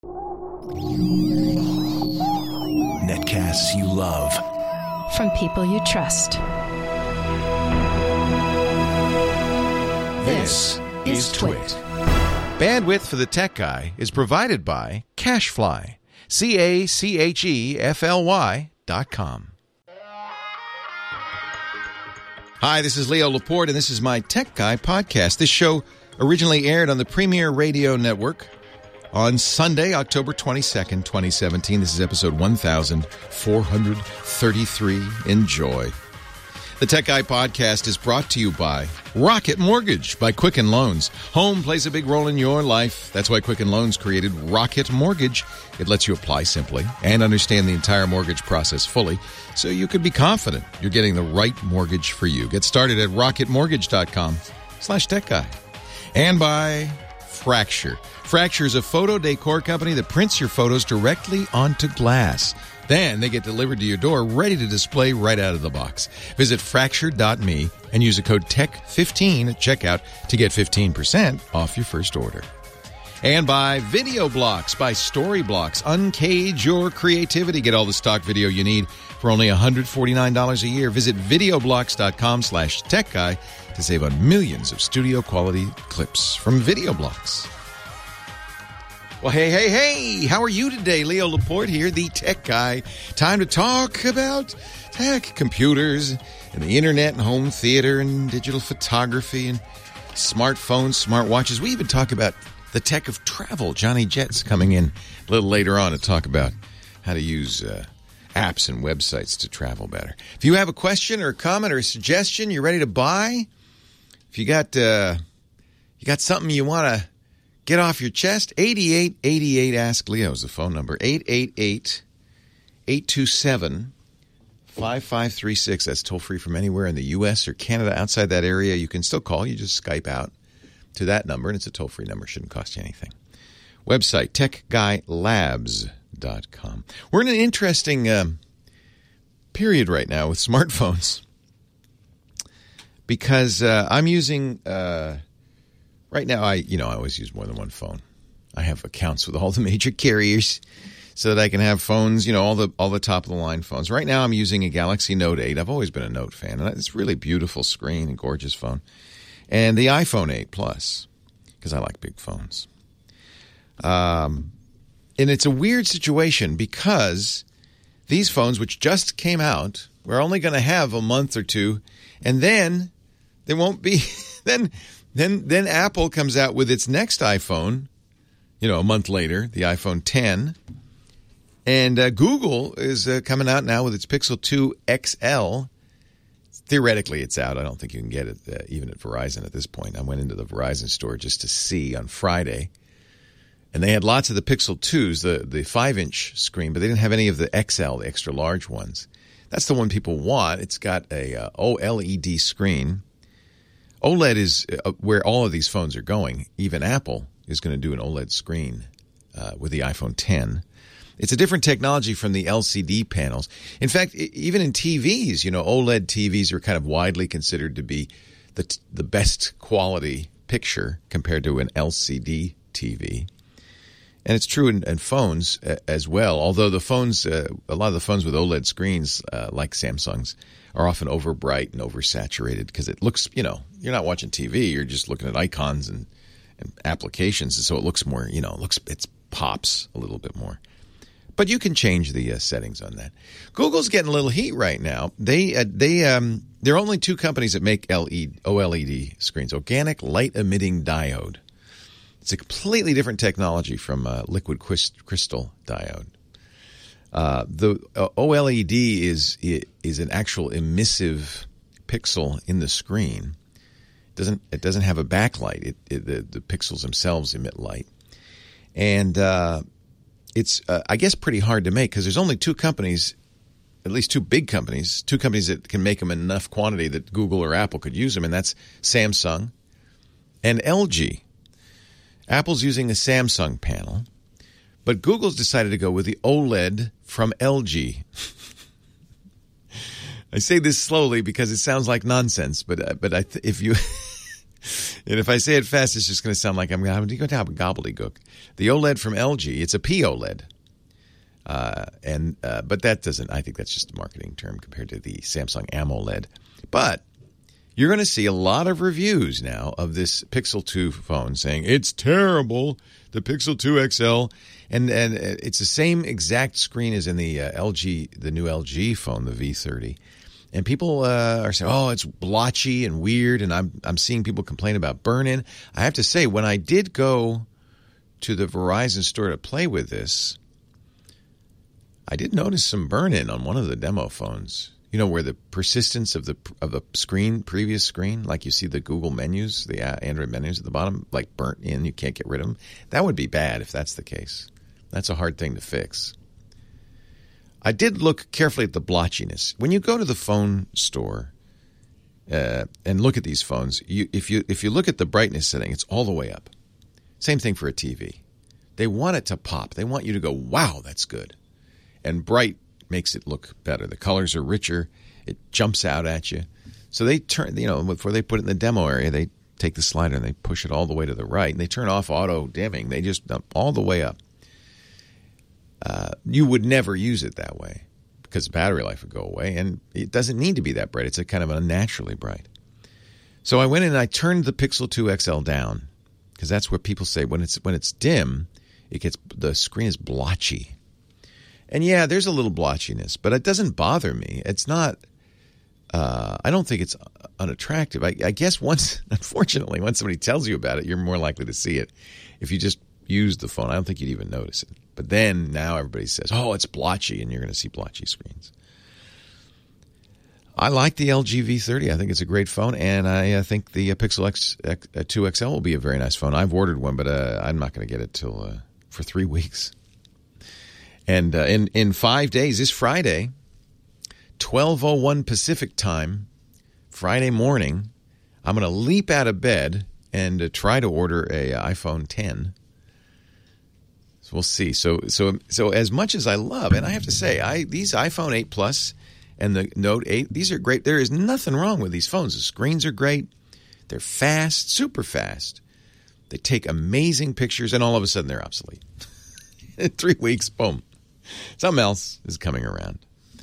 Netcasts you love. From people you trust. This is Twit. Bandwidth for the Tech Guy is provided by CacheFly. CacheFly.com. Hi, this is Leo Laporte, and this is my Tech Guy podcast. This show originally aired on the Premier Radio Network on Sunday, October 22nd, 2017. This is episode 1433. Enjoy. The Tech Guy podcast is brought to you by Rocket Mortgage by Quicken Loans. Home plays a big role in your life. That's why Quicken Loans created Rocket Mortgage. It lets you apply simply and understand the entire mortgage process fully, so you could be confident you're getting the right mortgage for you. Get started at rocketmortgage.com/techguy. And by Fracture. Fracture is a photo decor company that prints your photos directly onto glass. Then they get delivered to your door, ready to display right out of the box. Visit fracture.me and use the code TECH15 at checkout to get 15% off your first order. And by Video Blocks by Storyblocks. Uncage your creativity. Get all the stock video you need for only $149 a year. Visit videoblocks.com/techguy to save on millions of studio quality clips from Video Blocks. Well, hey, how are you today? Leo Laporte here, the Tech Guy. Time to talk about tech, computers, and the internet, and home theater, and digital photography, and smartphones, smartwatches. We even talk about the tech of travel. Johnny Jet's coming in a little later on to talk about how to use apps and websites to travel better. If you have a question or a comment or a suggestion, you're ready to buy, if you got something you want to get off your chest, 8888 Ask Leo is the phone number. 888-827-5536. That's toll free from anywhere in the U.S. or Canada. Outside that area, you can still call. You just Skype out to that number, and it's a toll free number. Shouldn't cost you anything. Website, techguylabs.com. We're in an interesting period right now with smartphones because I'm using... right now, I always use more than one phone. I have accounts with all the major carriers so that I can have phones, all the top-of-the-line phones. Right now, I'm using a Galaxy Note 8. I've always been a Note fan, and it's a really beautiful screen and gorgeous phone. And the iPhone 8 Plus, because I like big phones. And it's a weird situation because these phones, which just came out, we're only going to have a month or two, and then there won't be... Then Apple comes out with its next iPhone, a month later, the iPhone 10. And Google is coming out now with its Pixel 2 XL. Theoretically, it's out. I don't think you can get it even at Verizon at this point. I went into the Verizon store just to see on Friday. And they had lots of the Pixel 2s, the 5-inch screen, but they didn't have any of the XL, the extra large ones. That's the one people want. It's got a OLED screen. OLED is where all of these phones are going. Even Apple is going to do an OLED screen with the iPhone 10. It's a different technology from the LCD panels. In fact, even in TVs, OLED TVs are kind of widely considered to be the best quality picture compared to an LCD TV. And it's true in phones as well, although the phones, a lot of the phones with OLED screens, like Samsung's, are often overbright and oversaturated because it looks, you're not watching TV, you're just looking at icons and applications, and so it looks more, it pops a little bit more. But you can change the settings on that. Google's getting a little heat right now. There are only two companies that make OLED screens, Organic Light Emitting Diode. It's a completely different technology from liquid crystal diode. The OLED is an actual emissive pixel in the screen. It doesn't have a backlight. The pixels themselves emit light, and it's I guess pretty hard to make because there's only two companies, at least two big companies, two companies that can make them in enough quantity that Google or Apple could use them, and that's Samsung and LG. Apple's using a Samsung panel, but Google's decided to go with the OLED from LG. I say this slowly because it sounds like nonsense, but if And if I say it fast, it's just going to sound like I'm going to have a gobbledygook. The OLED from LG, it's a POLED. But that doesn't, I think that's just a marketing term compared to the Samsung AMOLED. But you're going to see a lot of reviews now of this Pixel 2 phone saying it's terrible, the Pixel 2 XL, and it's the same exact screen as in the the new LG phone, the V30. And people are saying, oh, it's blotchy and weird, and I'm seeing people complain about burn-in. I have to say, when I did go to the Verizon store to play with this, I did notice some burn-in on one of the demo phones. You know, where the persistence of the screen, previous screen, like you see the Google menus, the Android menus at the bottom, like burnt in, you can't get rid of them. That would be bad if that's the case. That's a hard thing to fix. I did look carefully at the blotchiness. When you go to the phone store and look at these phones, if you look at the brightness setting, it's all the way up. Same thing for a TV. They want it to pop. They want you to go, wow, that's good. And bright makes it look better. The colors are richer. It jumps out at you. So they turn, before they put it in the demo area, they take the slider and they push it all the way to the right. And they turn off auto dimming. They just dump all the way up. You would never use it that way because battery life would go away. And it doesn't need to be that bright. It's a kind of unnaturally bright. So I went in and I turned the Pixel 2 XL down because that's where people say when it's dim, the screen is blotchy. And yeah, there's a little blotchiness, but it doesn't bother me. It's not, I don't think it's unattractive. I guess unfortunately, once somebody tells you about it, you're more likely to see it. If you just use the phone, I don't think you'd even notice it. But then now everybody says, oh, it's blotchy, and you're going to see blotchy screens. I like the LG V30. I think it's a great phone, and I think the Pixel 2 XL will be a very nice phone. I've ordered one, but I'm not going to get it till for 3 weeks. And in 5 days, this Friday, 12:01 Pacific time, Friday morning, I'm going to leap out of bed and try to order a iPhone 10. So we'll see. So as much as I love, and I have to say, these iPhone 8 Plus and the Note 8, these are great. There is nothing wrong with these phones. The screens are great. They're fast, super fast. They take amazing pictures, and all of a sudden they're obsolete. In 3 weeks, boom. Something else is coming around.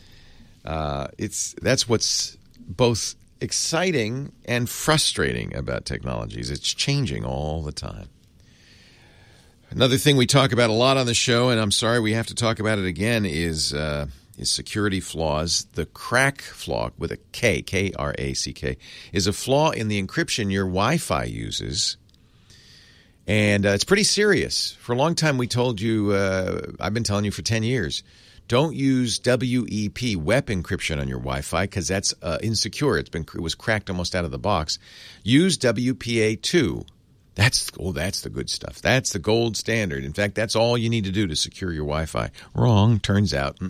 That's what's both exciting and frustrating about technologies. It's changing all the time. Another thing we talk about a lot on the show, and I'm sorry we have to talk about it again, is security flaws. The crack flaw with a K, K-R-A-C-K, is a flaw in the encryption your Wi-Fi uses. And it's pretty serious. For a long time, we told you, I've been telling you for 10 years, don't use WEP, WEP encryption on your Wi-Fi because that's insecure. It was cracked almost out of the box. Use WPA2. That's the good stuff. That's the gold standard. In fact, that's all you need to do to secure your Wi-Fi. Wrong, turns out.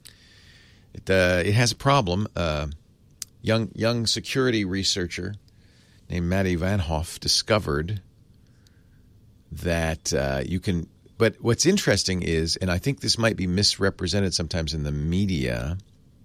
It has a problem. Young security researcher named Matty Van Hoff discovered that you can, but what's interesting is, and I think this might be misrepresented sometimes in the media,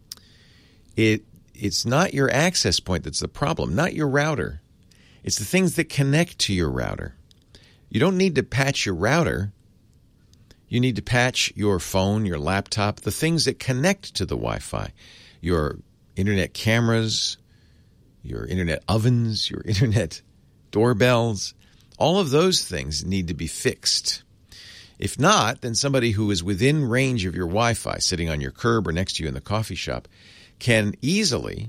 it's not your access point that's the problem, not your router. It's the things that connect to your router. You don't need to patch your router. You need to patch your phone, your laptop, the things that connect to the Wi-Fi, your internet cameras, your internet ovens, your internet doorbells. All of those things need to be fixed. If not, then somebody who is within range of your Wi-Fi, sitting on your curb or next to you in the coffee shop, can easily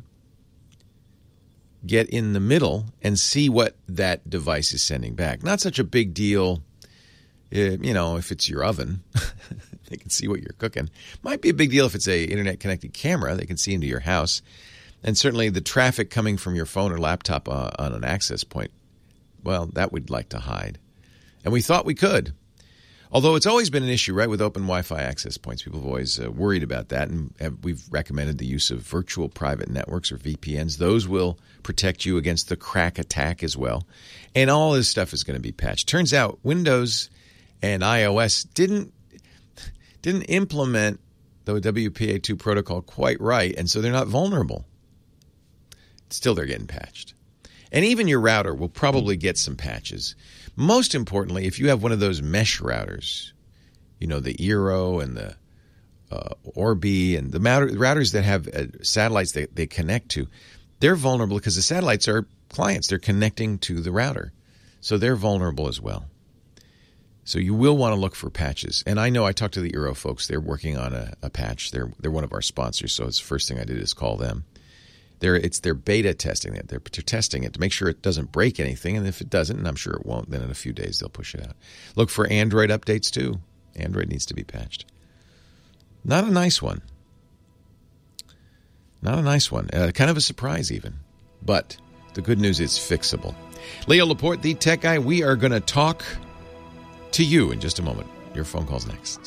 get in the middle and see what that device is sending back. Not such a big deal, if it's your oven. They can see what you're cooking. Might be a big deal if it's a internet-connected camera. They can see into your house. And certainly the traffic coming from your phone or laptop on an access point, well, that we'd like to hide. And we thought we could. Although it's always been an issue, right, with open Wi-Fi access points. People have always worried about that, and we've recommended the use of virtual private networks or VPNs. Those will protect you against the crack attack as well. And all this stuff is going to be patched. Turns out Windows and iOS didn't implement the WPA2 protocol quite right, and so they're not vulnerable. Still, they're getting patched. And even your router will probably get some patches. Most importantly, if you have one of those mesh routers, the Eero and the Orbi and the routers that have satellites that they connect to, they're vulnerable because the satellites are clients. They're connecting to the router. So they're vulnerable as well. So you will want to look for patches. And I know I talked to the Eero folks. They're working on a patch. They're one of our sponsors, so it's the first thing I did is call them. They're beta testing it. They're testing it to make sure it doesn't break anything. And if it doesn't, and I'm sure it won't, then in a few days they'll push it out. Look for Android updates too. Android needs to be patched. Not a nice one. Not a nice one. Kind of a surprise even. But the good news is fixable. Leo Laporte, the tech guy. We are going to talk to you in just a moment. Your phone call's next.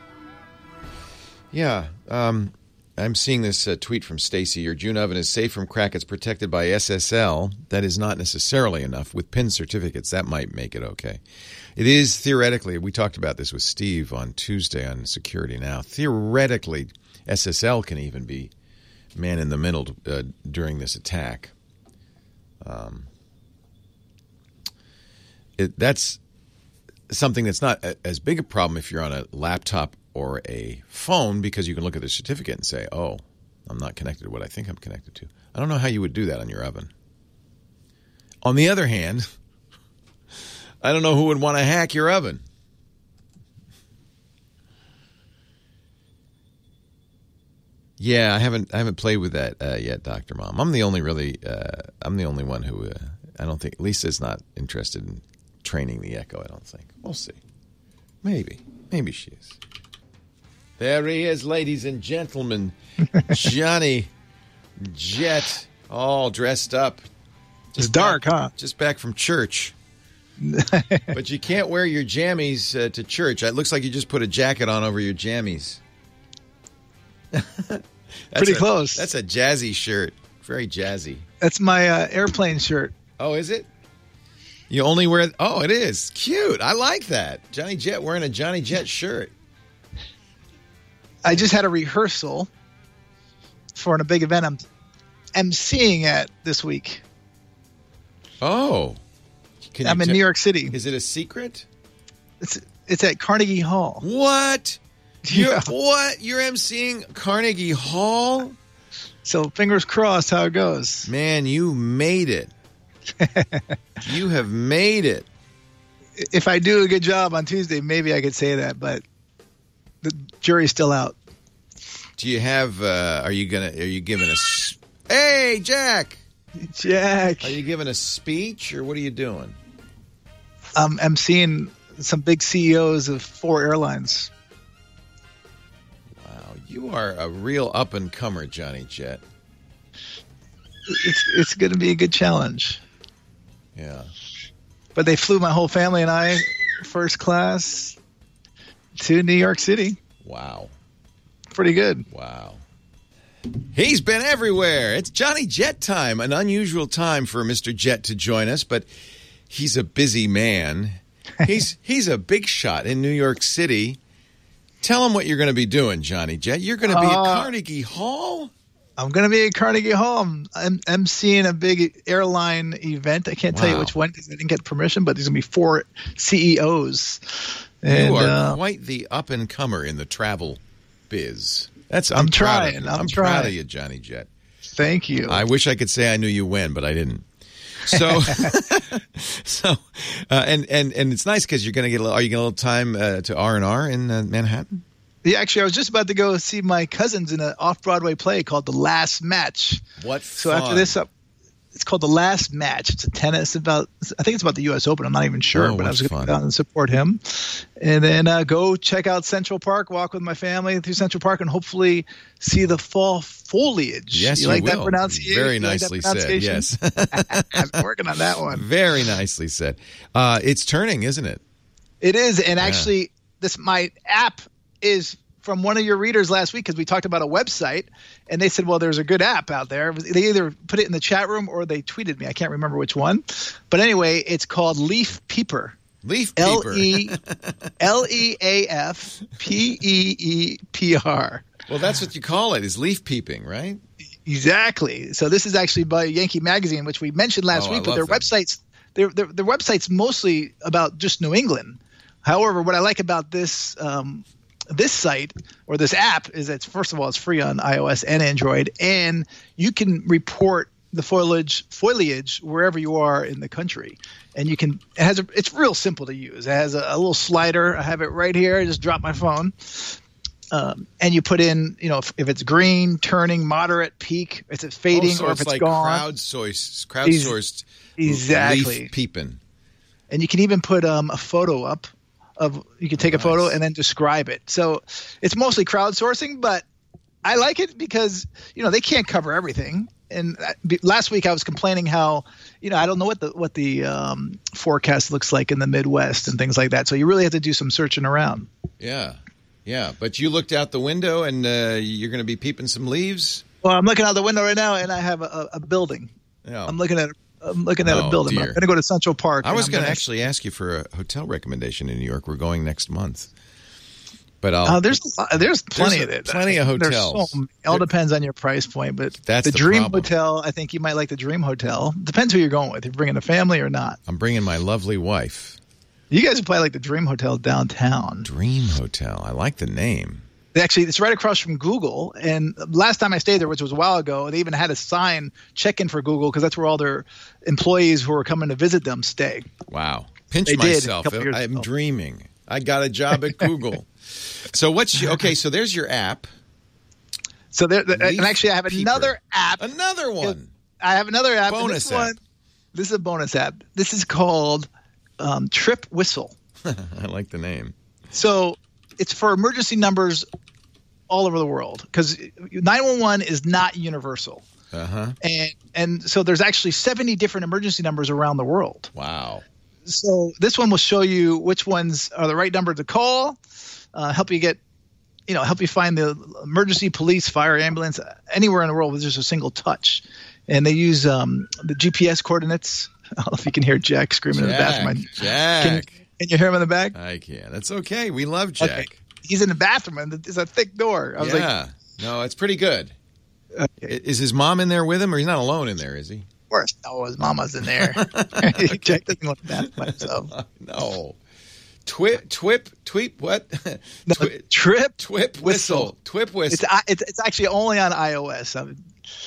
Yeah, I'm seeing this tweet from Stacy. Your June oven is safe from crack. It's protected by SSL. That is not necessarily enough. With PIN certificates, that might make it okay. It is theoretically, we talked about this with Steve on Tuesday on Security Now. Theoretically, SSL can even be man in the middle during this attack. That's something that's not as big a problem if you're on a laptop or a phone, because you can look at the certificate and say, oh, I'm not connected to what I think I'm connected to. I don't know how you would do that on your oven. On the other hand, I don't know who would want to hack your oven. Yeah, I haven't played with that yet, Dr. Mom. I'm the only one who I don't think Lisa's not interested in training the Echo, I don't think. We'll see. Maybe she is. There he is, ladies and gentlemen. Johnny Jet, all dressed up. It's dark, huh? Just back from church. But you can't wear your jammies to church. It looks like you just put a jacket on over your jammies. Pretty close. That's a jazzy shirt. Very jazzy. That's my airplane shirt. Oh, is it? You only wear... Oh, it is. Cute. I like that. Johnny Jet wearing a Johnny Jet shirt. I just had a rehearsal for a big event I'm emceeing at this week. Oh. I'm in New York City. Is it a secret? It's at Carnegie Hall. What? Yeah. What? You're emceeing Carnegie Hall? So fingers crossed how it goes. Man, you made it. You have made it. If I do a good job on Tuesday, maybe I could say that, but the jury's still out. Do you have, are you giving a, hey, Jack. Are you giving a speech or what are you doing? I'm seeing some big CEOs of 4 airlines. Wow, you are a real up-and-comer, Johnny Jet. It's going to be a good challenge. Yeah. But they flew my whole family and I first class to New York City. Wow. Pretty good. Wow. He's been everywhere. It's Johnny Jet time, an unusual time for Mr. Jet to join us, but he's a busy man. He's a big shot in New York City. Tell him what you're going to be doing, Johnny Jet. You're going to be at Carnegie Hall? I'm going to be at Carnegie Hall. I'm seeing a big airline event. I can't tell you which one because I didn't get permission, but there's going to be 4 CEOs. You are quite the up-and-comer in the travel biz. I'm trying. I'm proud of you, Johnny Jet. Thank you. I wish I could say I knew you when, but I didn't. So, and it's nice because you're going to get are you getting a little time to R&R in Manhattan? Yeah, actually, I was just about to go see my cousins in an off-Broadway play called The Last Match. What So fun. after this, it's called The Last Match. It's a tennis I think it's about the U.S. Open. I'm not even sure, but I was going to go down and support him. And then go check out Central Park, walk with my family through Central Park, and hopefully see the fall foliage. Yes, you like will. that pronunciation? Very nicely said, yes. I'm working on that one. Very nicely said. It's turning, isn't it? It is, and actually, my app is from one of your readers last week because we talked about a website, and they said, well, there's a good app out there. They either put it in the chat room or they tweeted me. I can't remember which one. But anyway, it's called Leaf Peeper. Leaf Peeper. LEAFPEEPR. Well, that's what you call it, is leaf peeping, right? Exactly. So this is actually by Yankee Magazine, which we mentioned last week, but their websites, their website's mostly about just New England. However, what I like about this this site or this app is that, first of all, it's free on iOS and Android, and you can report the foliage wherever you are in the country. And you can it's real simple to use. It has a little slider. I have it right here. I just drop my phone. And you put in, if it's green, turning, moderate, peak, if it's fading, or if it's like gone. Crowdsourced exactly. leaf peeping. And you can even put a photo up you can take a photo and then describe it. So it's mostly crowdsourcing, but I like it because, they can't cover everything. And last week I was complaining how, I don't know what the forecast looks like in the Midwest and things like that. So you really have to do some searching around. Yeah. Yeah, but you looked out the window and you're going to be peeping some leaves? Well, I'm looking out the window right now and I have a building. Yeah. I'm looking at a building. Dear. I'm going to go to Central Park. I was going to actually ask you for a hotel recommendation in New York. We're going next month. But there's plenty of it. Plenty of hotels. It all depends on your price point, but that's the Dream problem. Hotel, I think you might like the Dream Hotel. Depends who you're going with. If you're bringing a family or not. I'm bringing my lovely wife. You guys would probably like the Dream Hotel downtown. Dream Hotel. I like the name. Actually, it's right across from Google. And last time I stayed there, which was a while ago, they even had a sign, check in for Google, because that's where all their employees who are coming to visit them stay. Wow. Pinch They myself. did a couple years I'm ago. dreaming. I got a job at Google. So so there's your app. So and actually I have Peeper. another app. Another one. I have another app. Bonus app. This is a bonus app. This is called Trip Whistle. I like the name. So it's for emergency numbers all over the world because 911 is not universal. Uh-huh. And so there's actually 70 different emergency numbers around the world. Wow. So this one will show you which ones are the right number to call, help you find the emergency, police, fire, ambulance, anywhere in the world with just a single touch. And they use the GPS coordinates. I don't know if you can hear Jack screaming in the bathroom. Jack. Can you hear him in the back? I can. That's okay. We love Jack. Okay. He's in the bathroom, and it's a thick door. I was no, it's pretty good. Okay. Is his mom in there with him, or he's not alone in there, is he? Of course. No, his mama's in there. Jack doesn't want to bath by himself. No. Tweep, what? No, Twip whistle. Twip whistle. It's actually only on iOS.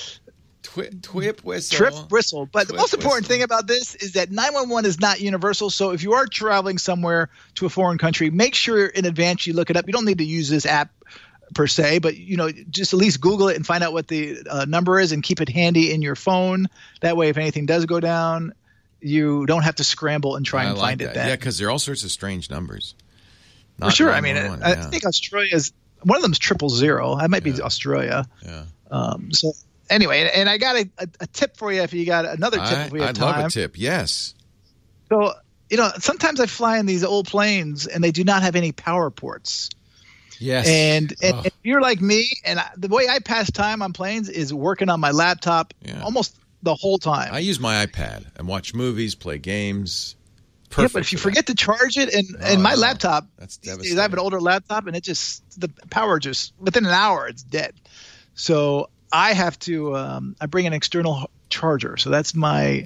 Twip whistle. Trip whistle. But the most important whistle. thing about this is that 911 is not universal. So if you are traveling somewhere to a foreign country, make sure in advance you look it up. You don't need to use this app per se, but just at least Google it and find out what the number is and keep it handy in your phone. That way, if anything does go down, you don't have to scramble and try and find it then. Yeah, because there are all sorts of strange numbers. For sure. I mean, I think Australia's one of them is 000. That might be Australia. Yeah. So anyway, and I got a tip for you if you got another tip. If we have time. I'd love a tip. Yes. So sometimes I fly in these old planes and they do not have any power ports. Yes. And if you're like me, and the way I pass time on planes is working on my laptop almost the whole time. I use my iPad and watch movies, play games. Perfect. Yeah, but if you forget to charge it, and my laptop, that's I devastating. have an older laptop, and the power just within an hour it's dead. So I have to I bring an external charger. So that's my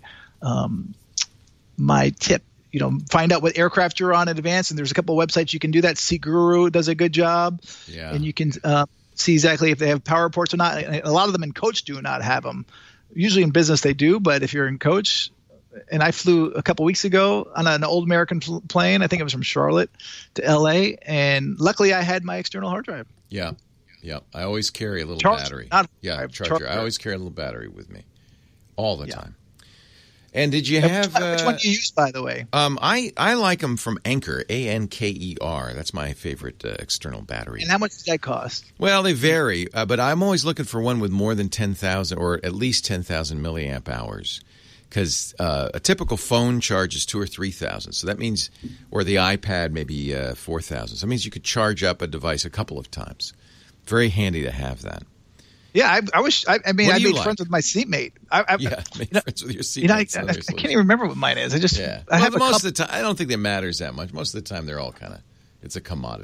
my tip. Find out what aircraft you're on in advance, and there's a couple of websites you can do that. Seat Guru does a good job, and you can see exactly if they have power ports or not. A lot of them in coach do not have them. Usually in business they do, but if you're in coach, and I flew a couple weeks ago on an old American plane. I think it was from Charlotte to L.A., and luckily I had my external hard drive. Yeah. I always carry a little battery. Charger. I always carry a little battery with me all the time. And did you have which one do you use, by the way? I like them from Anker, Anker. That's my favorite external battery. And how much does that cost? Well, they vary, but I'm always looking for one with more than 10,000 or at least 10,000 milliamp hours, because a typical phone charges 2,000 or 3,000. So that means, or the iPad maybe 4,000. So that means you could charge up a device a couple of times. Very handy to have that. Yeah, I wish. I made friends with my seatmate. Made friends with your seatmates. I can't even remember what mine is. I just. Most of the time, I don't think it matters that much. Most of the time, they're all it's a commodity.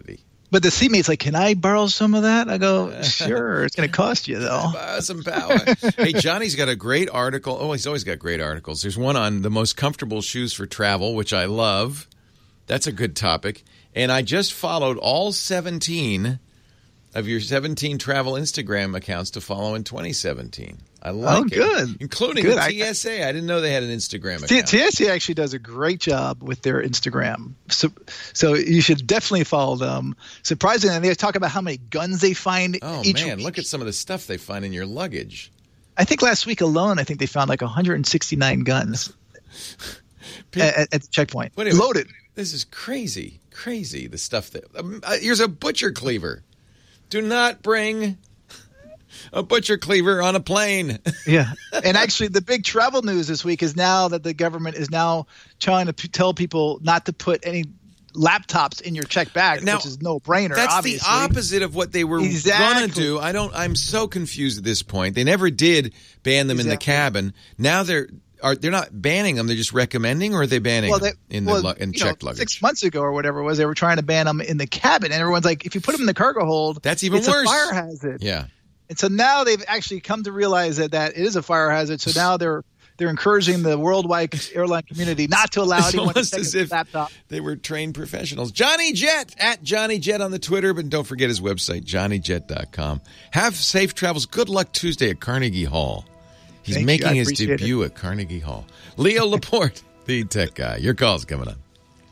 But the seatmate's like, "Can I borrow some of that?" I go, "Sure." It's going to cost you though. Some power. Hey, Johnny's got a great article. Oh, he's always got great articles. There's one on the most comfortable shoes for travel, which I love. That's a good topic. And I just followed all 17 of your 17 travel Instagram accounts to follow in 2017. I like it. Good. Including good. the TSA. I didn't know they had an Instagram account. TSA actually does a great job with their Instagram. So you should definitely follow them. Surprisingly, they talk about how many guns they find each week. Look at some of the stuff they find in your luggage. I think last week alone, I think they found like 169 guns at the checkpoint. Loaded. This is crazy. Crazy, the stuff that... here's a butcher cleaver. Do not bring a butcher cleaver on a plane. Yeah. And actually, the big travel news this week is now that the government is now trying to tell people not to put any laptops in your checked bag, which is no brainer. That's obviously. the opposite of what they were going to do. I'm so confused at this point. They never did ban them in the cabin. Now they're not banning them. They're just recommending, or are they banning them in checked luggage? 6 months ago or whatever it was, they were trying to ban them in the cabin, and everyone's like, if you put them in the cargo hold, that's even worse. It's a fire hazard. Yeah. And so now they've actually come to realize that it is a fire hazard. So now they're encouraging the worldwide airline community not to allow anyone to take a laptop. They were trained professionals. Johnny Jet, at Johnny Jet on the Twitter, but don't forget his website, johnnyjet.com. Have safe travels. Good luck Tuesday at Carnegie Hall. He's making his debut at Carnegie Hall. Leo Laporte, the tech guy. Your call's coming up.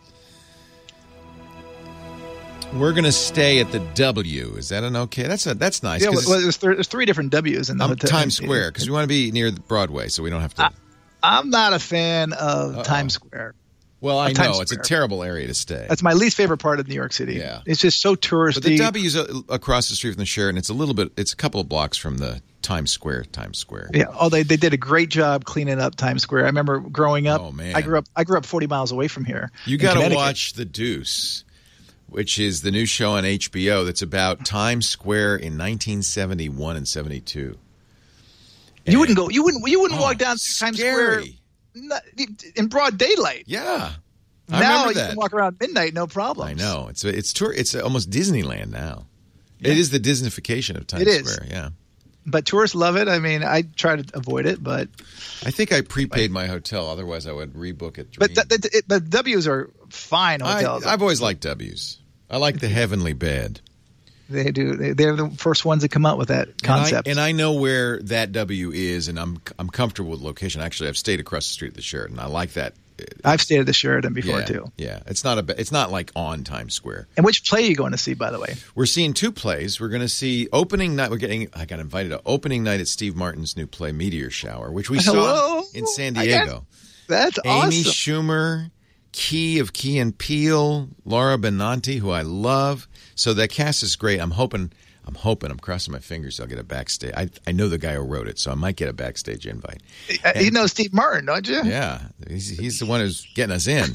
We're going to stay at the W. Is that an okay? That's nice. Yeah, well, there's 3 different W's in the hotel. Times Square, because we want to be near Broadway, so we don't have to. I'm not a fan of Times Square. Well, I know. It's a terrible area to stay. That's my least favorite part of New York City. Yeah. It's just so touristy. But the W's across the street from the Sheraton. It's a couple of blocks from the Times Square. Yeah. Oh, they did a great job cleaning up Times Square. I remember growing up. Oh, man. I grew up 40 miles away from here. You got to watch The Deuce, which is the new show on HBO that's about Times Square in 1971 and 72. And you wouldn't walk down Times Square in broad daylight. Yeah. Now you can walk around midnight, no problem. I know. It's almost Disneyland now. Yeah. It is the Disneyfication of Times Square, yeah. But tourists love it. I mean, I try to avoid it, but I think I prepaid my hotel. Otherwise, I would rebook it. But W's are fine hotels. I've always liked W's. I like the Heavenly Bed. They do. They're the first ones that come out with that concept. And I know where that W is, and I'm comfortable with the location. Actually, I've stayed across the street at the Sheraton. I like that. I've stayed at the Sheraton before too. Yeah, it's not like on Times Square. And which play are you going to see, by the way? We're seeing 2 plays. We're going to see opening night. I got invited to opening night at Steve Martin's new play, Meteor Shower, which we saw in San Diego. That's Amy awesome. Amy Schumer, Key of Key and Peele, Laura Benanti, who I love. So that cast is great. I'm hoping. I'm crossing my fingers I'll get a backstage. I know the guy who wrote it, so I might get a backstage invite. You know Steve Martin, don't you? Yeah, he's the one who's getting us in.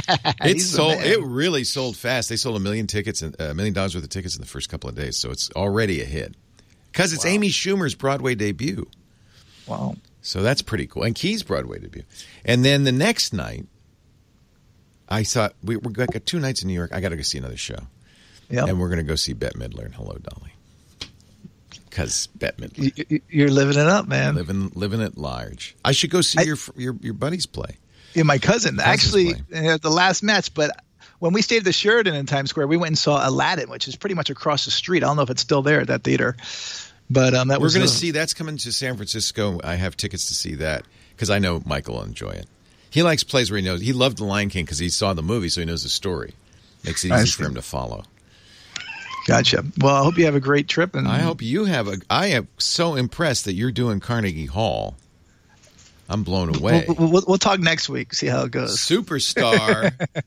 It really sold fast. They sold $1 million worth of tickets in the first couple of days, so it's already a hit. Because it's Amy Schumer's Broadway debut. Wow. So that's pretty cool. And Key's Broadway debut. And then the next night, I thought we got 2 nights in New York. I got to go see another show. Yep. And we're going to go see Bette Midler and Hello, Dolly. Because Bette Midler. You're living it up, man. Living it large. I should go see your buddies play. Yeah, my cousin. Actually, the last match, but when we stayed at the Sheraton in Times Square, we went and saw Aladdin, which is pretty much across the street. I don't know if it's still there at that theater. But we're going to see. That's coming to San Francisco. I have tickets to see that because I know Michael will enjoy it. He likes plays where he knows. He loved The Lion King because he saw the movie, so he knows the story. Makes it easy for him to follow. Gotcha. Well, I hope you have a great trip. And I hope you have I am so impressed that you're doing Carnegie Hall. I'm blown away. We'll talk next week, see how it goes. Superstar.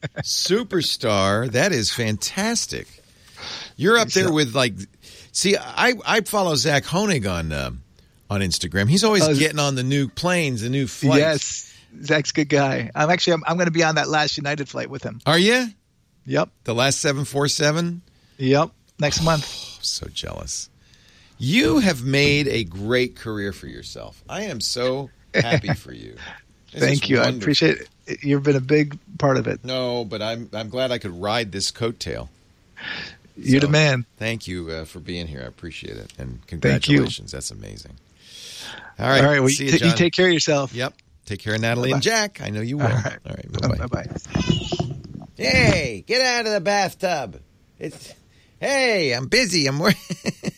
That is fantastic. You're up there with see, I follow Zach Honig on Instagram. He's always getting on the new planes, the new flights. Yes. Zach's a good guy. I'm going to be on that last United flight with him. Are you? Yep. The last 747? Yep. Next month. Oh, so jealous. You have made a great career for yourself. I am so happy for you. Thank you. Wonderful. I appreciate it. You've been a big part of it. No, but I'm glad I could ride this coattail. You're the man. Thank you for being here. I appreciate it. And Thank you. congratulations. That's amazing. All right. All right. Well, see you, John. you take care of yourself. Yep. Take care of Natalie and Jack. I know you will. All right. Bye-bye. Bye-bye. Hey, get out of the bathtub. Hey, I'm busy. I'm working.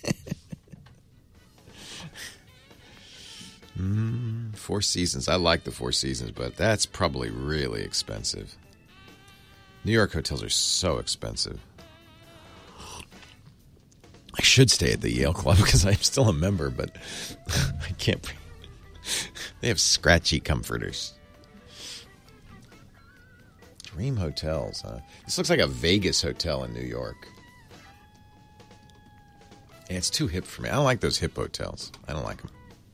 Four Seasons. I like the Four Seasons, but that's probably really expensive. New York hotels are so expensive. I should stay at the Yale Club because I'm still a member, but I can't. They have scratchy comforters. Dream Hotels, huh? This looks like a Vegas hotel in New York. And it's too hip for me. I don't like those hip hotels. I don't like them.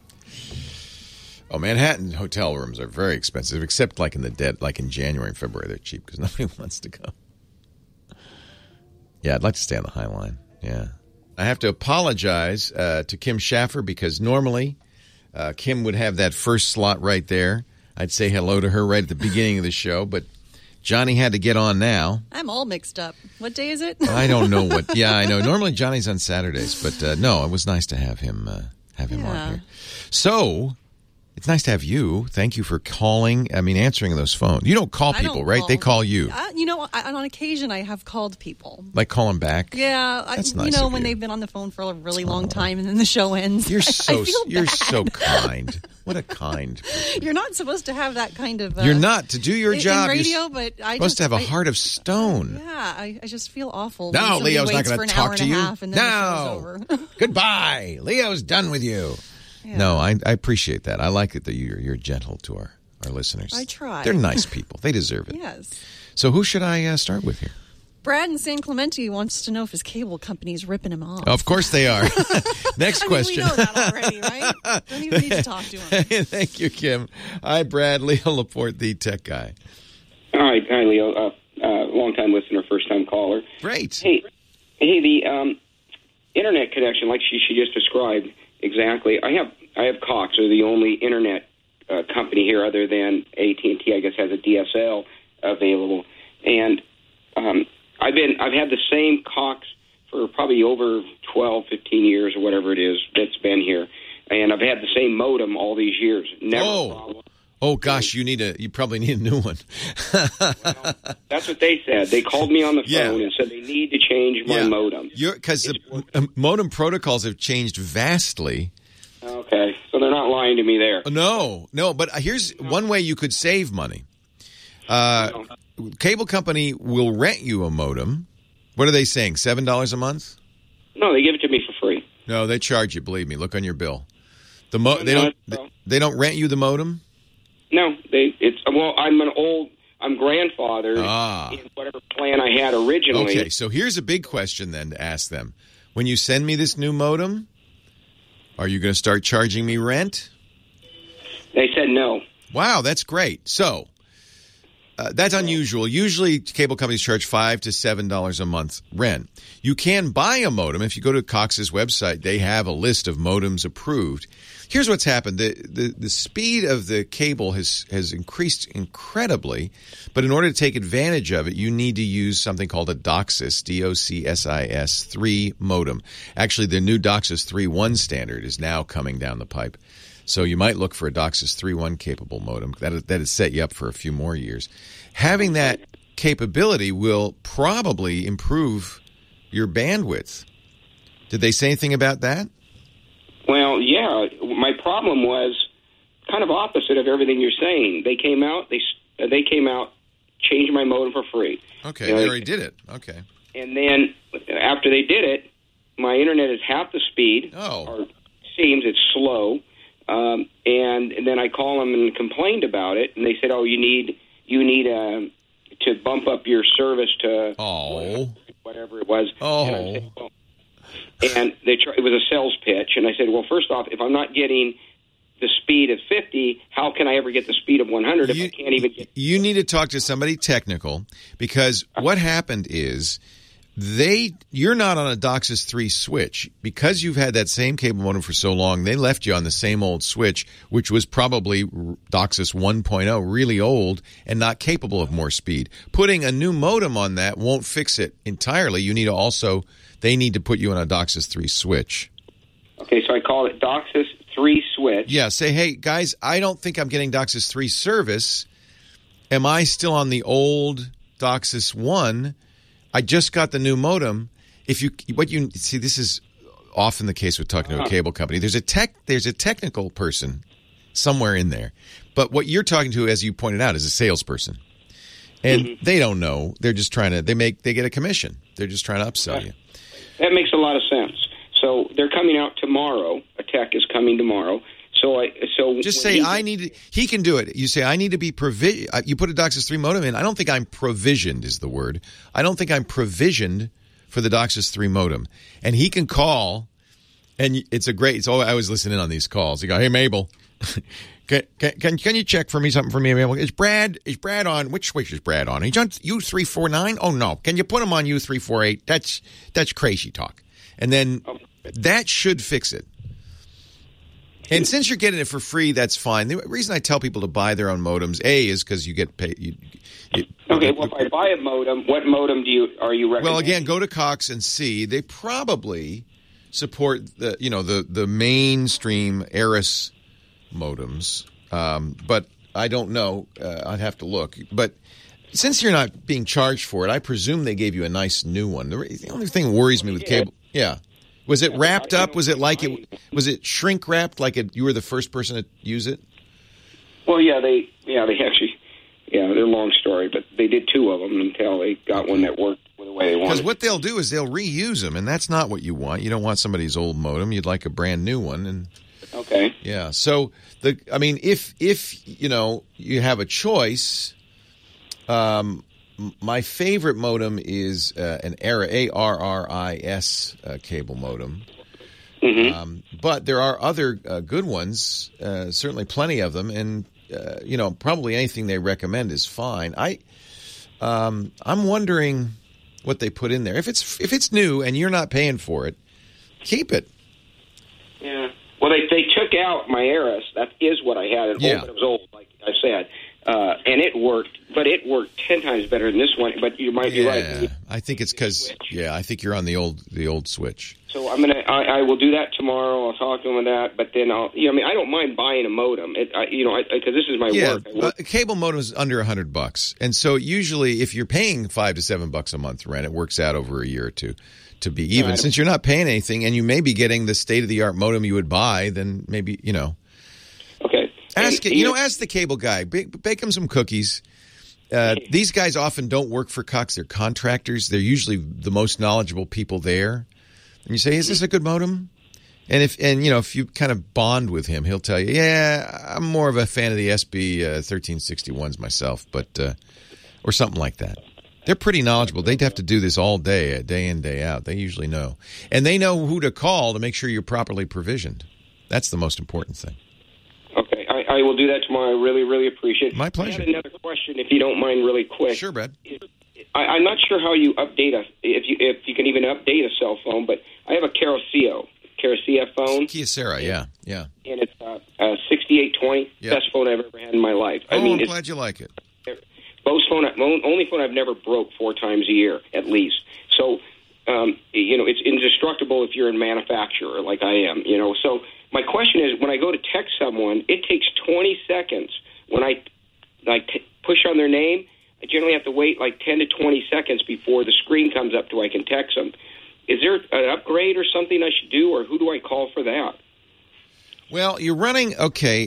Oh, Manhattan hotel rooms are very expensive, except like in January and February, they're cheap because nobody wants to go. Yeah, I'd like to stay on the High Line. Yeah. I have to apologize to Kim Schaffer because normally Kim would have that first slot right there. I'd say hello to her right at the beginning of the show, but Johnny had to get on now. I'm all mixed up. What day is it? I don't know what. Yeah, I know. Normally Johnny's on Saturdays, but no, it was nice to have him on here. So it's nice to have you. Thank you for calling. I mean, answering those phones. You don't call people, right? They call you. On occasion, I have called people. Like call them back? Yeah. That's nice when they've been on the phone for a really long time and then the show ends. You're I so kind. What a kind person. You're not supposed to have that kind of... you're not. To do your job, in radio, you're but supposed to have a heart of stone. Yeah, I just feel awful. No, Leo's not going to talk to you. No. Goodbye. Leo's done with you. Yeah. No, I appreciate that. I like it that you're gentle to our listeners. I try. They're nice people. They deserve it. Yes. So who should I start with here? Brad in San Clemente wants to know if his cable company's ripping him off. Of course they are. Next question. We know that already, right? Don't even need to talk to him. Thank you, Kim. Hi, Brad. Leo Laporte, the tech guy. Hi, Leo. Long-time listener, first-time caller. Great. Hey, the internet connection, like she just described, exactly. I have Cox. They're the only internet company here other than AT&T, I guess, has a DSL available. And I've had the same Cox for probably over 12, 15 years or whatever it is that's been here. And I've had the same modem all these years. Never a problem. Oh gosh, you probably need a new one. Well, that's what they said. They called me on the phone and said they need to change my modem. Because the modem protocols have changed vastly. Okay, so they're not lying to me there. No, but here's one way you could save money. Cable company will rent you a modem. What are they saying, $7 a month? No, they give it to me for free. No, they charge you, believe me. Look on your bill. They don't rent you the modem? No, I'm grandfathered in whatever plan I had originally. Okay, so here's a big question then to ask them. When you send me this new modem, are you going to start charging me rent? They said no. Wow, that's great. So that's unusual. Usually cable companies charge $5 to $7 a month rent. You can buy a modem. If you go to Cox's website, they have a list of modems approved. Here's what's happened. The speed of the cable has increased incredibly, but in order to take advantage of it, you need to use something called a DOCSIS, DOCSIS 3 modem. Actually, the new DOCSIS 3.1 standard is now coming down the pipe. So you might look for a DOCSIS 3.1 capable modem. That has set you up for a few more years. Having that capability will probably improve your bandwidth. Did they say anything about that? Well, yeah. My problem was kind of opposite of everything you're saying. They came out, changed my modem for free. Okay, they already did it. Okay. And then after they did it, my internet is half the speed. Oh. Or seems it's slow. And then I call them and complained about it, and they said, "Oh, you need to bump up your service to whatever it was." Oh. And I said, well, it was a sales pitch, and I said, "Well, first off, if I'm not getting the speed of 50, how can I ever get the speed of 100 if I can't even get?" You need to talk to somebody technical, because what happened is you're not on a DOCSIS 3 switch. Because you've had that same cable modem for so long, they left you on the same old switch, which was probably DOCSIS 1.0, really old and not capable of more speed. Putting a new modem on that won't fix it entirely. They need to put you on a DOCSIS 3 switch. Okay, so I call it DOCSIS 3 switch. Yeah, say, hey, guys, I don't think I'm getting DOCSIS 3 service. Am I still on the old DOCSIS 1? I just got the new modem. This is often the case with talking to a cable company. There's a technical person somewhere in there. But what you're talking to, as you pointed out, is a salesperson. And they don't know. They're just trying to they get a commission. They're just trying to upsell you. That makes a lot of sense. So they're coming out tomorrow. A tech is coming tomorrow. Just say he can do it. You say I need to be you put a DOCSIS 3 modem in. I don't think I'm provisioned is the word. I don't think I'm provisioned for the DOCSIS 3 modem. And he can call, and I always listen in on these calls. You go, hey Mabel, can you check for me something for me, Mabel? Is Brad on? Which switch is Brad on? He's on U349? Oh no. Can you put him on U348? That's crazy talk. And then that should fix it. And since you're getting it for free, that's fine. The reason I tell people to buy their own modems, is because you get paid. Okay, well, if I buy a modem, what modem are you recommending? Well, again, go to Cox and see. They probably support the mainstream Aris modems, but I don't know. I'd have to look. But since you're not being charged for it, I presume they gave you a nice new one. The only thing that worries me with cable, was it wrapped up? Was it shrink wrapped like you were the first person to use it? Well, they actually, they're a long story, but they did two of them until they got one that worked the way they wanted. Because what they'll do is they'll reuse them, and that's not what you want. You don't want somebody's old modem. You'd like a brand new one. And okay. Yeah. So if you have a choice, my favorite modem is an ARRIS cable modem. Mm-hmm. But there are other good ones, certainly plenty of them, and probably anything they recommend is fine. I'm wondering what they put in there. If it's new and you're not paying for it, keep it. Yeah. Well, they took out my Aris. That is what I had at home, but it was old, like I said. And it worked, but it worked 10 times better than this one. But you might be right. I think it's because I think you're on the old switch. So I will do that tomorrow. I'll talk to them with that. But then I don't mind buying a modem. Because this is my work. A cable modem is under $100, and so usually if you're paying $5 to $7 a month rent, it works out over a year or two to be even. Since you're not paying anything, and you may be getting the state of the art modem you would buy, then maybe Okay. Ask the cable guy. Bake him some cookies. These guys often don't work for Cox. They're contractors. They're usually the most knowledgeable people there. And you say, "Is this a good modem?" And if you kind of bond with him, he'll tell you, "Yeah, I'm more of a fan of the SB 1361s myself," or something like that. They're pretty knowledgeable. They'd have to do this all day, day in, day out. They usually know, and they know who to call to make sure you're properly provisioned. That's the most important thing. Okay, I will do that tomorrow. I really, really appreciate it. My pleasure. I had another question, if you don't mind, really quick. Sure, Brad. I'm not sure how you update if you can even update a cell phone, but I have a Caracea phone. Kyocera, yeah. And it's a 6820, best phone I've ever had in my life. I'm glad you like it. Only phone I've never broke 4 times a year, at least. So, it's indestructible if you're a manufacturer like I am, So my question is, when I go to text someone, it takes 20 seconds. When I push on their name, I generally have to wait like 10 to 20 seconds before the screen comes up so I can text them. Is there an upgrade or something I should do, or who do I call for that? Well, you're running okay.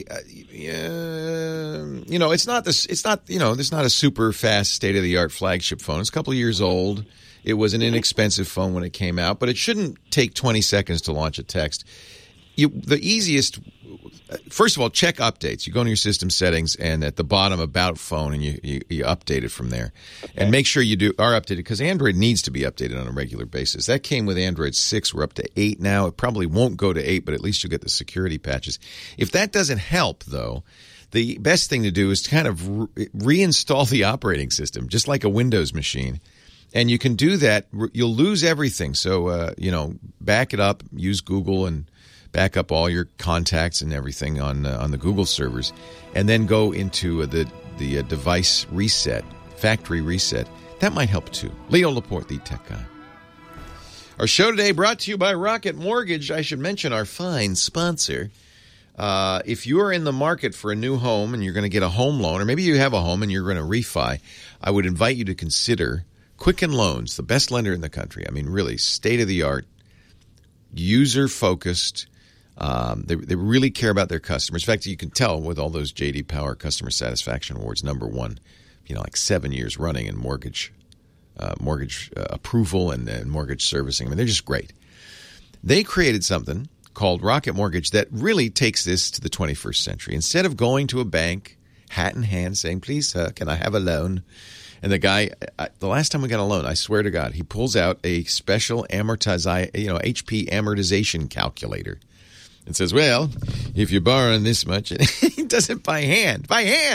It's not there's not a super fast state of the art flagship phone. It's a couple of years old. It was an inexpensive phone when it came out, but it shouldn't take 20 seconds to launch a text. The easiest, first of all, check updates. You go into your system settings and at the bottom about phone, and you update it from there. Okay. And make sure you are updated, because Android needs to be updated on a regular basis. That came with Android 6. We're up to 8 now. It probably won't go to 8, but at least you'll get the security patches. If that doesn't help, though, the best thing to do is to kind of reinstall the operating system, just like a Windows machine, And you can do that. You'll lose everything. So, back it up, use Google and back up all your contacts and everything on the Google servers, and then go into the device reset, factory reset. That might help too. Leo Laporte, the tech guy. Our show today brought to you by Rocket Mortgage. I should mention our fine sponsor. If you are in the market for a new home and you're going to get a home loan, or maybe you have a home and you're going to refi, I would invite you to consider Quicken Loans, the best lender in the country. I mean, really, state-of-the-art, user-focused. They really care about their customers. In fact, you can tell with all those J.D. Power Customer Satisfaction Awards, number one, like 7 years running in mortgage approval and mortgage servicing. I mean, they're just great. They created something called Rocket Mortgage that really takes this to the 21st century. Instead of going to a bank, hat in hand, saying, please, sir, can I have a loan? And the guy, the last time we got a loan, I swear to God, he pulls out a special HP amortization calculator and says, well, if you're borrowing this much, and he does it by hand.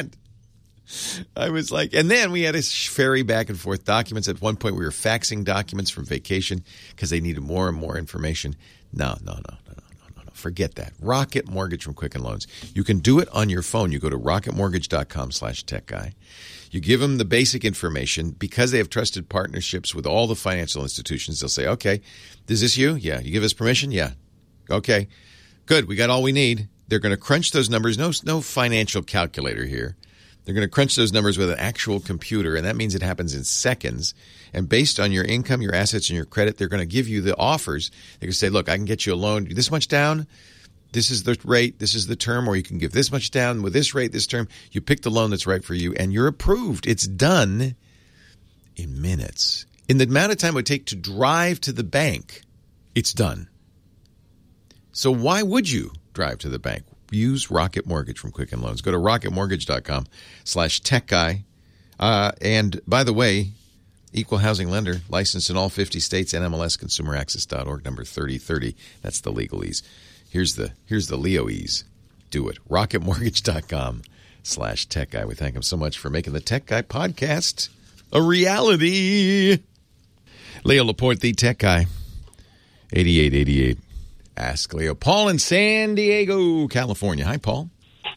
I was like, and then we had to ferry back and forth documents. At one point, we were faxing documents from vacation because they needed more and more information. No. Forget that. Rocket Mortgage from Quicken Loans. You can do it on your phone. You go to rocketmortgage.com/techguy. You give them the basic information. Because they have trusted partnerships with all the financial institutions, they'll say, okay, is this you? Yeah. You give us permission? Yeah. Okay. Good. We got all we need. They're going to crunch those numbers. No financial calculator here. They're going to crunch those numbers with an actual computer, and that means it happens in seconds. And based on your income, your assets, and your credit, they're going to give you the offers. They're going to say, look, I can get you a loan this much down. This is the rate. This is the term. Or you can give this much down with this rate, this term. You pick the loan that's right for you, and you're approved. It's done in minutes. In the amount of time it would take to drive to the bank, it's done. So why would you drive to the bank? Use Rocket Mortgage from Quicken Loans. Go to rocketmortgage.com/techguy. And by the way, equal housing lender, licensed in all 50 states, NMLSconsumeraccess.org, number 3030. That's the legalese. Here's the Leoese. Do it. rocketmortgage.com/techguy. We thank him so much for making the Tech Guy podcast a reality. Leo Laporte, the Tech Guy. 8888. Ask Leo. Paul in San Diego, California. Hi, Paul.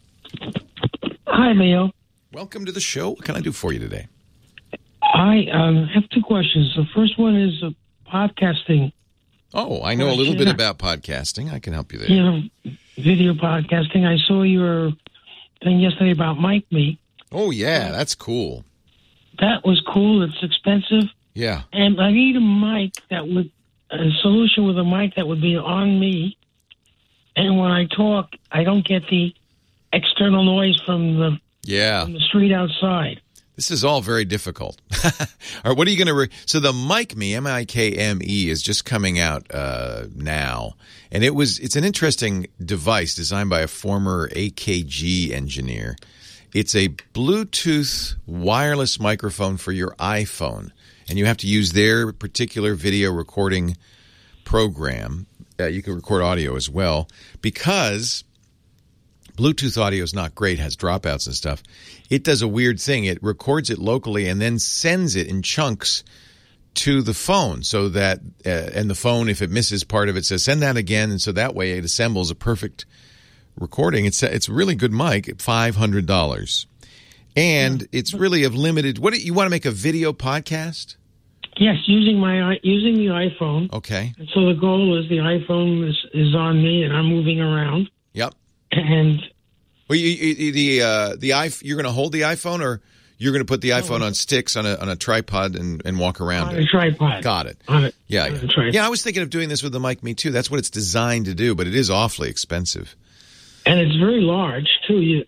Hi, Leo. Welcome to the show. What can I do for you today? I have two questions. The first one is podcasting. Oh, I know a little bit about podcasting. I can help you there. Video podcasting. I saw your thing yesterday about MicMe. Oh, yeah. That's cool. That was cool. It's expensive. Yeah. And I need a mic a solution with a mic that would be on me, and when I talk, I don't get the external noise from the street outside. This is all very difficult. All right, what are you going to so the MicMe, M-I-K-M-E, is just coming out now, and it's an interesting device designed by a former AKG engineer. It's a Bluetooth wireless microphone for your iPhone. And you have to use their particular video recording program. You can record audio as well. Because Bluetooth audio is not great, has dropouts and stuff, it does a weird thing. It records it locally and then sends it in chunks to the phone. So that, and the phone, if it misses part of it, says, send that again. And so that way it assembles a perfect recording. It's a really good mic at $500. And it's really of limited. What you want to make a video podcast? Yes, using the iPhone. Okay. And so the goal is the iPhone is on me and I'm moving around. Yep. And well, you're going to hold the iPhone, or you're going to put the iPhone on sticks on a tripod and walk around on a tripod. Got it. Yeah. I was thinking of doing this with the MicMe too. That's what it's designed to do, but it is awfully expensive. And it's very large too.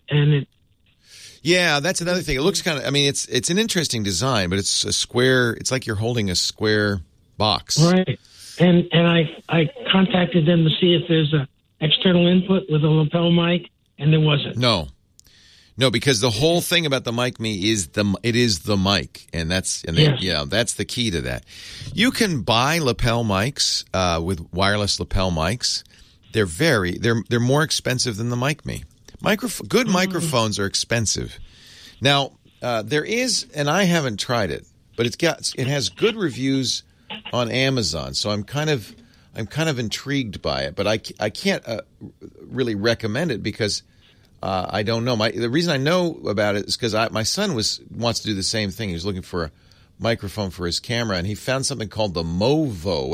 Yeah, that's another thing. It looks kind of, it's an interesting design, but it's a square, it's like you're holding a square box. Right. And I contacted them to see if there's a external input with a lapel mic, and there wasn't. No, because the whole thing about the MicMe is it is the mic, and that's the key to that. You can buy lapel mics with wireless lapel mics. They're more expensive than the MicMe. Good microphones are expensive. Now, there is, and I haven't tried it, but it has good reviews on Amazon. So I'm kind of intrigued by it, but I can't really recommend it because I don't know. The reason I know about it is because my son wants to do the same thing. He was looking for a microphone for his camera, and he found something called the Movo,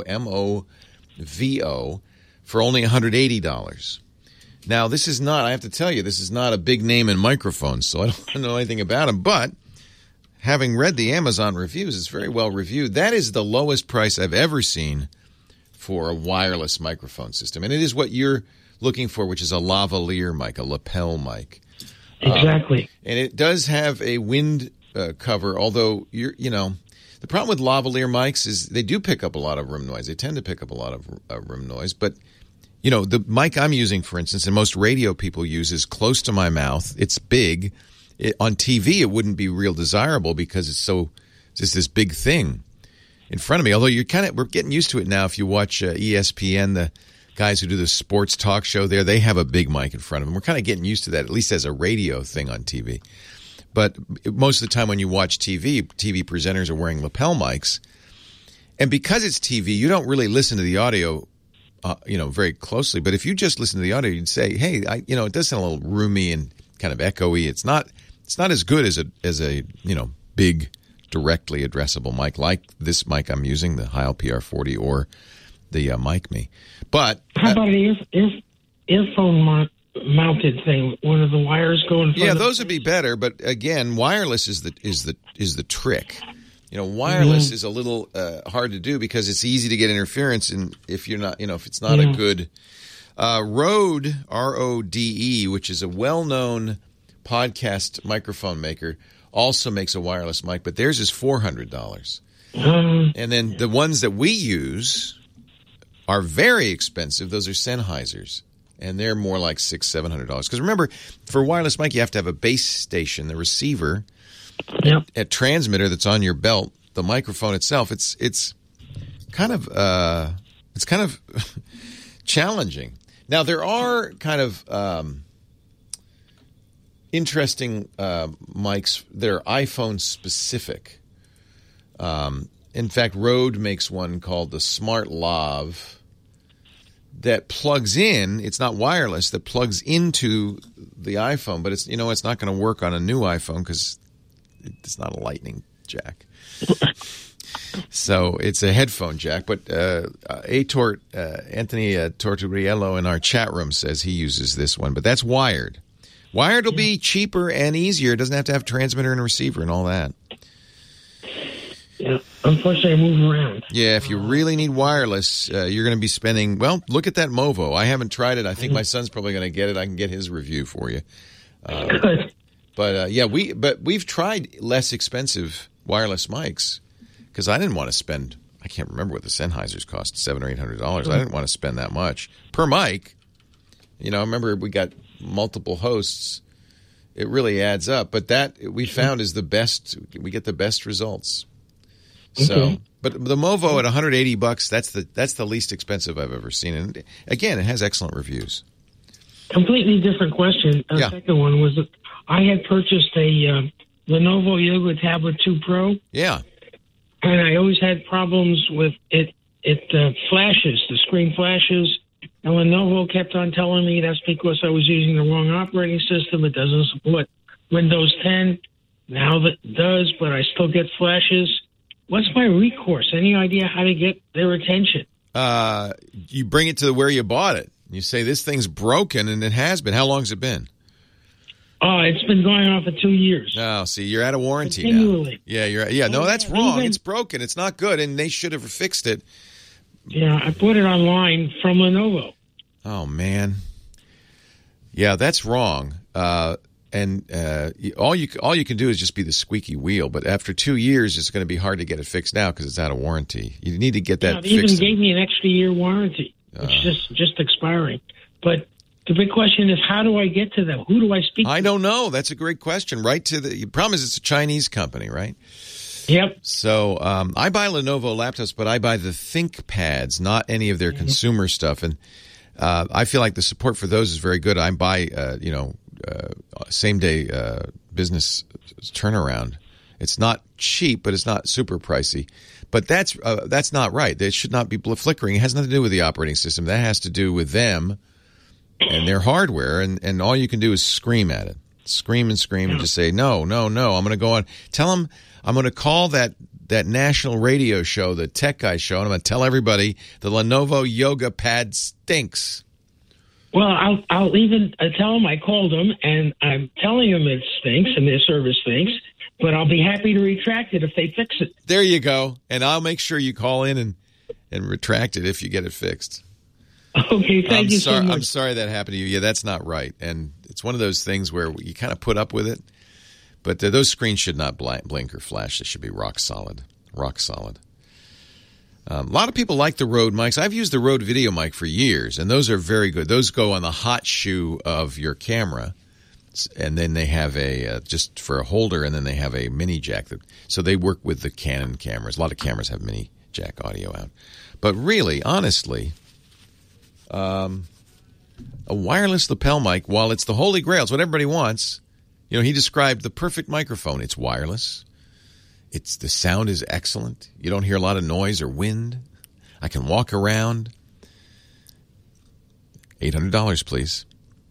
M-O-V-O, for only $180. Now, this is not, I have to tell you, this is not a big name in microphones, so I don't know anything about them. But having read the Amazon reviews, it's very well reviewed. That is the lowest price I've ever seen for a wireless microphone system. And it is what you're looking for, which is a lavalier mic, a lapel mic. Exactly. And it does have a wind cover, although the problem with lavalier mics is they do pick up a lot of room noise. They tend to pick up a lot of room noise. But, the mic I'm using, for instance, and most radio people use is close to my mouth. It's big. On TV, it wouldn't be real desirable because it's just this big thing in front of me. Although we're getting used to it now. If you watch ESPN, the guys who do the sports talk show there, they have a big mic in front of them. We're kind of getting used to that, at least as a radio thing on TV. But most of the time when you watch TV presenters are wearing lapel mics. And because it's TV, you don't really listen to the audio, very closely. But if you just listen to the audio, you'd say, hey, it does sound a little roomy and kind of echoey. It's not as good as a big, directly addressable mic like this mic I'm using, the Heil PR40 or the Mic Me. But how about an earphone mounted thing? One of the wires going. Yeah, those would be better. But again, wireless is the trick. Wireless is a little hard to do because it's easy to get interference, and if you're not, if it's not a good Rode, R-O-D-E, which is a well-known podcast microphone maker, also makes a wireless mic, but theirs is $400. And then the ones that we use are very expensive. Those are Sennheisers, and they're more like $600-700. Because remember, for a wireless mic, you have to have a base station, the receiver, a transmitter that's on your belt, the microphone itself. It's kind of challenging. Now there are kind of interesting mics that are iPhone specific. In fact, Rode makes one called the Smart Lav that plugs in. It's not wireless. That plugs into the iPhone, but it's not going to work on a new iPhone because it's not a lightning jack. So it's a headphone jack. But Anthony Tortoriello in our chat room says he uses this one, but that's wired. Wired will be cheaper and easier. It doesn't have to have transmitter and receiver and all that. Yeah, unfortunately, I move around. Yeah, if you really need wireless, you're going to be spending. Well, look at that Movo. I haven't tried it. I think my son's probably going to get it. I can get his review for you. Good. But we've tried less expensive wireless mics because I didn't want to spend. I can't remember what the Sennheisers cost, $700 or $800. I didn't want to spend that much per mic. I remember we got multiple hosts. It really adds up. But that we found is the best. We get the best results. So, but the Movo at $180, that's the least expensive I've ever seen. And again, it has excellent reviews. Completely different question. The second one was that I had purchased a Lenovo Yoga Tablet 2 Pro. Yeah. And I always had problems with it. It flashes, the screen flashes. And Lenovo kept on telling me that's because I was using the wrong operating system. It doesn't support Windows 10. Now that it does, but I still get flashes. What's my recourse? Any idea how to get their attention? You bring it to where you bought it. You say, this thing's broken, and it has been. How long has it been? Oh, it's been going on for 2 years. Oh, see, you're out of warranty Continually. now. Yeah, no, that's wrong. It's broken. It's not good, and they should have fixed it. Yeah, I bought it online from Lenovo. Oh, man. Yeah, that's wrong. And all you can do is just be the squeaky wheel. But after 2 years, it's going to be hard to get it fixed now because it's out of warranty. You need to get that fixed. They even gave me an extra year warranty. It's just expiring. But the big question is, how do I get to them? Who do I speak to? I don't know. That's a great question. The problem is it's a Chinese company, right? Yep. So I buy Lenovo laptops, but I buy the ThinkPads, not any of their consumer stuff. And I feel like the support for those is very good. I buy, same day business turnaround. It's not cheap, but it's not super pricey. But that's not right. It should not be flickering. It has nothing to do with the operating system. That has to do with them and their hardware. And all you can do is scream at it. Scream and scream and just say, no. I'm going to go on. Tell them I'm going to call that national radio show, the Tech Guy show, and I'm going to tell everybody the Lenovo Yoga Pad stinks. Well, I'll even tell them I called them, and I'm telling them it stinks and their service stinks, but I'll be happy to retract it if they fix it. There you go. And I'll make sure you call in and retract it if you get it fixed. Okay, thank you so much. I'm sorry that happened to you. Yeah, that's not right. And it's one of those things where you kind of put up with it, but those screens should not blink or flash. They should be rock solid. Rock solid. A lot of people like the Rode mics. I've used the Rode video mic for years, and those are very good. Those go on the hot shoe of your camera, and then they have a just for a holder, and then they have a mini jack. So they work with the Canon cameras. A lot of cameras have mini jack audio out. But really, honestly, a wireless lapel mic, while it's the holy grail, it's what everybody wants. You know, he described the perfect microphone. It's wireless. The sound is excellent. You don't hear a lot of noise or wind. I can walk around. $800, please.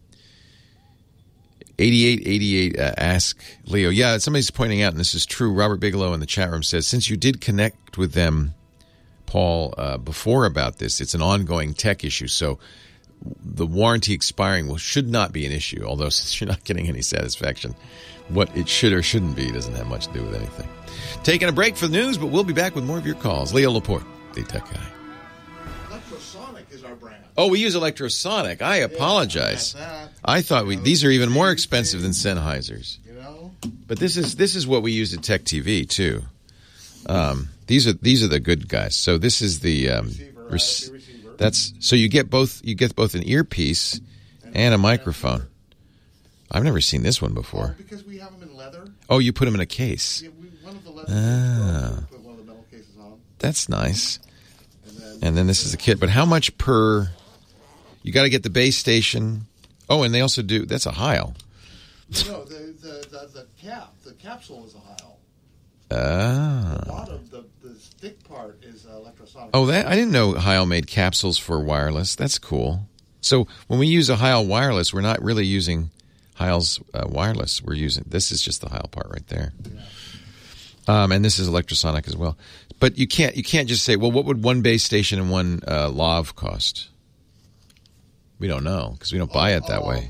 8888 ask Leo. Yeah, somebody's pointing out, and this is true. Robert Bigelow in the chat room says, since you did connect with them, Paul, before about this, it's an ongoing tech issue. So the warranty expiring should not be an issue, although since you're not getting any satisfaction, what it should or shouldn't be doesn't have much to do with anything. Taking a break for the news, but we'll be back with more of your calls. Leo Laporte, the Tech Guy. Electrosonic is our brand. Oh, we use Electrosonic. I apologize. I thought these are even more expensive than Sennheisers. You know? But this is what we use at Tech TV too. These are the good guys. So this is the receiver. That's so you get both an earpiece and a microphone. I've never seen this one before. Because we have them in leather. Oh, you put them in a case. Yeah, one of the leather put one of the metal cases on. That's nice. And then this is the kit. But how much per? You got to get the base station. Oh, and they also do. That's a Heil. No, the capsule is a Heil. Ah. The bottom, the stick part is electrosonic. Oh, I didn't know Heil made capsules for wireless. That's cool. So when we use a Heil wireless, we're not really using Heil's wireless. This is just the Heil part right there. Yeah. And this is Electrosonic as well. But you can't just say, well, what would one base station and one lav cost? We don't know because we don't buy it that way.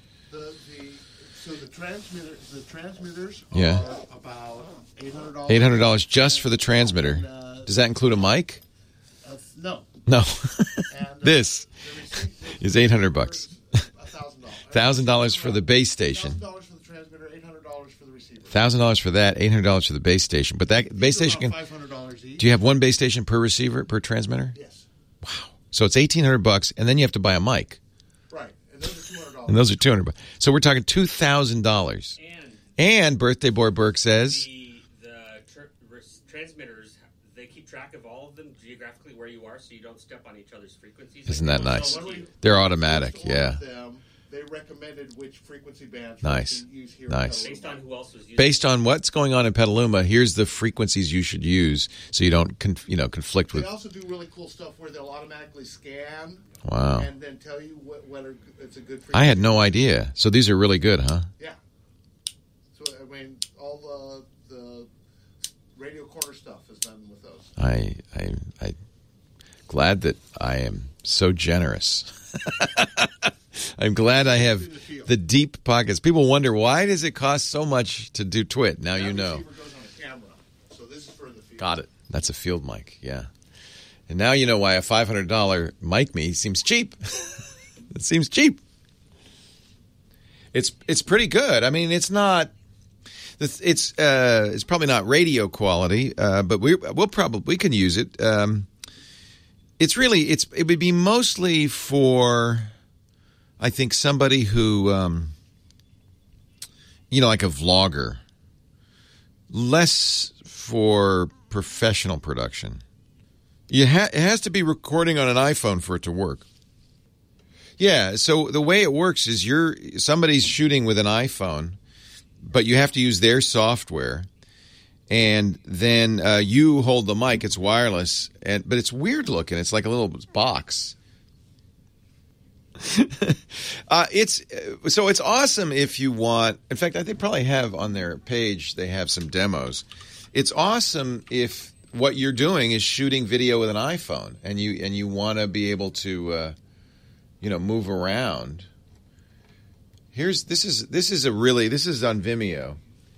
So the transmitters are about $800. $800 just for the transmitter. Does that include a mic? No. No. This is $800. $1,000 for the base station. $1,000 for the transmitter, $800 for the receiver. $1,000 for that, $800 for the base station. But that base station can. $500 each. Do you have one base station per receiver per transmitter? Yes. Wow. So it's $1,800, and then you have to buy a mic. Right, and those are $200. And those are $200. So we're talking $2,000. And Birthday Boy Burke says the transmitters, they keep track of all of them geographically where you are, so you don't step on each other's frequencies. Isn't that nice? They're automatic, yeah. They recommended which frequency bands nice. we can use here. Nice. Based on who else was using Based on what's going on in Petaluma, here's the frequencies you should use so you don't conflict with. They also do really cool stuff where they'll automatically scan. Wow. And then tell you whether it's a good frequency. I had no idea. So these are really good, huh? Yeah. So I mean, all the Radio Corner stuff is done with those. I glad that I am so generous. I'm glad I have the deep pockets. People wonder, why does it cost so much to do Twit? Now you know. Goes on a camera, so this is for the field. Got it. That's a field mic, yeah. And now you know why a $500 mic me seems cheap. It seems cheap. It's pretty good. I mean, it's not. It's probably not radio quality, but we can use it. It would be mostly for, I think, somebody who, like a vlogger, less for professional production. It has to be recording on an iPhone for it to work. Yeah, so the way it works is somebody's shooting with an iPhone, but you have to use their software, and then you hold the mic. It's wireless, but it's weird looking. It's like a little box. It's awesome if you want. In fact, I think probably have on their page, they have some demos. It's awesome if what you're doing is shooting video with an iPhone and you want to be able to move around. This is on Vimeo.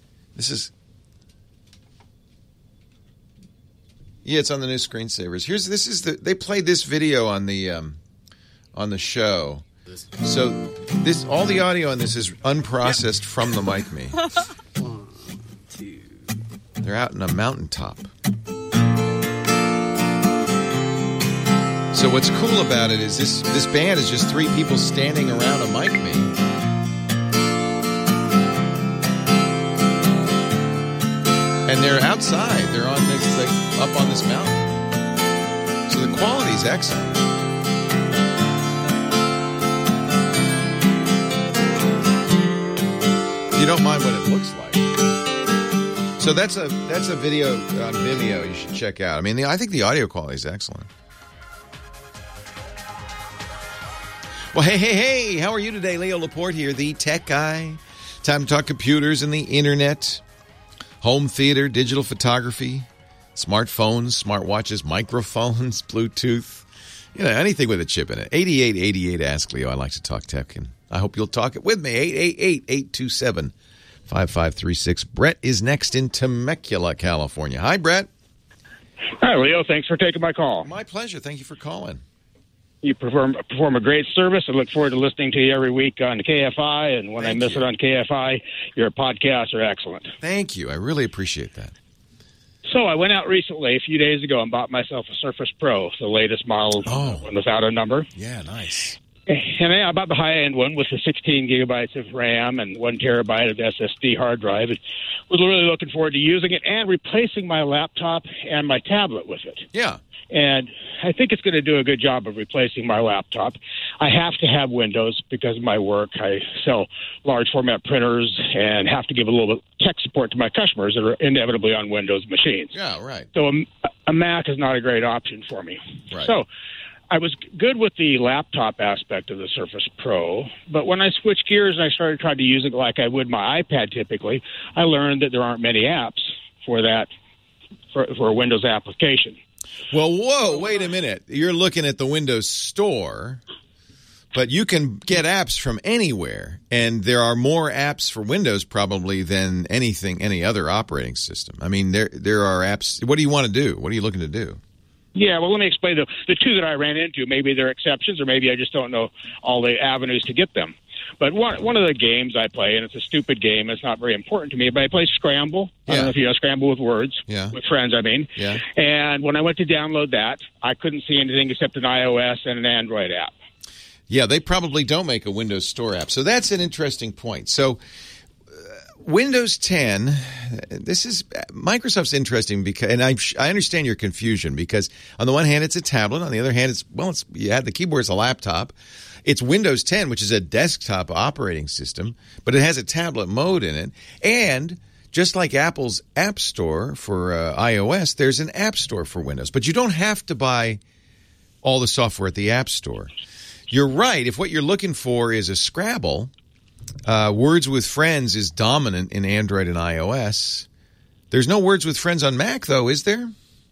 It's on the new screensavers. They played this video on the show. So all the audio on this is unprocessed from the Mic Me. 1, 2. They're out in a mountaintop. So what's cool about it is this band is just 3 people standing around a Mic Me. And they're outside. They're on up on this mountain. So the quality's excellent. You don't mind what it looks like. So that's a video on Vimeo you should check out. I mean, I think the audio quality is excellent. Well, hey, how are you today? Leo Laporte here, the tech guy. Time to talk computers and the internet, home theater, digital photography, smartphones, smartwatches, microphones, Bluetooth, anything with a chip in it. 8888 Ask Leo. I like to talk tech, and I hope you'll talk it with me. 888-827-5536. Brett is next in Temecula, California. Hi, Brett. Hi, Leo. Thanks for taking my call. My pleasure. Thank you for calling. You perform a great service. I look forward to listening to you every week on KFI, and when I miss it on KFI, your podcasts are excellent. Thank you. I really appreciate that. So I went out recently, a few days ago, and bought myself a Surface Pro, the latest model without a number. Yeah, nice. And I bought the high-end one with the 16 gigabytes of RAM and 1 terabyte of SSD hard drive. And was really looking forward to using it and replacing my laptop and my tablet with it. Yeah. And I think it's going to do a good job of replacing my laptop. I have to have Windows because of my work. I sell large format printers and have to give a little bit of tech support to my customers that are inevitably on Windows machines. Yeah, right. So a Mac is not a great option for me. Right. So I was good with the laptop aspect of the Surface Pro, but when I switched gears and I started trying to use it like I would my iPad typically, I learned that there aren't many apps for that, for a Windows application. Well, whoa, wait a minute. You're looking at the Windows Store, but you can get apps from anywhere, and there are more apps for Windows probably than any other operating system. I mean, there are apps. What do you want to do? What are you looking to do? Yeah, well, let me explain the two that I ran into. Maybe they're exceptions, or maybe I just don't know all the avenues to get them. But one of the games I play, and it's a stupid game, it's not very important to me, but I play Scramble. Yeah. I don't know if you know Scramble with words. Yeah. With friends, I mean. Yeah. And when I went to download that, I couldn't see anything except an iOS and an Android app. Yeah, they probably don't make a Windows Store app. So that's an interesting point. So Windows 10, Microsoft's interesting because, and I understand your confusion because on the one hand it's a tablet, on the other hand you have the keyboard, it's a laptop. It's Windows 10, which is a desktop operating system, but it has a tablet mode in it. And just like Apple's App Store for iOS, there's an App Store for Windows. But you don't have to buy all the software at the App Store. You're right. If what you're looking for is a Scrabble, Words with Friends is dominant in Android and iOS. There's no Words with Friends on Mac, though, is there?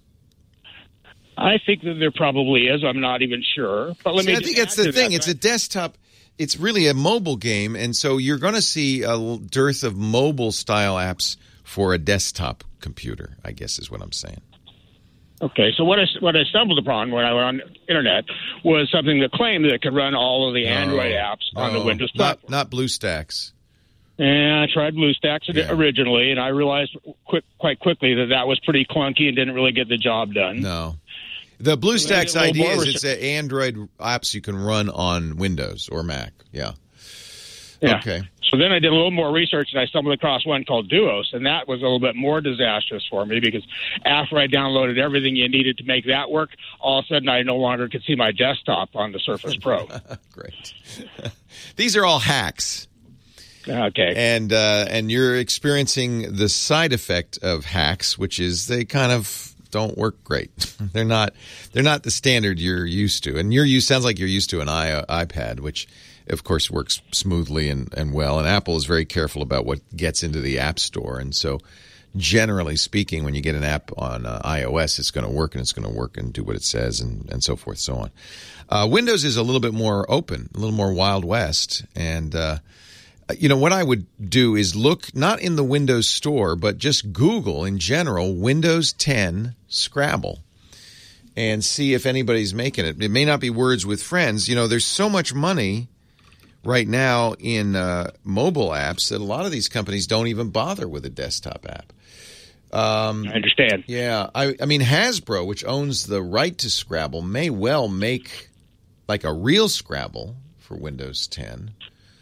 I think that there probably is. I'm not even sure. But I think that's the thing. It's a desktop. It's really a mobile game, and so you're going to see a dearth of mobile-style apps for a desktop computer, I guess is what I'm saying. Okay, so what I stumbled upon when I went on the internet was something that claimed that it could run all of the Android apps on the Windows platform. Not BlueStacks. And I tried BlueStacks originally, and I realized quite quickly that was pretty clunky and didn't really get the job done. No. The BlueStacks idea is it's Android apps you can run on Windows or Mac. Yeah. Okay. So then I did a little more research, and I stumbled across one called Duos, and that was a little bit more disastrous for me because after I downloaded everything you needed to make that work, all of a sudden I no longer could see my desktop on the Surface Pro. Great. These are all hacks. Okay. And you're experiencing the side effect of hacks, which is they kind of don't work great. They're not the standard you're used to. And sounds like you're used to an iPad, which of course works smoothly and well. And Apple is very careful about what gets into the App Store. And so generally speaking, when you get an app on iOS, it's going to work and do what it says and so forth, so on. Windows is a little bit more open, a little more Wild West. And, what I would do is look not in the Windows Store, but just Google in general, Windows 10 Scrabble, and see if anybody's making it. It may not be Words with Friends. There's so much money right now in mobile apps that a lot of these companies don't even bother with a desktop app. I understand. Yeah. I mean, Hasbro, which owns the right to Scrabble, may well make like a real Scrabble for Windows 10.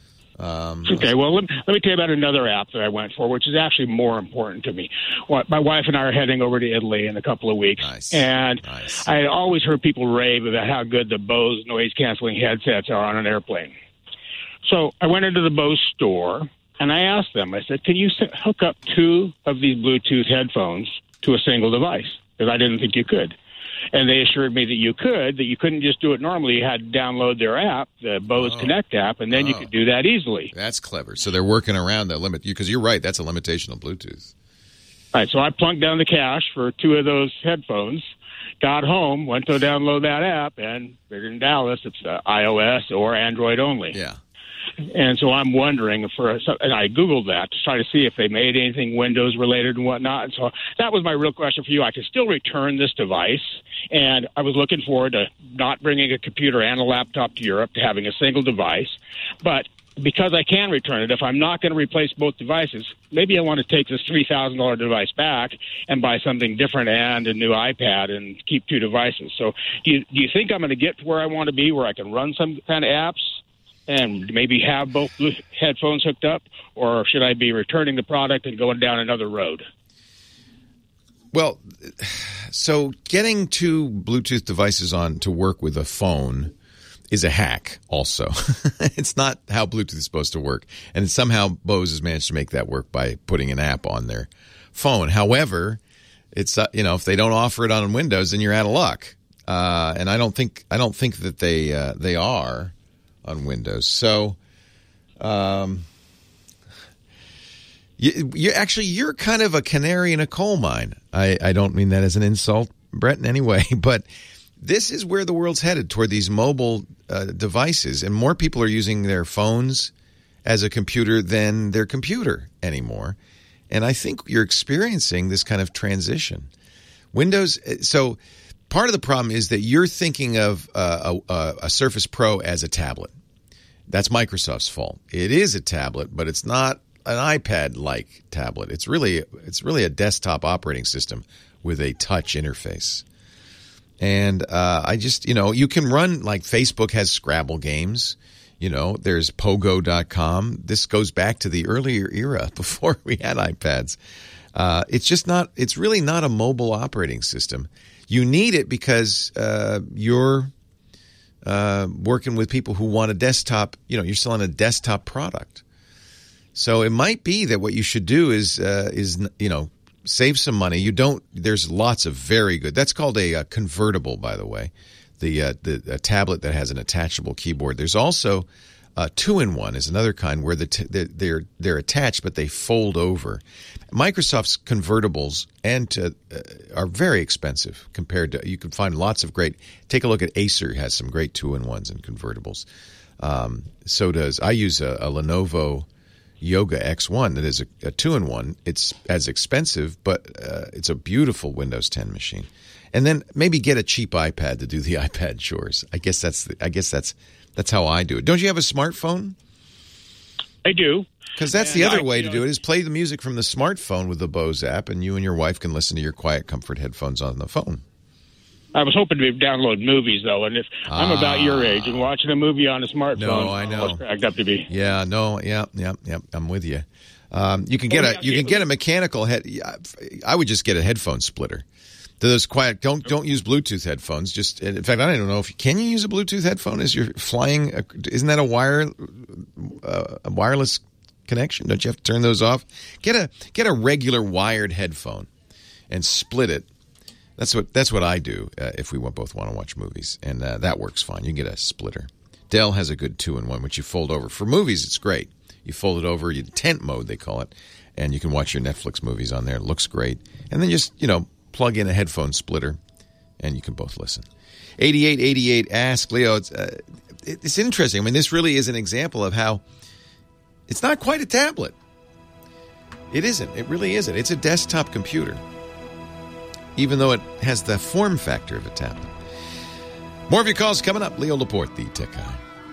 Okay, well, let me tell you about another app that I went for, which is actually more important to me. My wife and I are heading over to Italy in a couple of weeks, and I had always heard people rave about how good the Bose noise-canceling headsets are on an airplane. So I went into the Bose store, and I asked them, I said, can you hook up 2 of these Bluetooth headphones to a single device? Because I didn't think you could. And they assured me that you couldn't just do it normally. You had to download their app, the Bose Connect app, and then you could do that easily. That's clever. So they're working around that limit, because you're right, that's a limitation of Bluetooth. All right, so I plunked down the cash for 2 of those headphones, got home, went to download that app, and bigger than Dallas, it's iOS or Android only. Yeah. And so I'm wondering and I Googled that to try to see if they made anything Windows related and whatnot. And so that was my real question for you. I could still return this device, and I was looking forward to not bringing a computer and a laptop to Europe, to having a single device. But because I can return it, if I'm not going to replace both devices, maybe I want to take this $3,000 device back and buy something different and a new iPad and keep 2 devices. So do you think I'm going to get to where I want to be, where I can run some kind of apps and maybe have both headphones hooked up, or should I be returning the product and going down another road? Well, so getting 2 Bluetooth devices on to work with a phone is a hack also. It's not how Bluetooth is supposed to work. And somehow Bose has managed to make that work by putting an app on their phone. However, it's if they don't offer it on Windows, then you're out of luck. And I don't think that they are on Windows. So, you're kind of a canary in a coal mine. I don't mean that as an insult, Brett, in any way, but this is where the world's headed, toward these mobile devices, and more people are using their phones as a computer than their computer anymore. And I think you're experiencing this kind of transition. Windows. So part of the problem is that you're thinking of a Surface Pro as a tablet. That's Microsoft's fault. It is a tablet, but it's not an iPad-like tablet. It's really a desktop operating system with a touch interface. And I just, you can run, like Facebook has Scrabble games. There's Pogo.com. This goes back to the earlier era before we had iPads. It's really not a mobile operating system. You need it because you're working with people who want a desktop, you're selling a desktop product. So it might be that what you should do is save some money. There's lots of very good, that's called a convertible, by the way, the tablet that has an attachable keyboard. There's also 2-in-1 is another kind where they're attached, but they fold over. Microsoft's convertibles are very expensive compared to, you can find lots of great, take a look at Acer, has some great 2-in-1s and convertibles. I use a Lenovo Yoga X1 that is a 2-in-1. It's as expensive, but it's a beautiful Windows 10 machine. And then maybe get a cheap iPad to do the iPad chores. I guess that's how I do it. Don't you have a smartphone? I do. Because that's the other way to do it, is play the music from the smartphone with the Bose app, and you and your wife can listen to your Quiet Comfort headphones on the phone. I was hoping to download movies, though, and if I'm about your age and watching a movie on a smartphone, no, I know. What's cracked up to be. Yeah, no, yeah, I'm with you. You can get a mechanical head. I would just get a headphone splitter. Those quiet. Don't use Bluetooth headphones. Just, in fact, I don't know if can you use a Bluetooth headphone as you're flying. Isn't that a wireless connection? Don't you have to turn those off? Get a regular wired headphone and split it. That's what I do if we both want to watch movies, and that works fine. You can get a splitter. Dell has a good 2-in-1, which you fold over. For movies, it's great. You fold it over, tent mode, they call it, and you can watch your Netflix movies on there. It looks great. And then just, plug in a headphone splitter, and you can both listen. 8888, ask Leo. It's interesting. I mean, this really is an example of how it's not quite a tablet. It isn't. It really isn't. It's a desktop computer, even though it has the form factor of a tablet. More of your calls coming up. Leo Laporte, the tech guy.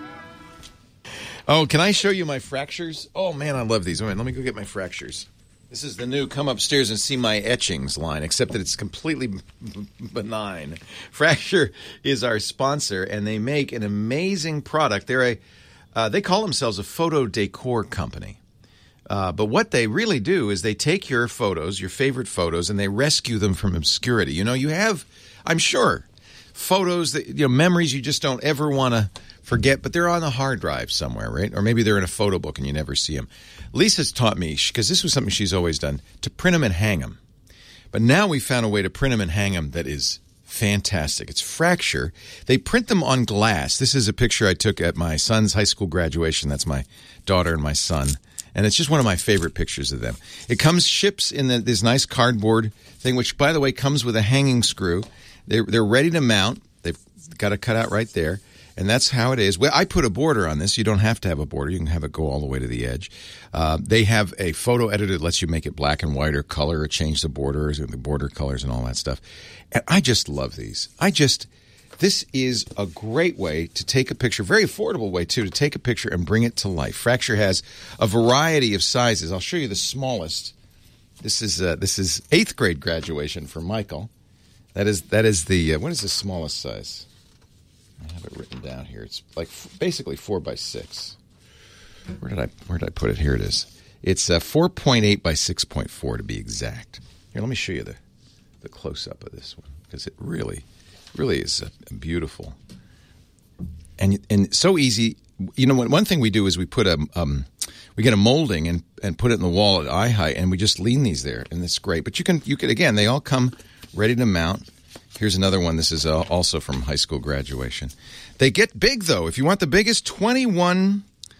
Oh, can I show you my fractures? Oh, man, I love these. All right, let me go get my fractures. This is the new come upstairs and see my etchings line, except that it's completely benign. Fracture is our sponsor, and they make an amazing product. They call themselves a photo decor company. But what they really do is they take your photos, your favorite photos, and they rescue them from obscurity. You have, I'm sure, photos that, memories you just don't ever want to forget, but they're on a hard drive somewhere, right? Or maybe they're in a photo book and you never see them. Lisa's taught me, because this was something she's always done, to print them and hang them. But now we found a way to print them and hang them that is fantastic. It's Fracture. They print them on glass. This is a picture I took at my son's high school graduation. That's my daughter and my son. And it's just one of my favorite pictures of them. It ships in this nice cardboard thing, which, by the way, comes with a hanging screw. They're ready to mount. They've got a cutout right there. And that's how it is. Well, I put a border on this. You don't have to have a border. You can have it go all the way to the edge. They have a photo editor that lets you make it black and white or color or change the borders and the border colors and all that stuff. And I just love these. This is a great way to take a picture, very affordable way, too, to take a picture and bring it to life. Fracture has a variety of sizes. I'll show you the smallest. This is 8th grade graduation for Michael. That is the, what is the smallest size? I have it written down here. It's like basically 4 by 6. Where did I put it? Here it is. It's 4.8 by 6.4 to be exact. Here, let me show you the close-up of this one, because it really is beautiful and so easy. One thing we do is we put we get a molding and put it in the wall at eye height, and we just lean these there, and it's great. But you can again, they all come ready to mount. Here's another one. This is also from high school graduation. They get big, though. If you want the biggest, 21.6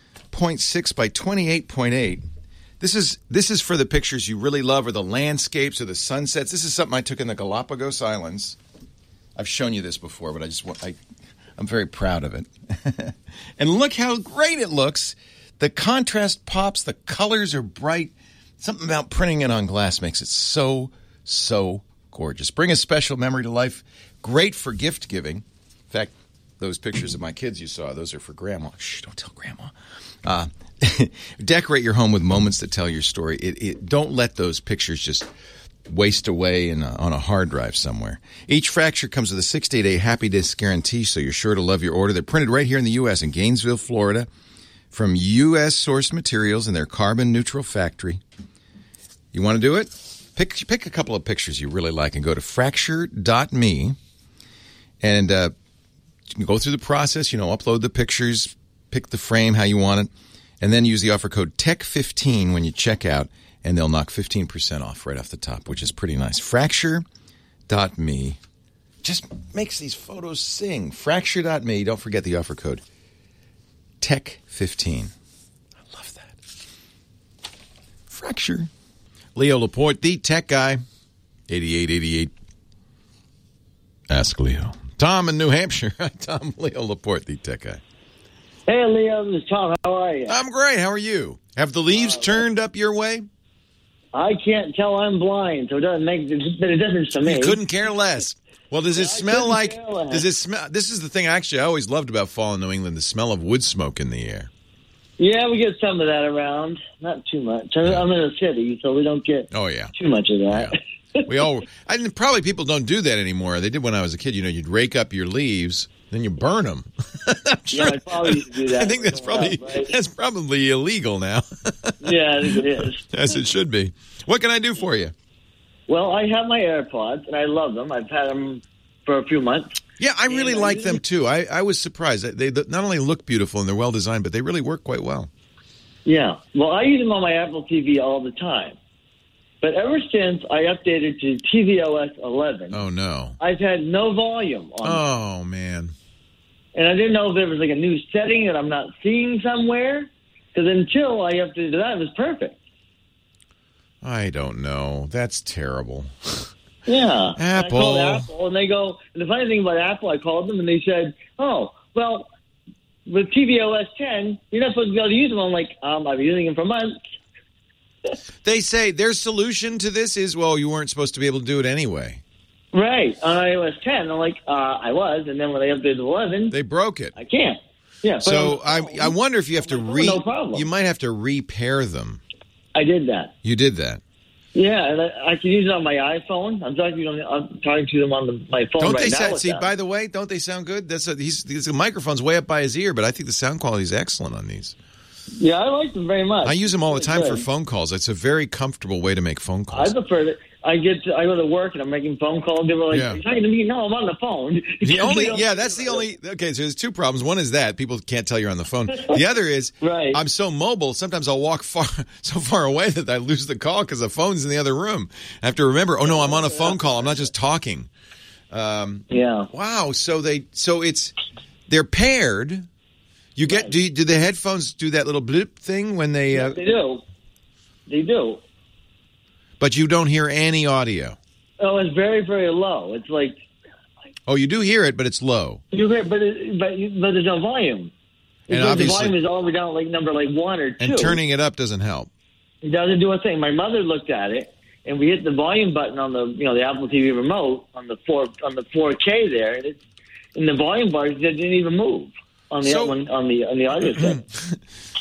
by 28.8. This is for the pictures you really love, or the landscapes or the sunsets. This is something I took in the Galapagos Islands. I've shown you this before, but I'm very proud of it. And look how great it looks. The contrast pops. The colors are bright. Something about printing it on glass makes it so, so gorgeous. Bring a special memory to life. Great for gift giving. In fact, those pictures of my kids you saw, those are for Grandma. Shh, don't tell Grandma. Decorate your home with moments that tell your story. Don't let those pictures just waste away on a hard drive somewhere. Each Fracture comes with a 6-day happiness guarantee, so you're sure to love your order. They're printed right here in the U.S. in Gainesville, Florida, from U.S. sourced materials in their carbon-neutral factory. You want to do it? Pick a couple of pictures you really like and go to fracture.me and you can go through the process, upload the pictures, pick the frame how you want it, and then use the offer code TECH15 when you check out, and they'll knock 15% off right off the top, which is pretty nice. Fracture.me just makes these photos sing. Fracture.me. Don't forget the offer code TECH15. I love that. Fracture. Leo Laporte, the tech guy. 8888. Ask Leo. Tom in New Hampshire. Tom, Leo Laporte, the tech guy. Hey, Leo, this is Tom. How are you? I'm great. How are you? Have the leaves turned up your way? I can't tell. I'm blind, so it doesn't make a difference to me. You couldn't care less. Well, does it smell like... Does it smell... This is the thing I always loved about fall in New England, the smell of wood smoke in the air. Yeah, we get some of that around. Not too much. I'm in a city, so we don't get too much of that. Yeah. Probably people don't do that anymore. They did when I was a kid. You'd rake up your leaves, then you burn them. I'm sure. Yeah, I probably used to do that. I think that's probably illegal now. Yeah, I think it is. As it should be. What can I do for you? Well, I have my AirPods, and I love them. I've had them for a few months. Yeah, I really like them, too. I was surprised. They not only look beautiful and they're well-designed, but they really work quite well. Yeah. Well, I use them on my Apple TV all the time. But ever since I updated to tvOS 11, oh no, I've had no volume on Oh man. And I didn't know if there was like a new setting that I'm not seeing somewhere. Because until I updated that, it was perfect. I don't know. That's terrible. Yeah. Apple. And I called Apple, and they go, and the funny thing about Apple, I called them, and they said, oh, well, with tvOS 10, you're not supposed to be able to use them. I'm like, I've been using them for months. They say their solution to this is, well, you weren't supposed to be able to do it anyway. Right. On iOS 10, I'm like, I was, and then when they updated 11... They broke it. I can't. Yeah. So I wonder if you have to no problem. You might have to repair them. I did that. You did that. Yeah, and I can use it on my iPhone. I'm talking to them on my phone Don't right they now. see? By the way, don't they sound good? The microphone's way up by his ear, but I think the sound quality is excellent on these. Yeah, I like them very much. I use them all the time for phone calls. It's a very comfortable way to make phone calls. I prefer it. I go to work and I'm making phone calls. They were like, "You're talking to me?" No, I'm on the phone. That's the only. Okay, so there's two problems. One is that people can't tell you're on the phone. The other is I'm so mobile. Sometimes I'll walk so far away that I lose the call because the phone's in the other room. I have to remember. Oh no, I'm on a phone call. I'm not just talking. Wow. So they're paired. You get do the headphones do that little bloop thing when they? Yes, they do. They do. But you don't hear any audio. Oh, it's very, very low. It's like. Oh, you do hear it, but it's low. You hear, but there's no volume. And obviously, the volume is all the way down like number 1 or 2. And turning it up doesn't help. It doesn't do a thing. My mother looked at it, and we hit the volume button on the the Apple TV remote on the 4K there, and the volume bars didn't even move on the on the audio set.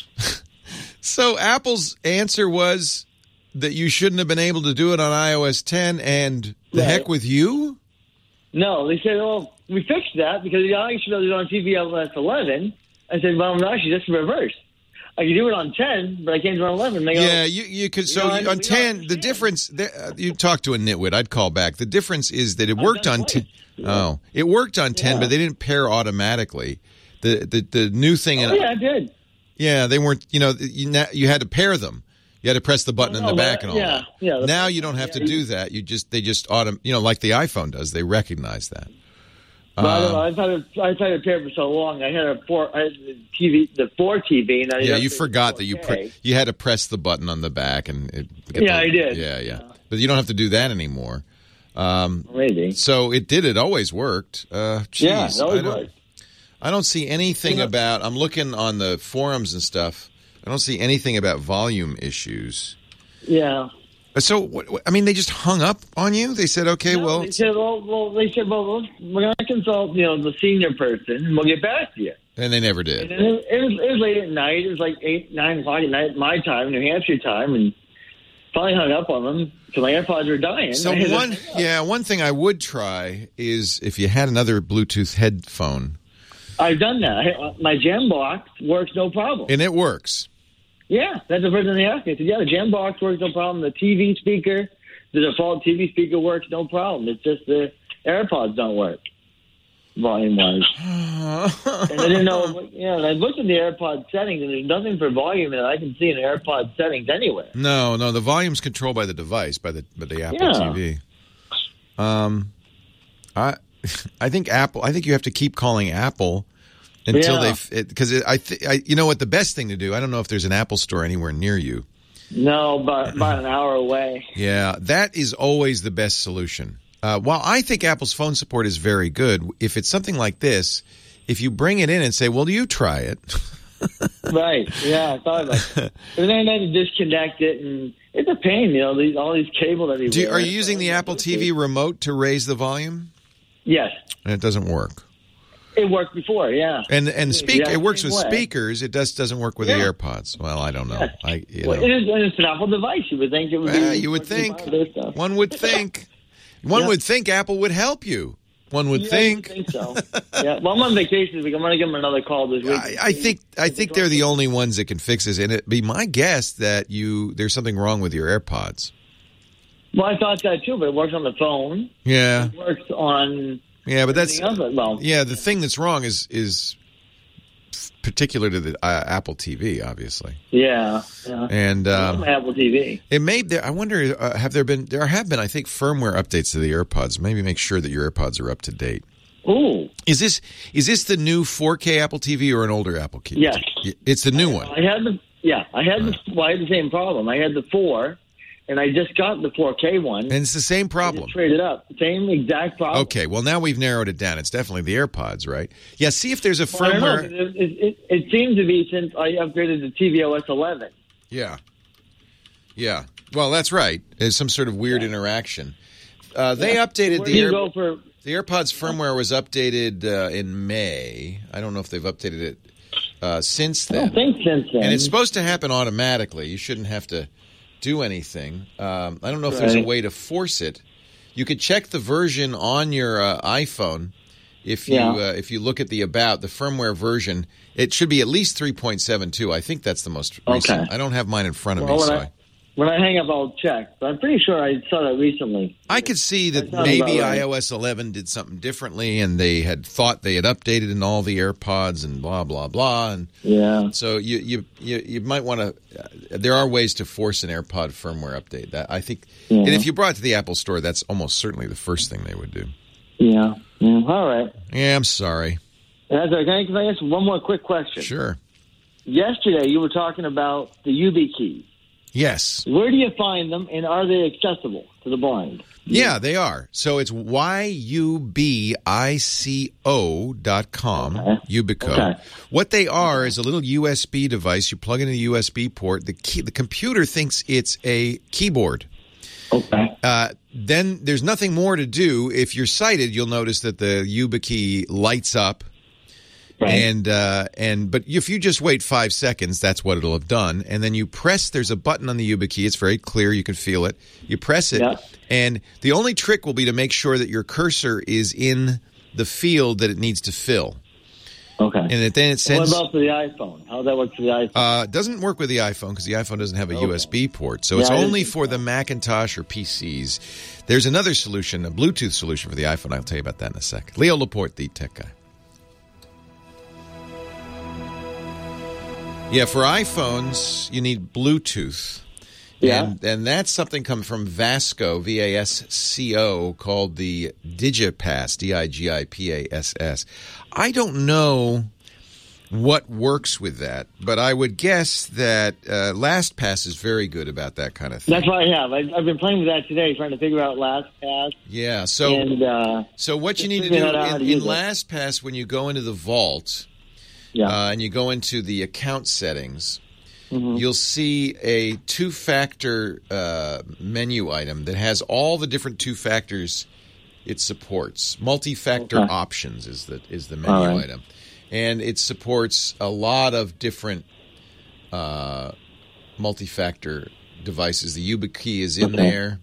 So Apple's answer was that you shouldn't have been able to do it on iOS 10, and the heck with you? No, they said, "Oh, we fixed that because I should have done it on tvOS 11." I said, "Well, no, actually, just reverse. I can do it on 10, but I can't do it on 11." They go, you could. So on 10, the difference. You talked to a nitwit. I'd call back. The difference is that it worked on 10. Oh, it worked on 10, but they didn't pair automatically. The new thing. I did. Yeah, they weren't. You had to pair them. You had to press the button in the back and all that. Yeah. Now you don't have to do that. They just like the iPhone does. They recognize that. Well, I've had it paired for so long. I had the TV. And you forgot that you had to press the button on the back and. I did. Yeah. But you don't have to do that anymore. Maybe. So it always worked. It always worked. I don't see anything about. I'm looking on the forums and stuff. I don't see anything about volume issues. Yeah. So, they just hung up on you? They said, okay, well... They said, well, we're going to consult, the senior person, and we'll get back to you. And they never did. And it was late at night. It was like 8, 9 o'clock at night, my time, New Hampshire time, and finally hung up on them because my AirPods were dying. So, one thing I would try is if you had another Bluetooth headphone... I've done that. My Jambox works no problem. And it works. Yeah, that's the first thing they asked me. I said, the Jambox works no problem. The TV speaker, the default TV speaker works no problem. It's just the AirPods don't work, volume-wise. And I didn't know, and I looked at the AirPod settings, and there's nothing for volume that I can see in the AirPod settings anywhere. No, the volume's controlled by the device, by the Apple TV. I think you have to keep calling Apple until because you know what the best thing to do. I don't know if there's an Apple store anywhere near you. No, but about an hour away. Yeah, that is always the best solution. While I think Apple's phone support is very good, if it's something like this, if you bring it in and say, "Well, you try it," right? Yeah, I thought about it. And then I had to disconnect it, and it's a pain. All these cable that are you using the Apple TV remote to raise the volume? Yes. And it doesn't work. It worked before, yeah. And it works with speakers. It doesn't work with the AirPods. Well, I don't know. It's an Apple device. You would think it would be. You would think. One would think. One would think Apple would help you. One would think. I think so. Yeah. Well, I'm on vacation this week. I'm going to give them another call this week. I think they're the only ones that can fix this. And it'd be my guess that there's something wrong with your AirPods. Well, I thought that too, but it works on the phone. Yeah. It works on. Yeah, but that's the thing that's wrong is particular to the Apple TV, obviously. Yeah. And Apple TV. It may. I wonder. Have there been? There have been, I think, firmware updates to the AirPods. Maybe make sure that your AirPods are up to date. Ooh. Is this the new 4K Apple TV or an older Apple TV? Yes. It's the new one. I had the same problem. I had the 4, and I just got the 4K one. And it's the same problem. I just traded up. Same exact problem. Okay, well, now we've narrowed it down. It's definitely the AirPods, right? Yeah, see if there's a Well, firmware. it seems to be since I upgraded to tvOS 11. Yeah. Well, that's right. There's some sort of weird interaction. They updated the AirPods firmware was updated in May. I don't know if they've updated it since then. I don't think since then. And it's supposed to happen automatically. You shouldn't have to do anything. I don't know if there's a way to force it. You could check the version on your iPhone. If you look at the firmware version, it should be at least 3.72. I think that's the most recent. Okay. I don't have mine in front of me, so when I hang up, I'll check. But I'm pretty sure I saw that recently. I could see that maybe iOS 11 did something differently, and they had thought they had updated in all the AirPods and blah blah blah. And so you might want to. There are ways to force an AirPod firmware update. That I think, and if you brought it to the Apple Store, that's almost certainly the first thing they would do. Yeah. All right. Yeah, I'm sorry. That's all right. Can I ask one more quick question? Sure. Yesterday, you were talking about the YubiKeys. Yes. Where do you find them, and are they accessible to the blind? Yeah, they are. So it's yubico.com, Yubico. Okay. What they are is a little USB device. You plug in a USB port. The computer thinks it's a keyboard. Okay. Then there's nothing more to do. If you're sighted, you'll notice that the YubiKey lights up. Right. But if you just wait 5 seconds, that's what it'll have done. And then you press. There's a button on the YubiKey. It's very clear. You can feel it. You press it, and the only trick will be to make sure that your cursor is in the field that it needs to fill. Okay. And then it sends. What about for the iPhone? How does that work for the iPhone? It doesn't work with the iPhone because the iPhone doesn't have a USB port. So it's only for the Macintosh or PCs. There's another solution, a Bluetooth solution for the iPhone. I'll tell you about that in a second. Leo Laporte, the tech guy. Yeah, for iPhones, you need Bluetooth. Yeah. And that's something coming from Vasco, V-A-S-C-O, called the DigiPass, D-I-G-I-P-A-S-S. I don't know what works with that, but I would guess that LastPass is very good about that kind of thing. That's what I have. I've been playing with that today, trying to figure out LastPass. Yeah, so what you need to do in LastPass, when you go into the vault... and you go into the account settings, you'll see a two-factor menu item that has all the different two factors it supports. Multi-factor options is the menu item. And it supports a lot of different multi-factor devices. The YubiKey is in there.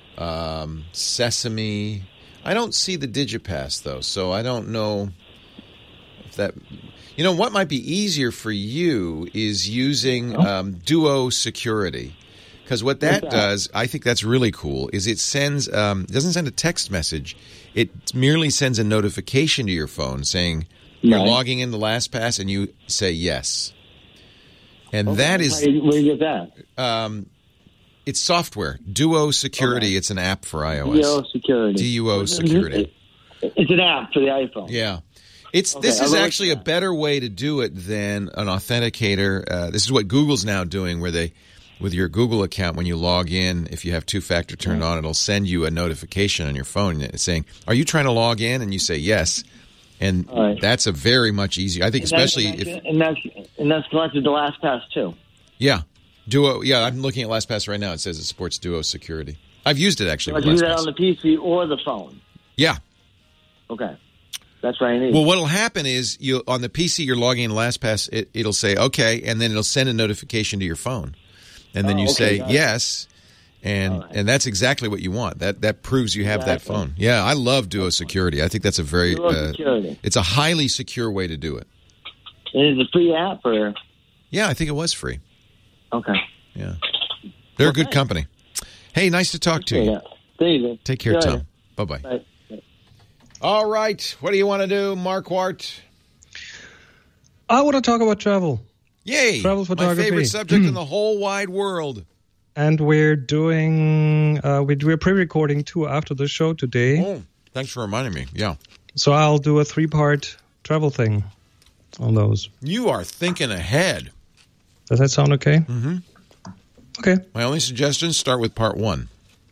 Sesame. I don't see the DigiPass, though, so I don't know if that... You know, what might be easier for you is using Duo Security. Because what that does, I think that's really cool, is it sends it doesn't send a text message. It merely sends a notification to your phone saying you're logging into LastPass, and you say yes. And that is... Where do you get that? It's software. Duo Security. It's an app for iOS. Duo Security. Duo Security. It's an app for the iPhone. Yeah. This is actually a better way to do it than an authenticator. This is what Google's now doing, where they, with your Google account, when you log in, if you have two-factor turned on, it'll send you a notification on your phone saying, "Are you trying to log in?" And you say yes, and that's a very much easier. I think, especially that's connected to LastPass too. Yeah, Duo. Yeah, I'm looking at LastPass right now. It says it supports Duo Security. I've used it actually. So you do that on the PC or the phone. Yeah. Okay. That's what I need. Well, what'll happen is on the PC, you're logging in LastPass. It'll say okay, and then it'll send a notification to your phone, and then you say yes, and that's exactly what you want. That proves you have that phone. Yeah, I love Duo Security. I think that's a very it's a highly secure way to do it. Is it a free app or? Yeah, I think it was free. Okay. Yeah, they're a good company. Hey, nice to talk to you. Thank you. Take care, Tom. Bye-bye. Bye. All right. What do you want to do, Mark Wart? I want to talk about travel. Yay! Travel photography. My favorite subject in the whole wide world. And we're doing, we're pre-recording 2 after the show today. Oh, thanks for reminding me. Yeah. So I'll do a 3-part travel thing on those. You are thinking ahead. Does that sound okay? Mm-hmm. Okay. My only suggestion, start with part 1.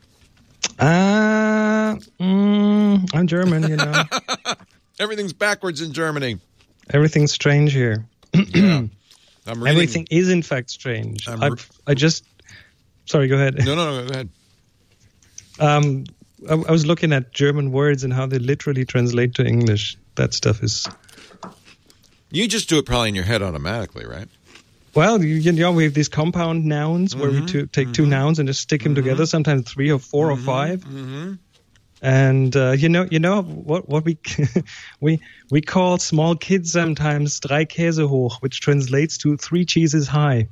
I'm German, you know. Everything's backwards in Germany. Everything's strange here. Yeah. Everything is, in fact, strange. Sorry, go ahead. No, go ahead. I was looking at German words and how they literally translate to English. That stuff is... You just do it probably in your head automatically, right? Well, you know, we have these compound nouns where we take 2 nouns and just stick them together, sometimes 3 or 4 or 5. Mm-hmm. And you know what we call small kids sometimes 3 Käse hoch, which translates to 3 cheeses high.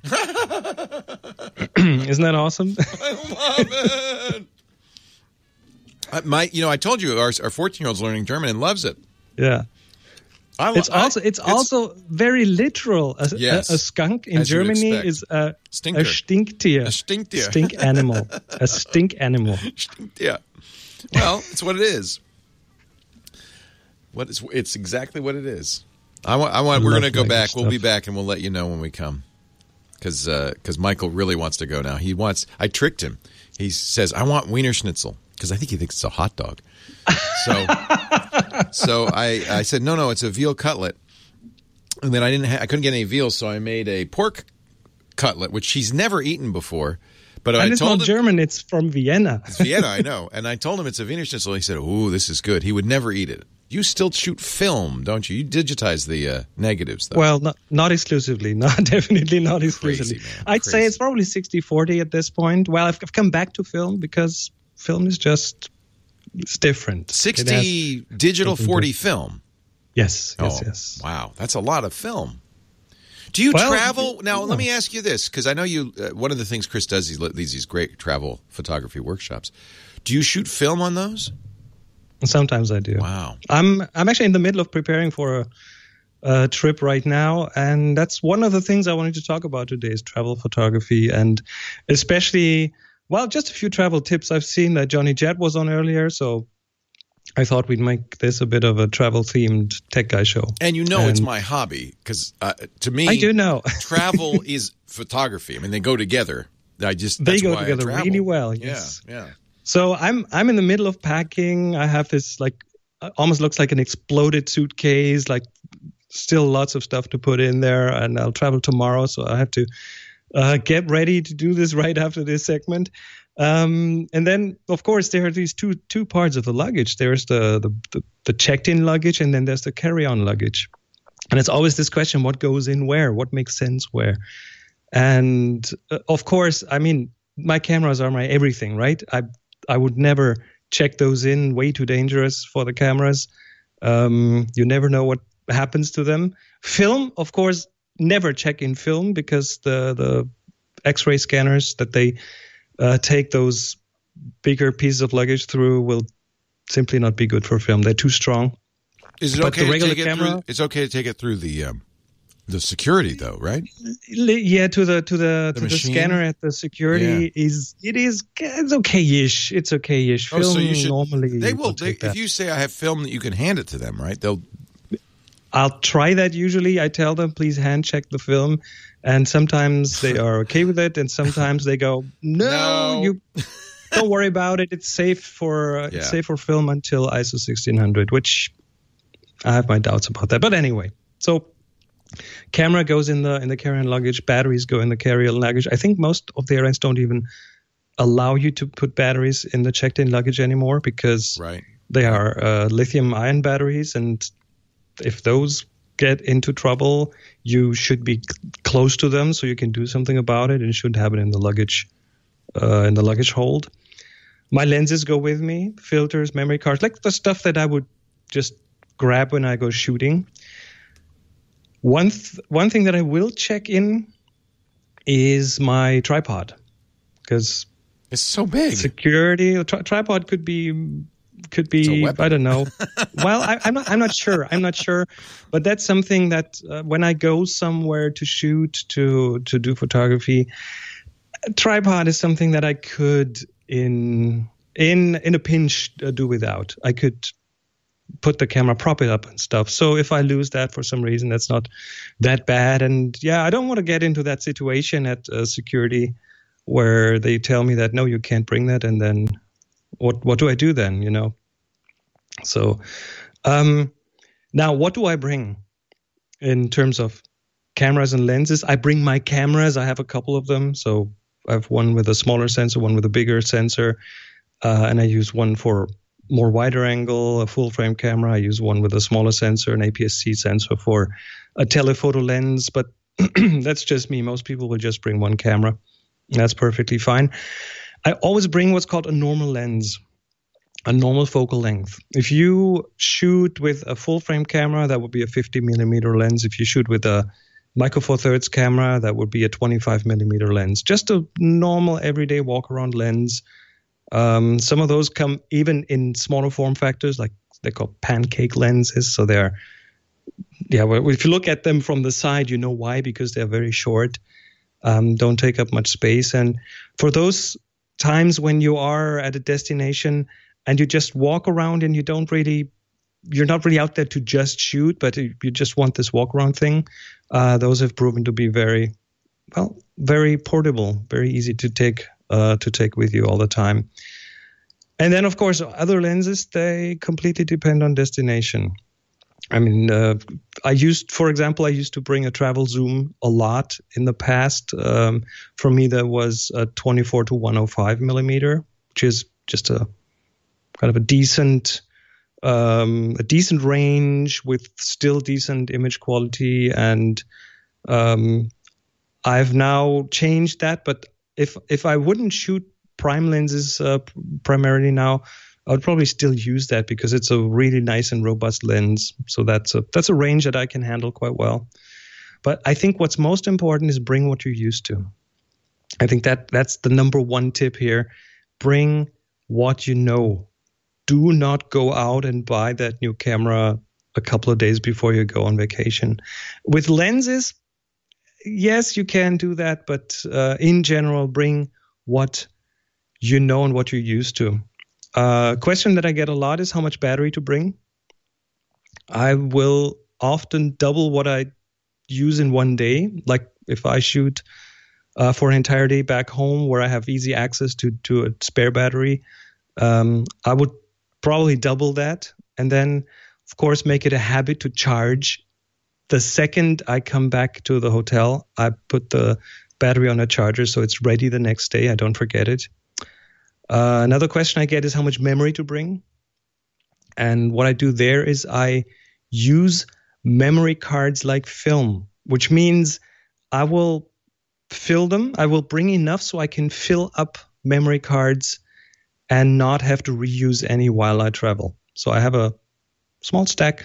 Isn't that awesome? I love it. I told you our 14-year-old's learning German and loves it. Yeah. It's also very literal. A skunk in Germany is a Stinktier. A Stinktier. Stink animal. A stink animal. Stinktier. Well, it's what it is. It's exactly what it is. We're going to go back. We'll be back, and we'll let you know when we come. Because Michael really wants to go now. I tricked him. He says, I want Wiener Schnitzel, because I think he thinks it's a hot dog. So I said, no, it's a veal cutlet. And then I couldn't get any veal, so I made a pork cutlet, which he's never eaten before. But and it's not German, it's from Vienna. It's Vienna, I know. And I told him it's a Wiener Schnitzel. He said, ooh, this is good. He would never eat it. You still shoot film, don't you? You digitize the negatives, though. Well, not exclusively. Definitely not exclusively. Crazy, man. I'd say it's probably 60-40 at this point. Well, I've come back to film because film is just... It's different. 60 digital, 40 film. Yes. Wow, that's a lot of film. Do you travel? Now, let me ask you this, because I know you. One of the things Chris does, he leads these great travel photography workshops. Do you shoot film on those? Sometimes I do. Wow. I'm actually in the middle of preparing for a trip right now, and that's one of the things I wanted to talk about today is travel photography, and especially. Well, just a few travel tips. I've seen that Johnny Jett was on earlier, so I thought we'd make this a bit of a travel-themed tech guy show. And it's my hobby, because to me, I do know. travel is photography. I mean, they go together. They go together really well. Yes. Yeah. So I'm in the middle of packing. I have this almost looks like an exploded suitcase, like still lots of stuff to put in there, and I'll travel tomorrow, so I have to. Get ready to do this right after this segment. And then, of course, there are these two parts of the luggage. There's the checked-in luggage, and then there's the carry-on luggage. And it's always this question, what goes in where? What makes sense where? And, of course, I mean, my cameras are my everything, right? I would never check those in. Way too dangerous for the cameras. You never know what happens to them. Film, of course, never check in film because the X-ray scanners that they take those bigger pieces of luggage through will simply not be good for film. They're too strong. Is it okay to take it through? It's okay to take it through the security, though, right? Yeah, to the scanner at the security it's okay-ish. It's okay-ish. Film so you should, normally they will. If you say I have film, that you can hand it to them, right? I'll try that usually. I tell them, please hand check the film. And sometimes they are okay with it. And sometimes they go, no. You don't worry about it. It's safe for film until ISO 1600, which I have my doubts about that. But anyway, so camera goes in the carry-on luggage. Batteries go in the carry-on luggage. I think most of the airlines don't even allow you to put batteries in the checked-in luggage anymore because they are lithium-ion batteries, and if those get into trouble, you should be close to them so you can do something about it, and shouldn't have it in the luggage hold. My lenses go with me, filters, memory cards, like the stuff that I would just grab when I go shooting. One thing that I will check in is my tripod, because it's so big. Security tripod could be could be, I don't know. Well, I'm not sure. But that's something that when I go somewhere to shoot, to do photography, a tripod is something that I could in a pinch do without. I could put the camera, prop it up and stuff. So if I lose that for some reason, that's not that bad. And yeah, I don't want to get into that situation at security where they tell me that, no, you can't bring that. And then what do I do then, you know? So now what do I bring in terms of cameras and lenses? I bring my cameras. I have a couple of them. So I have one with a smaller sensor, one with a bigger sensor. And I use one for more wider angle, a full frame camera. I use one with a smaller sensor, an APS-C sensor for a telephoto lens. But that's just me. Most people will just bring one camera. That's perfectly fine. I always bring what's called a normal lens, a normal focal length. If you shoot with a full frame camera, that would be a 50 millimeter lens. If you shoot with a Micro Four Thirds camera, that would be a 25 millimeter lens. Just a normal everyday walk around lens. Some of those come even in smaller form factors, like they're called pancake lenses. So they're, well, if you look at them from the side, you know why, because they're very short, don't take up much space. And for those times when you are at a destination and you just walk around and you're not really out there to just shoot, but you just want this walk around thing, those have proven to be very portable, very easy to take with you all the time. And then, of course, other lenses, they completely depend on destination. I mean, I used to bring a travel zoom a lot in the past. For me, that was a 24 to 105 millimeter, which is just a kind of a decent range with still decent image quality. And I've now changed that, but if I wouldn't shoot prime lenses primarily now, I would probably still use that because it's a really nice and robust lens. So that's a range that I can handle quite well. But I think what's most important is bring what you're used to. I think that's the number one tip here. Bring what you know. Do not go out and buy that new camera a couple of days before you go on vacation. With lenses, yes, you can do that, but in general, bring what you know and what you're used to. Question that I get a lot is how much battery to bring. I will often double what I use in one day. Like if I shoot for an entire day back home where I have easy access to a spare battery, I would probably double that. And then, of course, make it a habit to charge. The second I come back to the hotel, I put the battery on a charger so it's ready the next day. I don't forget it. Another question I get is how much memory to bring. And what I do there is I use memory cards like film, which means I will fill them. I will bring enough so I can fill up memory cards and not have to reuse any while I travel. So I have a small stack.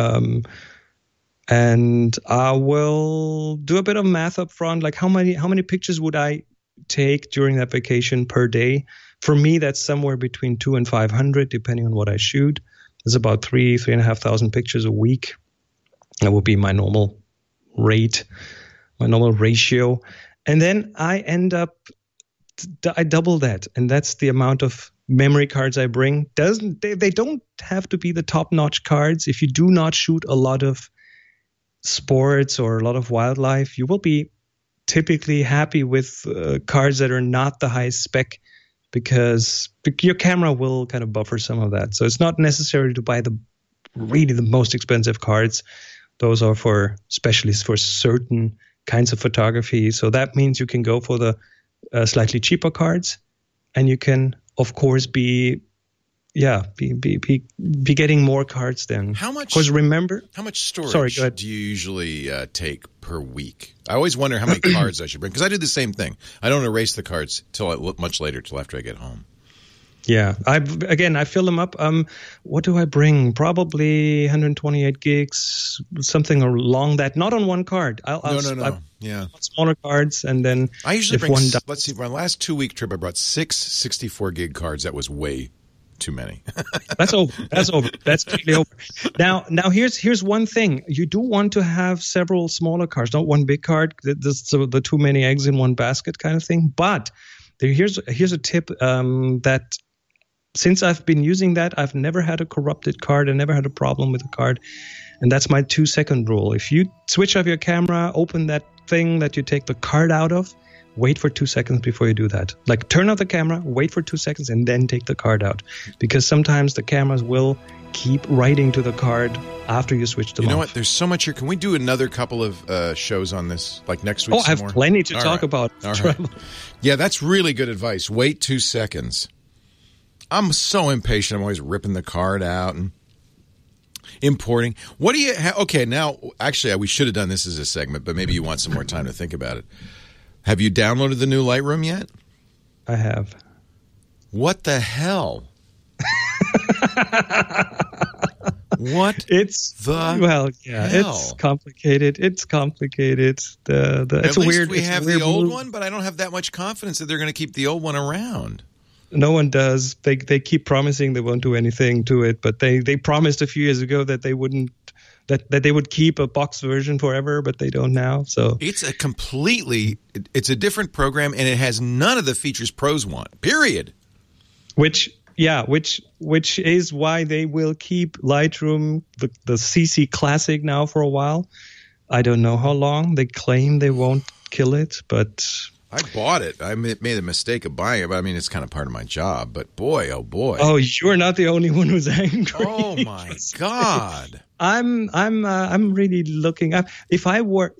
And I will do a bit of math up front, like how many pictures would I take during that vacation per day? For me, that's somewhere between 200 and 500, depending on what I shoot. It's about 3,500 pictures a week. That would be my normal rate, my normal ratio. And then I double that, and that's the amount of memory cards I bring. They don't have to be the top-notch cards. If you do not shoot a lot of sports or a lot of wildlife, you will be typically happy with cards that are not the highest spec because your camera will kind of buffer some of that. So it's not necessary to buy the most expensive cards. Those are for specialists for certain kinds of photography. So that means you can go for the slightly cheaper cards, and you can, of course, be getting more cards then. How much? Because remember, how much storage do you usually take per week? I always wonder how many cards I should bring because I do the same thing. I don't erase the cards till much later, till after I get home. Yeah, I fill them up. What do I bring? Probably 128 gigs, something along that. Not on one card. No. Smaller cards, and then I usually bring. Let's see. My last 2-week trip, I brought 6 64 gig cards. That was way too many. That's over. That's totally over. Now here's one thing. You do want to have several smaller cards, not one big card. This the too many eggs in one basket kind of thing. But here's a tip that since I've been using that, I've never had a corrupted card. I never had a problem with a card. And that's my 2-second rule. If you switch off your camera, open that thing that you take the card out of, wait for 2 seconds before you do that. Like turn off the camera, wait for 2 seconds, and then take the card out. Because sometimes the cameras will keep writing to the card after you switch them off. You know what? There's so much here. Can we do another couple of shows on this, like next week? Oh, I have plenty to talk about. All right. Yeah, that's really good advice. Wait 2 seconds. I'm so impatient. I'm always ripping the card out and importing. What do you okay, now, actually, we should have done this as a segment, but maybe you want some more time to think about it. Have you downloaded the new Lightroom yet? I have. What the hell? What? It's hell? It's complicated. It's complicated. It's At least weird. we have the old one, but I don't have that much confidence that they're going to keep the old one around. No one does. They keep promising they won't do anything to it, but they promised a few years ago that they wouldn't. That they would keep a box version forever, but they don't now. So it's a different program, and it has none of the features pros want. Period. Which is why they will keep Lightroom, the CC Classic now for a while. I don't know how long. They claim they won't kill it, but I bought it. I made the mistake of buying it, but I mean, it's kind of part of my job. But boy, oh boy. Oh, you're not the only one who's angry. Oh my God. I'm really looking up. If I was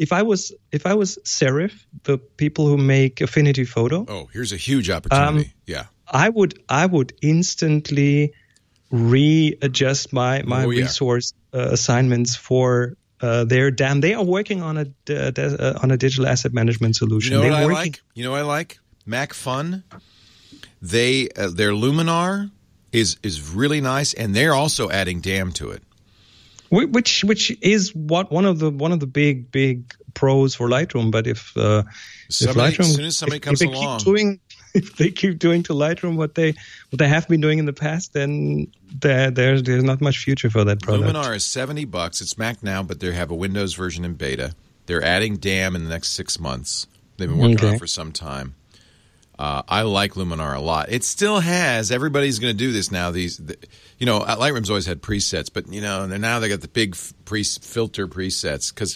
Serif, the people who make Affinity Photo. Oh, here's a huge opportunity. Yeah. I would instantly readjust my resource assignments for their DAM. They are working on a digital asset management solution. You know what I like? You know what I like? MacFun. Their Luminar is really nice, and they're also adding DAM to it. Which is one of the big pros for Lightroom. But if Lightroom, as soon as somebody comes along, if they keep doing to Lightroom what they have been doing in the past, then there's not much future for that product. Luminar is $70. It's Mac now, but they have a Windows version in beta. They're adding DAM in the next 6 months. They've been working on it for some time. I like Luminar a lot. It still has. Everybody's going to do this now. Lightroom's always had presets, but now they got the big filter presets because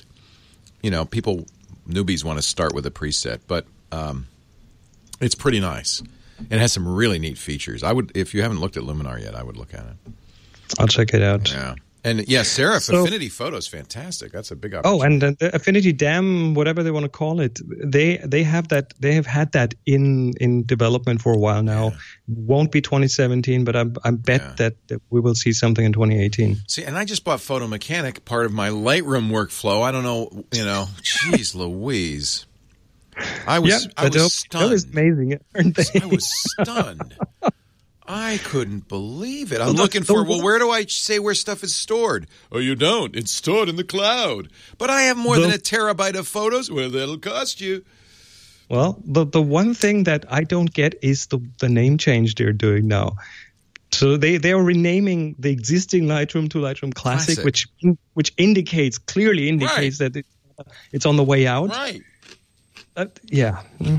newbies want to start with a preset, but it's pretty nice. It has some really neat features. If you haven't looked at Luminar yet, I would look at it. I'll check it out. Yeah. And Serif Affinity Photo is fantastic. That's a big opportunity. Oh, and the Affinity DAM, whatever they want to call it, they have that. They have had that in development for a while now. Yeah. Won't be 2017, but I bet that we will see something in 2018. See, and I just bought Photo Mechanic, part of my Lightroom workflow. I don't know, Jeez Louise. I was stunned. That was amazing, aren't they? I was stunned. I couldn't believe it. I'm looking for, where do I say where stuff is stored? Oh, you don't. It's stored in the cloud. But I have more than a terabyte of photos. Well, that'll cost you. Well, the one thing that I don't get is the name change they're doing now. So they are renaming the existing Lightroom to Lightroom Classic. which clearly indicates that it's on the way out. Right. Yeah.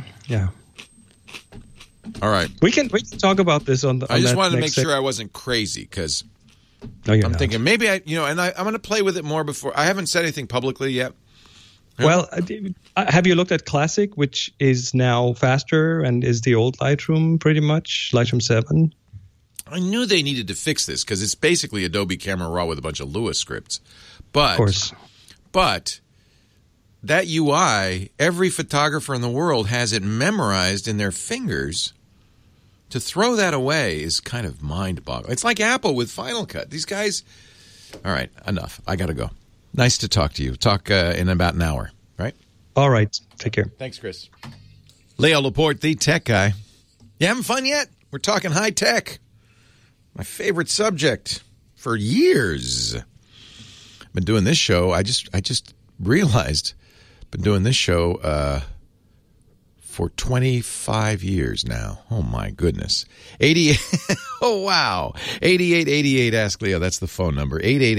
All right. We can talk about this on the. I just wanted to make sure I wasn't crazy because I'm thinking maybe I'm going to play with it more before. I haven't said anything publicly yet. Well, have you looked at Classic, which is now faster and is the old Lightroom pretty much, Lightroom 7? I knew they needed to fix this because it's basically Adobe Camera Raw with a bunch of Lua scripts. But, of course. But that UI, every photographer in the world has it memorized in their fingers. To throw that away is kind of mind-boggling. It's like Apple with Final Cut. These guys... All right, enough. I got to go. Nice to talk to you. Talk in about an hour, right? All right. Take care. Thanks, Chris. Leo Laporte, the tech guy. You having fun yet? We're talking high tech. My favorite subject for years. I've been doing this show. I just realized I've been doing this show for 25 years now. Oh, my goodness. 88. Oh, wow. 8888 Ask Leo. That's the phone number.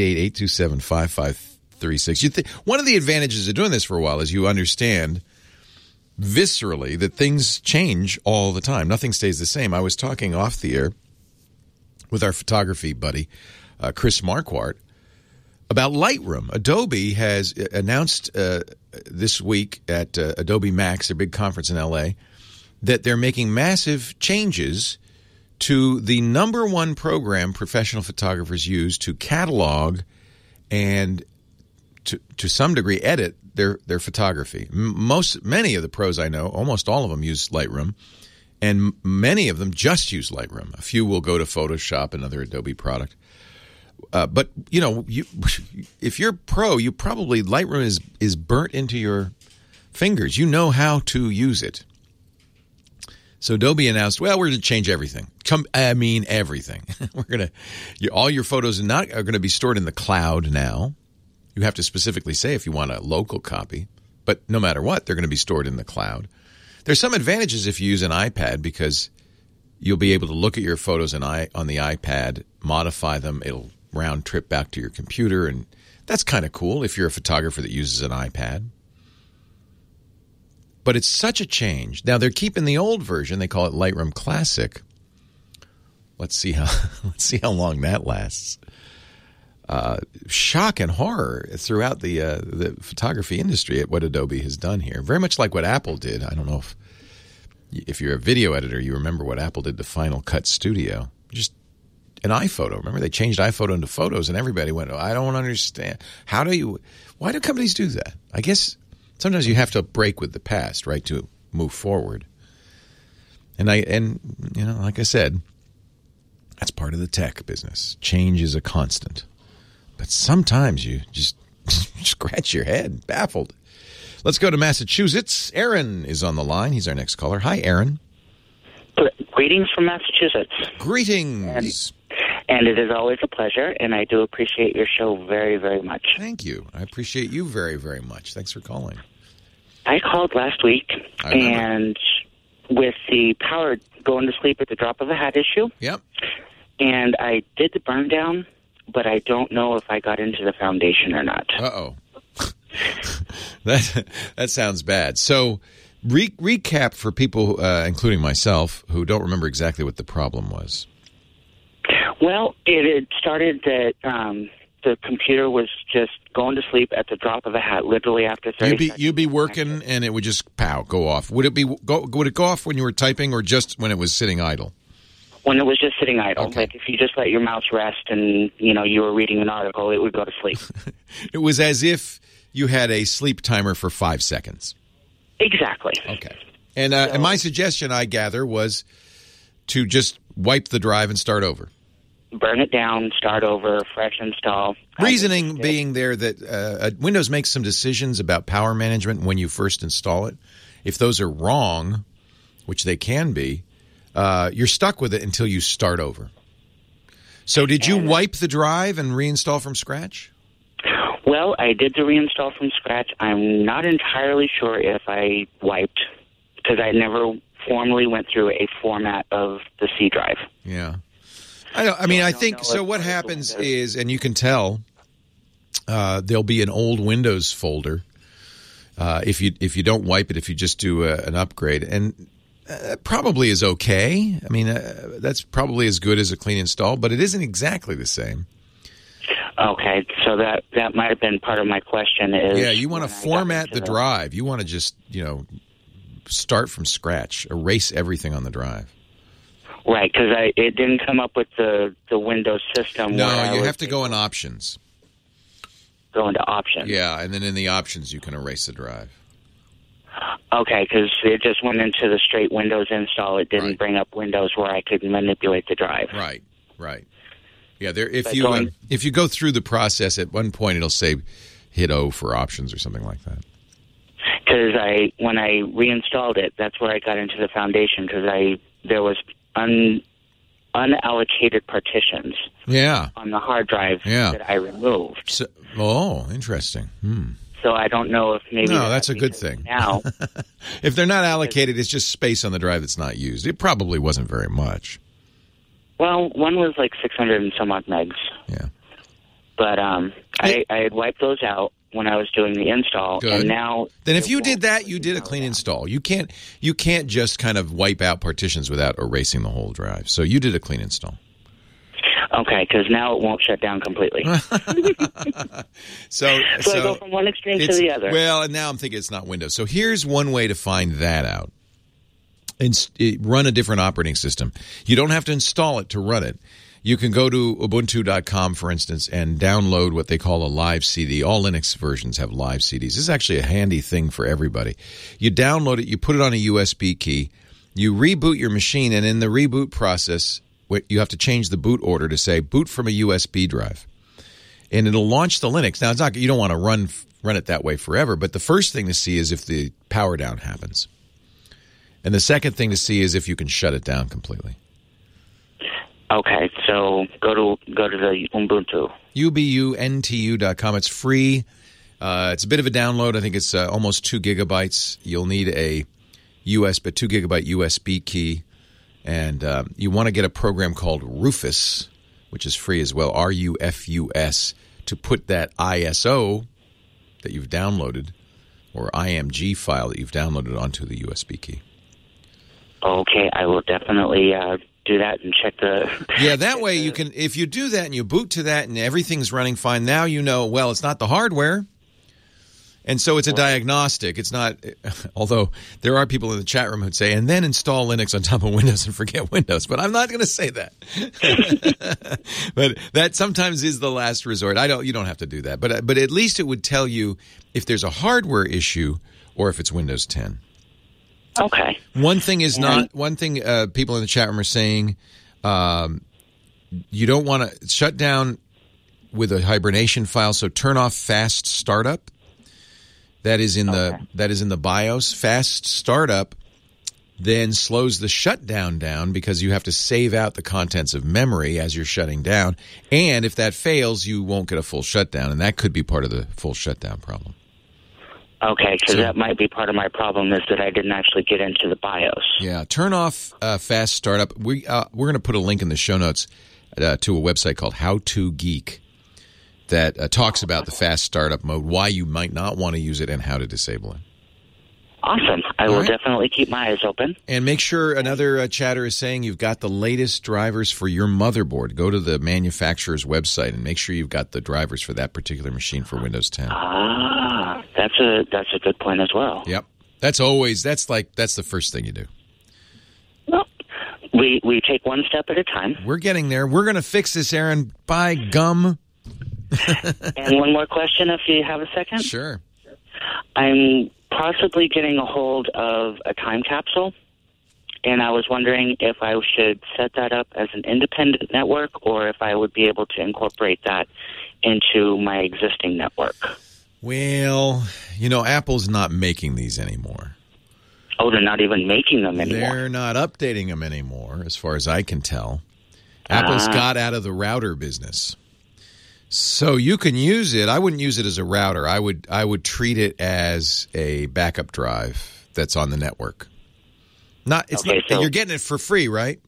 888-827-5536. One of the advantages of doing this for a while is you understand viscerally that things change all the time. Nothing stays the same. I was talking off the air with our photography buddy, Chris Marquardt, about Lightroom. Adobe has announced this week at Adobe Max, their big conference in L.A., that they're making massive changes to the number one program professional photographers use to catalog and to some degree edit their photography. Many of the pros I know, almost all of them use Lightroom, and many of them just use Lightroom. A few will go to Photoshop, another Adobe product. But, you know, if you're pro, you probably, Lightroom is burnt into your fingers. You know how to use it. So Adobe announced, well, we're going to change everything. Everything. All your photos are going to be stored in the cloud now. You have to specifically say if you want a local copy. But no matter what, they're going to be stored in the cloud. There's some advantages if you use an iPad because you'll be able to look at your photos on the iPad, modify them. It'll round trip back to your computer, and that's kind of cool if you're a photographer that uses an iPad. But it's such a change. Now they're keeping the old version. They call it Lightroom Classic. Let's see how long that lasts. Shock and horror throughout the photography industry at what Adobe has done here. Very much like what Apple did. I don't know if you're a video editor, you remember what Apple did to Final Cut Studio. Just an iPhoto. Remember, they changed iPhoto into Photos, and everybody went, "Oh, I don't understand. Why do companies do that?" I guess sometimes you have to break with the past, right, to move forward. And you know, like I said, that's part of the tech business. Change is a constant. But sometimes you just scratch your head, baffled. Let's go to Massachusetts. Aaron is on the line. He's our next caller. Hi, Aaron. Greetings from Massachusetts. Greetings. And it is always a pleasure, and I do appreciate your show very, very much. Thank you. I appreciate you very, very much. Thanks for calling. I called last week, and with the power going to sleep at the drop of a hat issue. Yep. And I did the burn down, but I don't know if I got into the foundation or not. Uh-oh. That sounds bad. So recap for people, including myself, who don't remember exactly what the problem was. Well, it had started that the computer was just going to sleep at the drop of a hat, literally after 30 seconds. You'd be working, and it would just, go off. Would it go off when you were typing or just when it was sitting idle? When it was just sitting idle. Okay. Like if you just let your mouse rest and, you were reading an article, it would go to sleep. It was as if you had a sleep timer for 5 seconds. Exactly. Okay. And my suggestion, I gather, was to just wipe the drive and start over. Burn it down, start over, fresh install. Reasoning being there that Windows makes some decisions about power management when you first install it. If those are wrong, which they can be, you're stuck with it until you start over. So did you wipe the drive and reinstall from scratch? Well, I did the reinstall from scratch. I'm not entirely sure if I wiped because I never formally went through a format of the C drive. Yeah. I think so. What happens is, and you can tell, there'll be an old Windows folder if you don't wipe it, if you just do an upgrade, and probably is okay. I mean, that's probably as good as a clean install, but it isn't exactly the same. Okay, so that might have been part of my question. You want to format the drive. You want to just start from scratch, erase everything on the drive. Right, because it didn't come up with the Windows system. No, you have to go in options. Go into options. Yeah, and then in the options you can erase the drive. Okay, because it just went into the straight Windows install. It didn't bring up Windows where I could manipulate the drive. Right. Yeah, if you go through the process, at one point it'll say hit O for options or something like that. Because when I reinstalled it, that's where I got into the foundation because there was unallocated partitions on the hard drive that I removed. Interesting. So I don't know if maybe... No, that's a good thing. Now, if they're not allocated, it's just space on the drive that's not used. It probably wasn't very much. well, one was like 600 and some odd megs. Yeah. But I had wiped those out when I was doing the install, Good. and now... Then if you did that, you did a clean install. You can't just kind of wipe out partitions without erasing the whole drive. So you did a clean install. Okay, because now it won't shut down completely. So I go from one extreme to the other. Well, and now I'm thinking it's not Windows. So here's one way to find that out. Run a different operating system. You don't have to install it to run it. You can go to Ubuntu.com, for instance, and download what they call a live CD. All Linux versions have live CDs. This is actually a handy thing for everybody. You download it, you put it on a USB key, you reboot your machine, and in the reboot process, you have to change the boot order to say boot from a USB drive. And it'll launch the Linux. Now, it's not, you don't want to run it that way forever, but the first thing to see is if the power down happens. And the second thing to see is if you can shut it down completely. Okay, so go to the Ubuntu. ubuntu.com. It's free. It's a bit of a download. I think it's almost 2 gigabytes. You'll need a 2 gigabyte USB key. And you want to get a program called Rufus, which is free as well, RUFUS, to put that ISO that you've downloaded or IMG file that you've downloaded onto the USB key. Okay, I will definitely do that and check the... Yeah, that way you can, if you do that and you boot to that and everything's running fine, now you know, well, it's not the hardware. And so it's a diagnostic. It's not, although there are people in the chat room who'd say, and then install Linux on top of Windows and forget Windows. But I'm not going to say that. But that sometimes is the last resort. You don't have to do that. But at least it would tell you if there's a hardware issue or if it's Windows 10. Okay. One thing people in the chat room are saying, you don't want to shut down with a hibernation file. So turn off fast startup. That is in the BIOS. Fast startup then slows the shutdown down because you have to save out the contents of memory as you're shutting down. And if that fails, you won't get a full shutdown, and that could be part of the full shutdown problem. Okay, because that might be part of my problem is that I didn't actually get into the BIOS. Yeah, turn off fast startup. We're going to put a link in the show notes to a website called How to Geek that talks about the fast startup mode, why you might not want to use it, and how to disable it. Awesome. I will definitely keep my eyes open. And make sure, another chatter is saying you've got the latest drivers for your motherboard. Go to the manufacturer's website and make sure you've got the drivers for that particular machine for Windows 10. Ah, that's a good point as well. Yep. That's the first thing you do. Well, we take one step at a time. We're getting there. We're going to fix this, Aaron. By gum. And one more question, if you have a second. Sure. I'm possibly getting a hold of a time capsule, and I was wondering if I should set that up as an independent network or if I would be able to incorporate that into my existing network. Well, Apple's not making these anymore. Oh, they're not even making them anymore. They're not updating them anymore, as far as I can tell. Apple's got out of the router business. So you can use it. I wouldn't use it as a router. I would treat it as a backup drive that's on the network. You're getting it for free, right?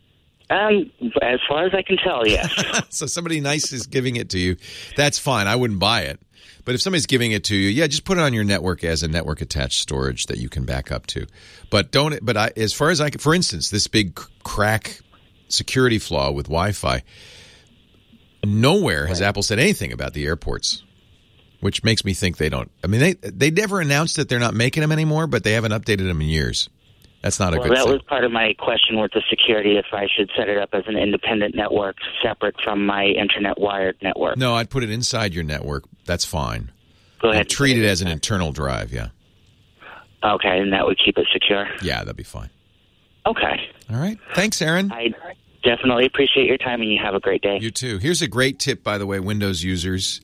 As far as I can tell, yes. So somebody nice is giving it to you. That's fine. I wouldn't buy it. But if somebody's giving it to you, just put it on your network as a network attached storage that you can back up to. But as far as for instance, this big crack security flaw with Wi-Fi, nowhere has Apple said anything about the airports, which makes me think they don't. I mean, they never announced that they're not making them anymore, but they haven't updated them in years. That's not a good thing. Well, that was part of my question with the security, if I should set it up as an independent network separate from my internet wired network. No, I'd put it inside your network. That's fine. Go ahead. And treat it as an internal drive, yeah. Okay, and that would keep it secure? Yeah, that'd be fine. Okay. All right. Thanks, Aaron. I definitely appreciate your time, and you have a great day. You too. Here's a great tip, by the way, Windows users.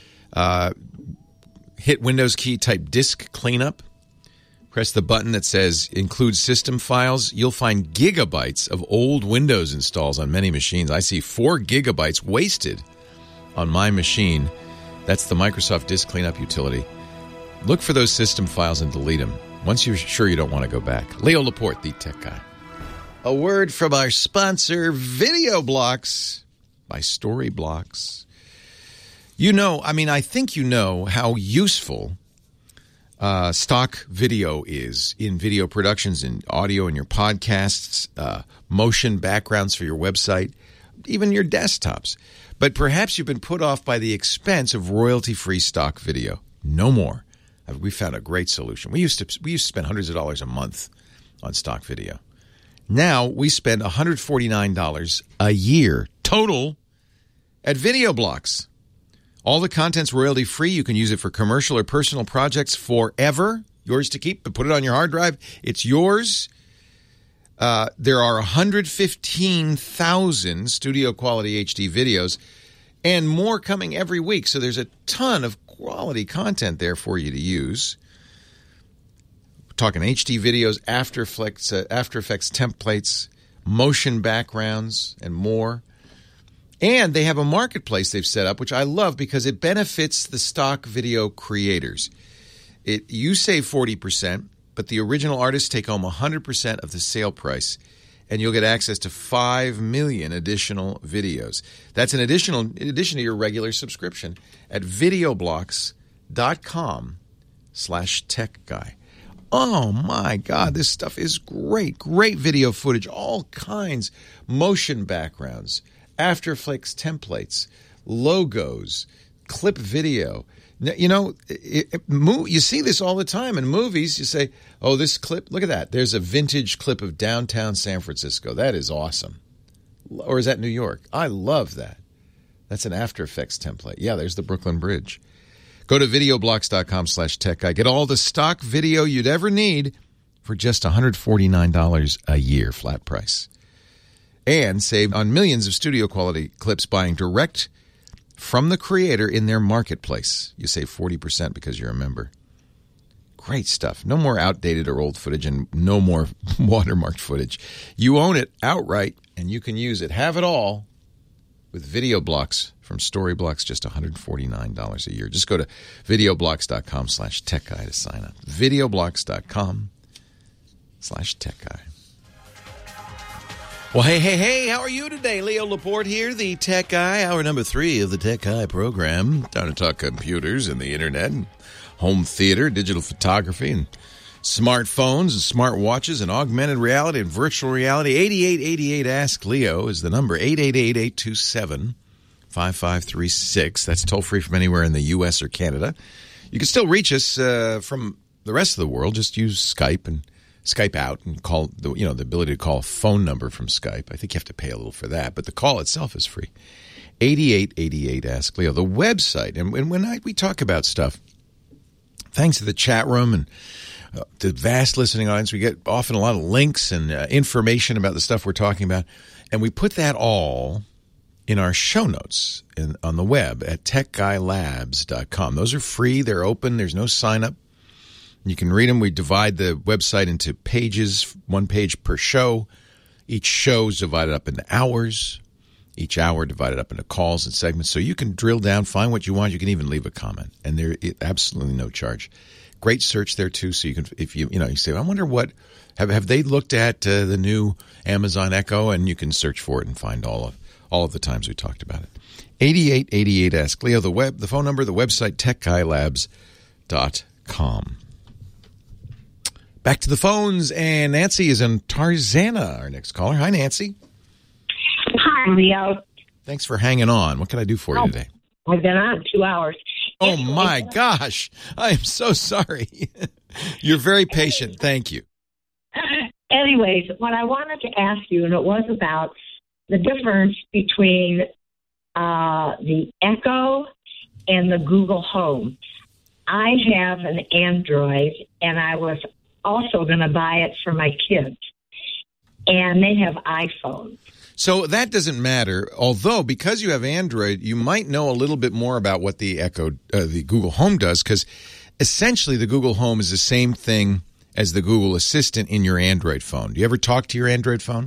Hit Windows key, type disk cleanup. Press the button that says include system files. You'll find gigabytes of old Windows installs on many machines. I see 4 gigabytes wasted on my machine. That's the Microsoft Disk Cleanup utility. Look for those system files and delete them once you're sure you don't want to go back. Leo Laporte, the tech guy. A word from our sponsor, Video Blocks by Storyblocks. I think you know how useful stock video is in video productions, in audio, in your podcasts, motion backgrounds for your website, even your desktops. But perhaps you've been put off by the expense of royalty-free stock video. No more. We found a great solution. We used to spend hundreds of dollars a month on stock video. Now we spend $149 a year total at Video Blocks. All the content's royalty-free. You can use it for commercial or personal projects forever. Yours to keep, but put it on your hard drive. It's yours. There are 115,000 studio-quality HD videos and more coming every week. So there's a ton of quality content there for you to use. We're talking HD videos, After Effects templates, motion backgrounds, and more. And they have a marketplace they've set up, which I love because it benefits the stock video creators. You save 40%, but the original artists take home 100% of the sale price, and you'll get access to 5 million additional videos. That's in addition to your regular subscription at videoblocks.com/techguy. Oh, my God, this stuff is great. Great video footage, all kinds, motion backgrounds, After Effects templates, logos, clip video. You see this all the time in movies. You say, oh, this clip, look at that. There's a vintage clip of downtown San Francisco. That is awesome. Or is that New York? I love that. That's an After Effects template. Yeah, there's the Brooklyn Bridge. Go to videoblocks.com/techguy. Get all the stock video you'd ever need for just $149 a year, flat price. And save on millions of studio quality clips buying direct from the creator in their marketplace. You save 40% because you're a member. Great stuff. No more outdated or old footage and no more watermarked footage. You own it outright and you can use it. Have it all with Video Blocks from Storyblocks, just $149 a year. Just go to videoblocks.com/techguy to sign up. videoblocks.com/techguy. Well, hey, how are you today? Leo Laporte here, the Tech Guy, hour number 3 of the Tech Guy program. Time to talk computers and the internet and home theater, digital photography, and smartphones and smart watches and augmented reality and virtual reality. 8888 Ask Leo is the number, 888-827-5536. That's toll-free from anywhere in the U.S. or Canada. You can still reach us from the rest of the world. Just use Skype and Skype out and call the ability to call a phone number from Skype. I think you have to pay a little for that, but the call itself is free. 8888 Ask Leo. The website, and when we talk about stuff, thanks to the chat room and the vast listening audience, we get often a lot of links and information about the stuff we're talking about, and we put that all in our show notes on the web at techguylabs.com. Those are free. They're open. There's no sign up. You can read them. We divide the website into pages, 1 page per show. Each show is divided up into hours. Each hour divided up into calls and segments. So you can drill down, find what you want. You can even leave a comment. And there absolutely no charge. Great search there, too. So you can, if you say, I wonder what, have they looked at the new Amazon Echo? And you can search for it and find all of the times we talked about it. 8888 Ask Leo. The phone number, the website, techguylabs.com. Back to the phones, and Nancy is in Tarzana, our next caller. Hi, Nancy. Hi, Leo. Thanks for hanging on. What can I do for you today? I've been on 2 hours. Oh, my gosh. I am so sorry. You're very patient. Thank you. Anyways, what I wanted to ask you, and it was about the difference between the Echo and the Google Home. I have an Android, and I was also going to buy it for my kids, and they have iPhones. So that doesn't matter, although because you have Android, you might know a little bit more about what the the Google Home does, because essentially the Google Home is the same thing as the Google Assistant in your Android phone. Do you ever talk to your Android phone?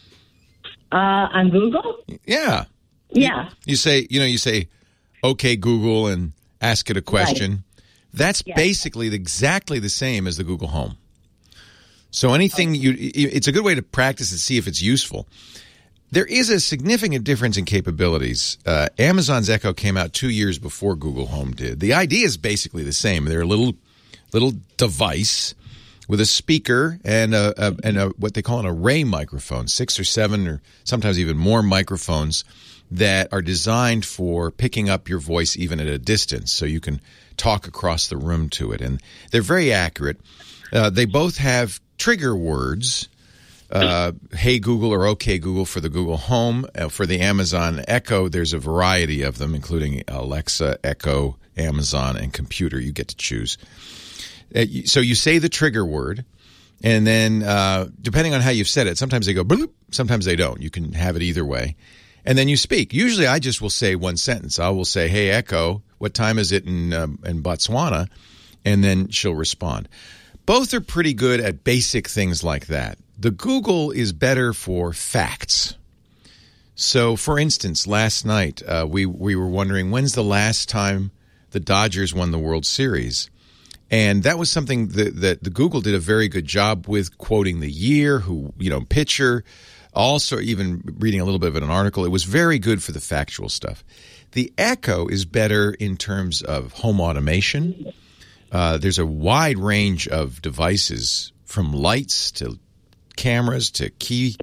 On Google? Yeah. Yeah. You say, okay, Google, and ask it a question. Right. That's basically exactly the same as the Google Home. So anything it's a good way to practice and see if it's useful. There is a significant difference in capabilities. Amazon's Echo came out 2 years before Google Home did. The idea is basically the same. They're a little device with a speaker and a what they call an array microphone, 6 or 7 or sometimes even more microphones that are designed for picking up your voice even at a distance, so you can talk across the room to it. And they're very accurate. They both have trigger words. Hey Google or OK Google for the Google Home. For the Amazon Echo, there's a variety of them, including Alexa, Echo, Amazon, and Computer. You get to choose. So you say the trigger word, and then depending on how you've said it, sometimes they go bloop, sometimes they don't. You can have it either way. And then you speak. Usually I just will say one sentence. I will say, hey, Echo, what time is it in Botswana? And then she'll respond. Both are pretty good at basic things like that. The Google is better for facts. So, for instance, last night we were wondering, when's the last time the Dodgers won the World Series? And that was something that the Google did a very good job with, quoting the year, pitcher, also even reading a little bit of an article. It was very good for the factual stuff. The Echo is better in terms of home automation. There's a wide range of devices, from lights to cameras to key,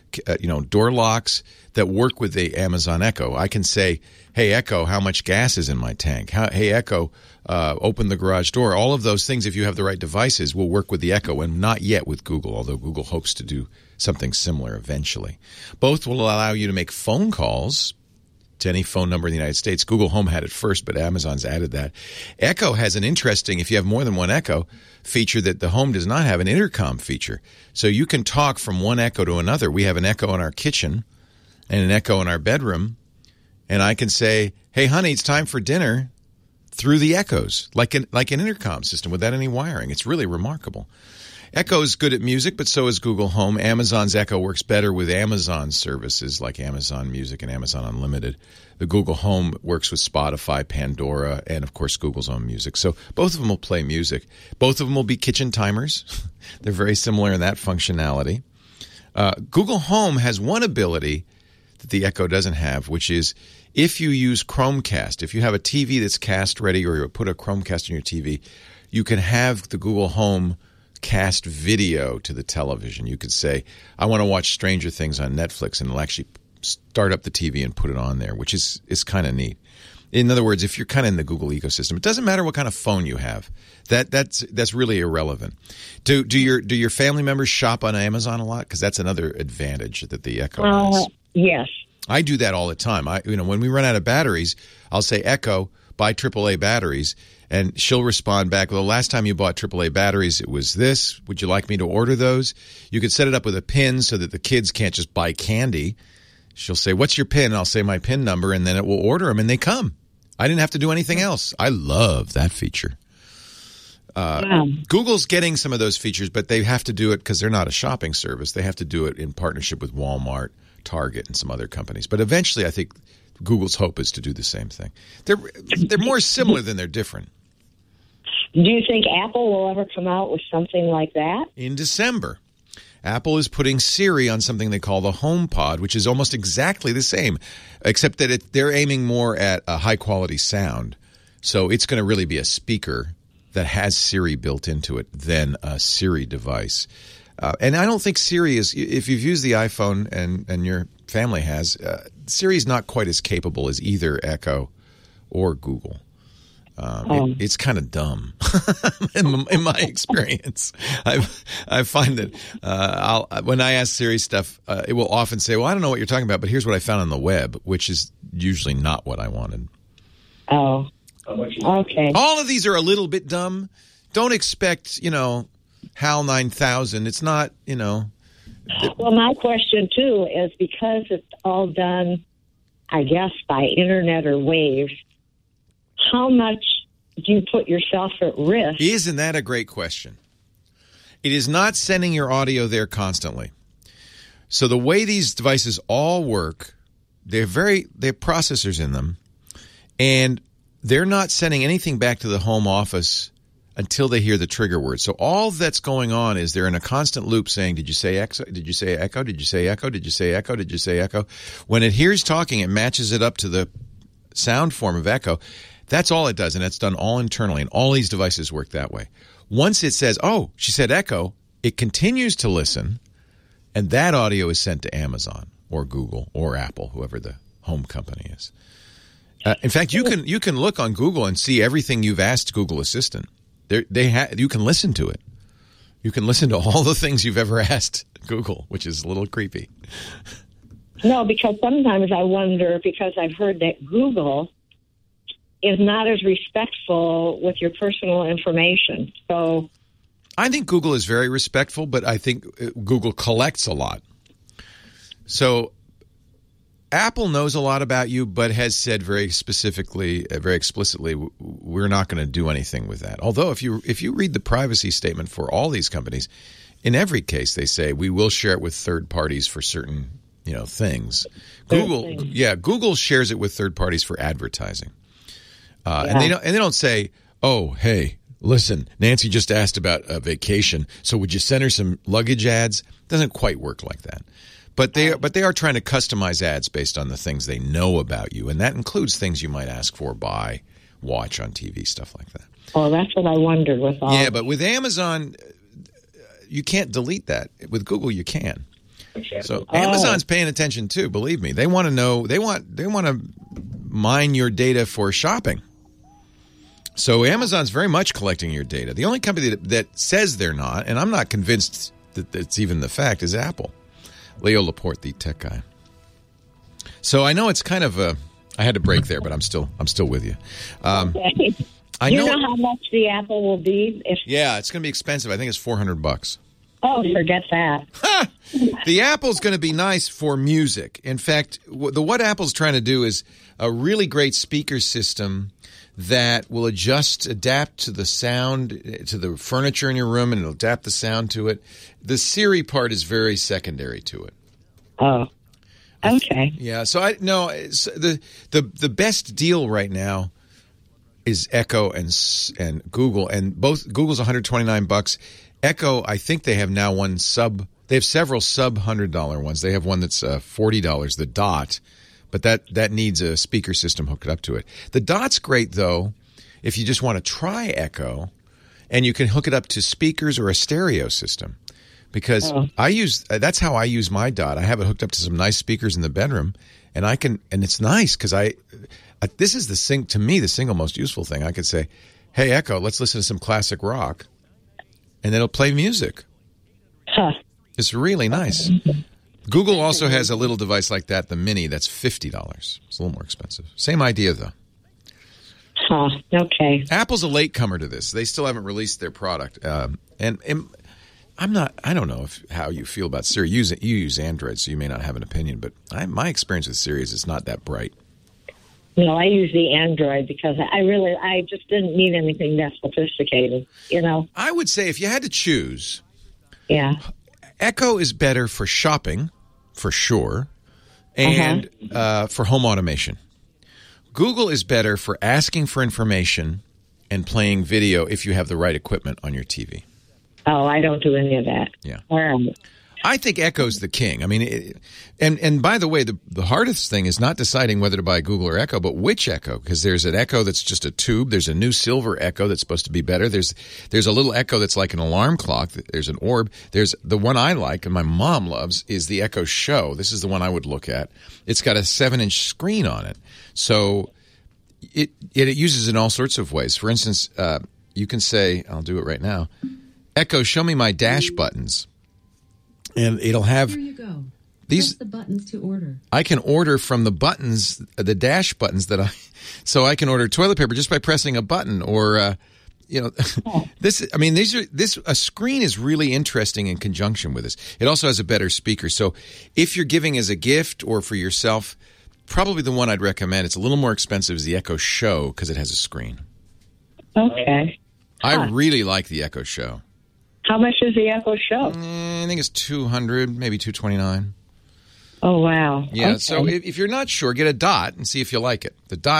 door locks that work with the Amazon Echo. I can say, hey, Echo, how much gas is in my tank? Hey, Echo, open the garage door. All of those things, if you have the right devices, will work with the Echo, and not yet with Google, although Google hopes to do something similar eventually. Both will allow you to make phone calls to any phone number in the United States. Google Home had it first, but Amazon's added that. Echo has an interesting, if you have more than one Echo, feature that the Home does not have, an intercom feature. So you can talk from one Echo to another. We have an Echo in our kitchen and an Echo in our bedroom, and I can say, hey, honey, it's time for dinner, through the Echoes, like an intercom system without any wiring. It's really remarkable. Echo is good at music, but so is Google Home. Amazon's Echo works better with Amazon services like Amazon Music and Amazon Unlimited. The Google Home works with Spotify, Pandora, and, of course, Google's own music. So both of them will play music. Both of them will be kitchen timers. They're very similar in that functionality. Google Home has one ability that the Echo doesn't have, which is if you use Chromecast, if you have a TV that's cast ready or you put a Chromecast on your TV, you can have the Google Home cast video to the television. You could say, I want to watch Stranger Things on Netflix, and it'll actually start up the TV and put it on there, which is kind of neat. In other words, if you're kind of in the Google ecosystem, it doesn't matter what kind of phone you have. That's really irrelevant. Do your family members shop on Amazon a lot? Because that's another advantage that the Echo has. Yes. I do that all the time. When we run out of batteries, I'll say, Echo, buy AAA batteries, and she'll respond back, well, the last time you bought AAA batteries, it was this. Would you like me to order those? You could set it up with a PIN so that the kids can't just buy candy. She'll say, what's your PIN? And I'll say my PIN number, and then it will order them, and they come. I didn't have to do anything else. I love that feature. Google's getting some of those features, but they have to do it because they're not a shopping service. They have to do it in partnership with Walmart, Target, and some other companies. But eventually, I think Google's hope is to do the same thing. They're more similar than they're different. Do you think Apple will ever come out with something like that? In December, Apple is putting Siri on something they call the HomePod, which is almost exactly the same, except that they're aiming more at a high-quality sound. So it's going to really be a speaker that has Siri built into it than a Siri device. And I don't think Siri is, if you've used the iPhone and your family has, Siri is not quite as capable as either Echo or Google. It's kind of dumb in my experience. I find that when I ask Siri stuff, it will often say, well, I don't know what you're talking about, but here's what I found on the web, which is usually not what I wanted. Oh, okay. All of these are a little bit dumb. Don't expect, HAL 9000. It's not, Well, my question, too, is because it's all done, I guess, by internet or waves, how much do you put yourself at risk? Isn't that a great question? It is not sending your audio there constantly. So the way these devices all work, they have processors in them, and they're not sending anything back to the home office until they hear the trigger word. So all that's going on is they're in a constant loop saying, did you say echo? Did you say echo? Did you say echo? Did you say echo? Did you say echo? When it hears talking, it matches it up to the sound form of echo. That's all it does, and it's done all internally, and all these devices work that way. Once it says, oh, she said echo, it continues to listen, and that audio is sent to Amazon or Google or Apple, whoever the home company is. In fact, you can look on Google and see everything you've asked Google Assistant. You can listen to it. You can listen to all the things you've ever asked Google, which is a little creepy. No, because sometimes I wonder, because I've heard that Google is not as respectful with your personal information. So I think Google is very respectful, but I think Google collects a lot. So Apple knows a lot about you, but has said very specifically, very explicitly, we're not going to do anything with that. Although if you read the privacy statement for all these companies, in every case they say we will share it with third parties for certain things. Google shares it with third parties for advertising, and they don't say, oh, hey, listen, Nancy just asked about a vacation, so would you send her some luggage ads? It doesn't quite work like that. But they are trying to customize ads based on the things they know about you, and that includes things you might ask for, buy, watch on TV, stuff like that. Oh, that's what I wondered with all. Yeah, but with Amazon, you can't delete that. With Google, you can. So Amazon's paying attention too. Believe me, they want to know. They want to mine your data for shopping. So Amazon's very much collecting your data. The only company that says they're not, and I'm not convinced that it's even the fact, is Apple. Leo Laporte, the tech guy. So I know it's kind of I had to break there, but I'm still with you. Okay. I know how much the Apple will be. Yeah, it's going to be expensive. I think it's $400. Oh, forget that. The Apple's going to be nice for music. In fact, what Apple's trying to do is a really great speaker system that will adapt to the sound, to the furniture in your room, and it'll adapt the sound to it. The Siri part is very secondary to it. Oh, okay. Yeah, so the best deal right now is Echo and Google, and both Google's $129. Echo, I think they have now they have several sub $100 ones. They have one that's $40, the Dot. But that needs a speaker system hooked up to it. The Dot's great, though, if you just want to try Echo, and you can hook it up to speakers or a stereo system. Because that's how I use my Dot. I have it hooked up to some nice speakers in the bedroom, and it's nice because this is to me the single most useful thing. I could say, "Hey Echo, let's listen to some classic rock," and it'll play music. Huh. It's really nice. Google also has a little device like that, the Mini, that's $50. It's a little more expensive. Same idea, though. Huh, okay. Apple's a latecomer to this. They still haven't released their product. And I don't know how you feel about Siri. You use Android, so you may not have an opinion, but my experience with Siri is it's not that bright. No, I use the Android because I just didn't need anything that sophisticated, I would say if you had to choose. Yeah. Echo is better for shopping, for sure, and for home automation. Google is better for asking for information and playing video if you have the right equipment on your TV. Oh, I don't do any of that. Yeah. I think Echo's the king. I mean, and by the way, the hardest thing is not deciding whether to buy Google or Echo, but which Echo, because there's an Echo that's just a tube. There's a new silver Echo that's supposed to be better. There's a little Echo that's like an alarm clock. There's an Orb. There's the one I like and my mom loves is the Echo Show. This is the one I would look at. It's got a 7-inch screen on it, so it uses in all sorts of ways. For instance, you can say, I'll do it right now, Echo, show me my dash buttons. And it'll have. Here you go. Press the buttons to order. I can order from the buttons, the dash buttons so I can order toilet paper just by pressing a button, or a screen is really interesting in conjunction with this. It also has a better speaker. So if you're giving as a gift or for yourself, probably the one I'd recommend. It's a little more expensive is the Echo Show because it has a screen. Okay. I really like the Echo Show. How much is the Echo Show? I think it's $200, maybe $229. Oh, wow. Yeah, okay. So if you're not sure, get a Dot and see if you like it. The Dot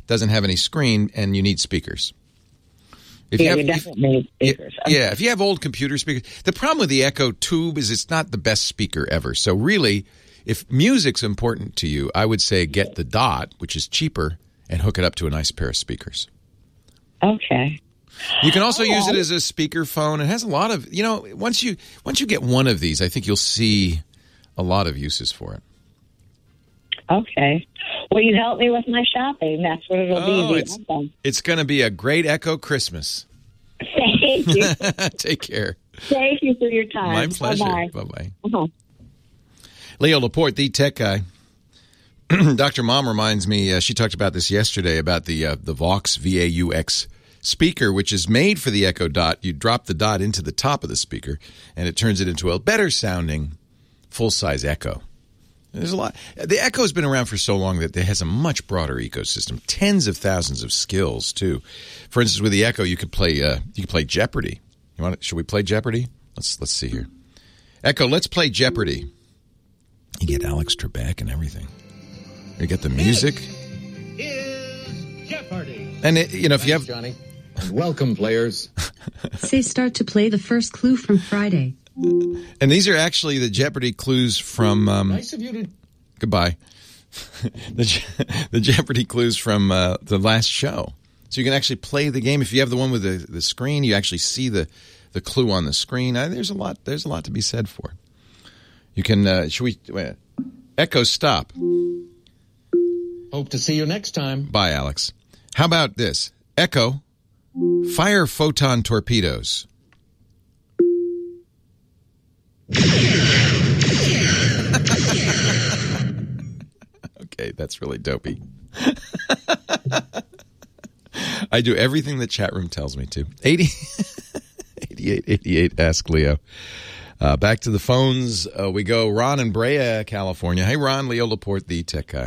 doesn't have any screen, and you need speakers. You definitely need speakers. Yeah, if you have old computer speakers. The problem with the Echo Tube is it's not the best speaker ever. So really, if music's important to you, I would say get the Dot, which is cheaper, and hook it up to a nice pair of speakers. Okay. You can also use it as a speakerphone. It has a lot of, once you get one of these, I think you'll see a lot of uses for it. Okay. Will you help me with my shopping? That's what it'll be. It's going to be a great Echo Christmas. Thank you. Take care. Thank you for your time. My pleasure. Bye-bye. Bye-bye. Uh-huh. Leo Laporte, the tech guy. Dr. Mom reminds me, she talked about this yesterday, about the Vox, V-A-U-X speaker, which is made for the Echo Dot. You drop the Dot into the top of the speaker, and it turns it into a better-sounding, full-size Echo. There's a lot. The Echo's been around for so long that it has a much broader ecosystem. Tens of thousands of skills too. For instance, with the Echo, you could play Jeopardy. Should we play Jeopardy? Let's see here. Echo, let's play Jeopardy. You get Alex Trebek and everything. You get the music. Is Jeopardy. And if you have Johnny, and welcome players. Say start to play the first clue from Friday. And these are actually the Jeopardy clues from. Nice of you to. Goodbye. the Jeopardy clues from the last show, so you can actually play the game. If you have the one with the screen, you actually see the clue on the screen. There's a lot to be said for it. You can. Should we? Wait, Echo, stop. Hope to see you next time. Bye, Alex. How about this? Echo, fire photon torpedoes. Okay, that's really dopey. I do everything the chat room tells me to. 8888 Ask Leo. Back to the phones we go. Ron in Brea, California. Hey, Ron. Leo Laporte, the tech guy.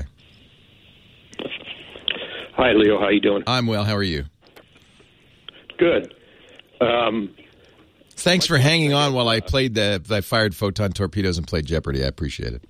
Hi, Leo. How you doing? I'm well. How are you? Good. Thanks for hanging on while I fired photon torpedoes and played Jeopardy. I appreciate it.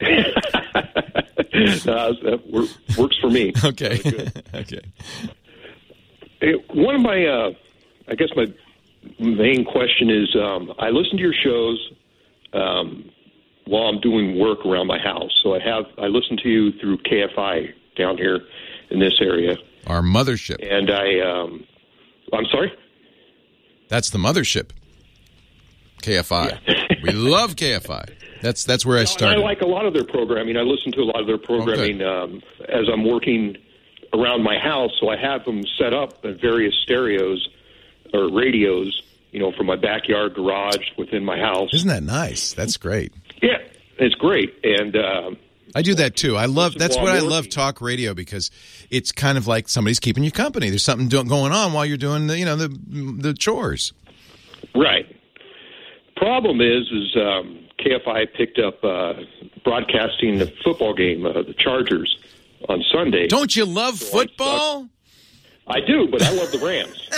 That works for me. Okay. Okay. Hey, one of my, I guess my main question is, I listen to your shows while I'm doing work around my house. So I listen to you through KFI down here in this area. Our mothership. And I'm sorry? That's the mothership. KFI. Yeah. We love KFI. That's where I started. I like a lot of their programming. I listen to a lot of their programming as I'm working around my house. So I have them set up in various stereos or radios, from my backyard, garage, within my house. Isn't that nice? That's great. Yeah, it's great. And I do that too. I love talk radio because it's kind of like somebody's keeping you company. There's something going on while you're doing the chores. Right. Problem is KFI picked up broadcasting the football game, the Chargers, on Sunday. Don't you love football? I do, but I love the Rams.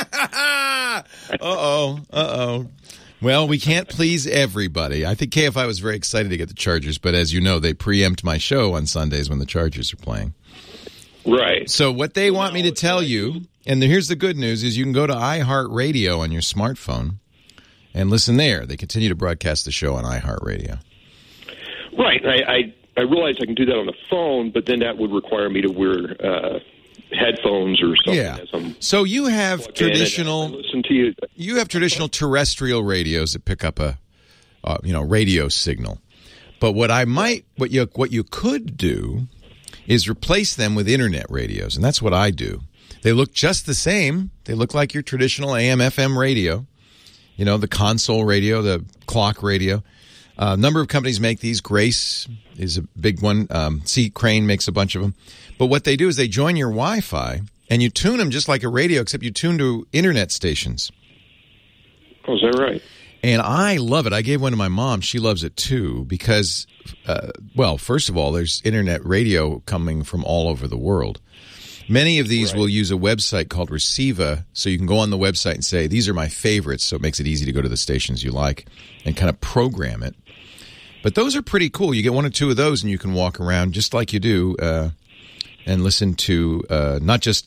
Uh-oh. Well, we can't please everybody. I think KFI was very excited to get the Chargers, but as you know, they preempt my show on Sundays when the Chargers are playing. Right. So what they want me to tell you, and here's the good news, is you can go to iHeartRadio on your smartphone and listen there. They continue to broadcast the show on iHeartRadio. Right. I realize I can do that on the phone, but then that would require me to wear headphones or something. Yeah. So you have traditional. Listen to you. You have traditional terrestrial radios that pick up a radio signal. But what you could do is replace them with internet radios, and that's what I do. They look just the same. They look like your traditional AM/FM radio. The console radio, the clock radio. A number of companies make these. Grace is a big one. C. Crane makes a bunch of them. But what they do is they join your Wi-Fi, and you tune them just like a radio, except you tune to internet stations. Oh, is that right? And I love it. I gave one to my mom. She loves it, too, because, first of all, there's internet radio coming from all over the world. Many of these will use a website called Receiva, so you can go on the website and say, these are my favorites, so it makes it easy to go to the stations you like and kind of program it. But those are pretty cool. You get one or two of those, and you can walk around just like you do and listen to not just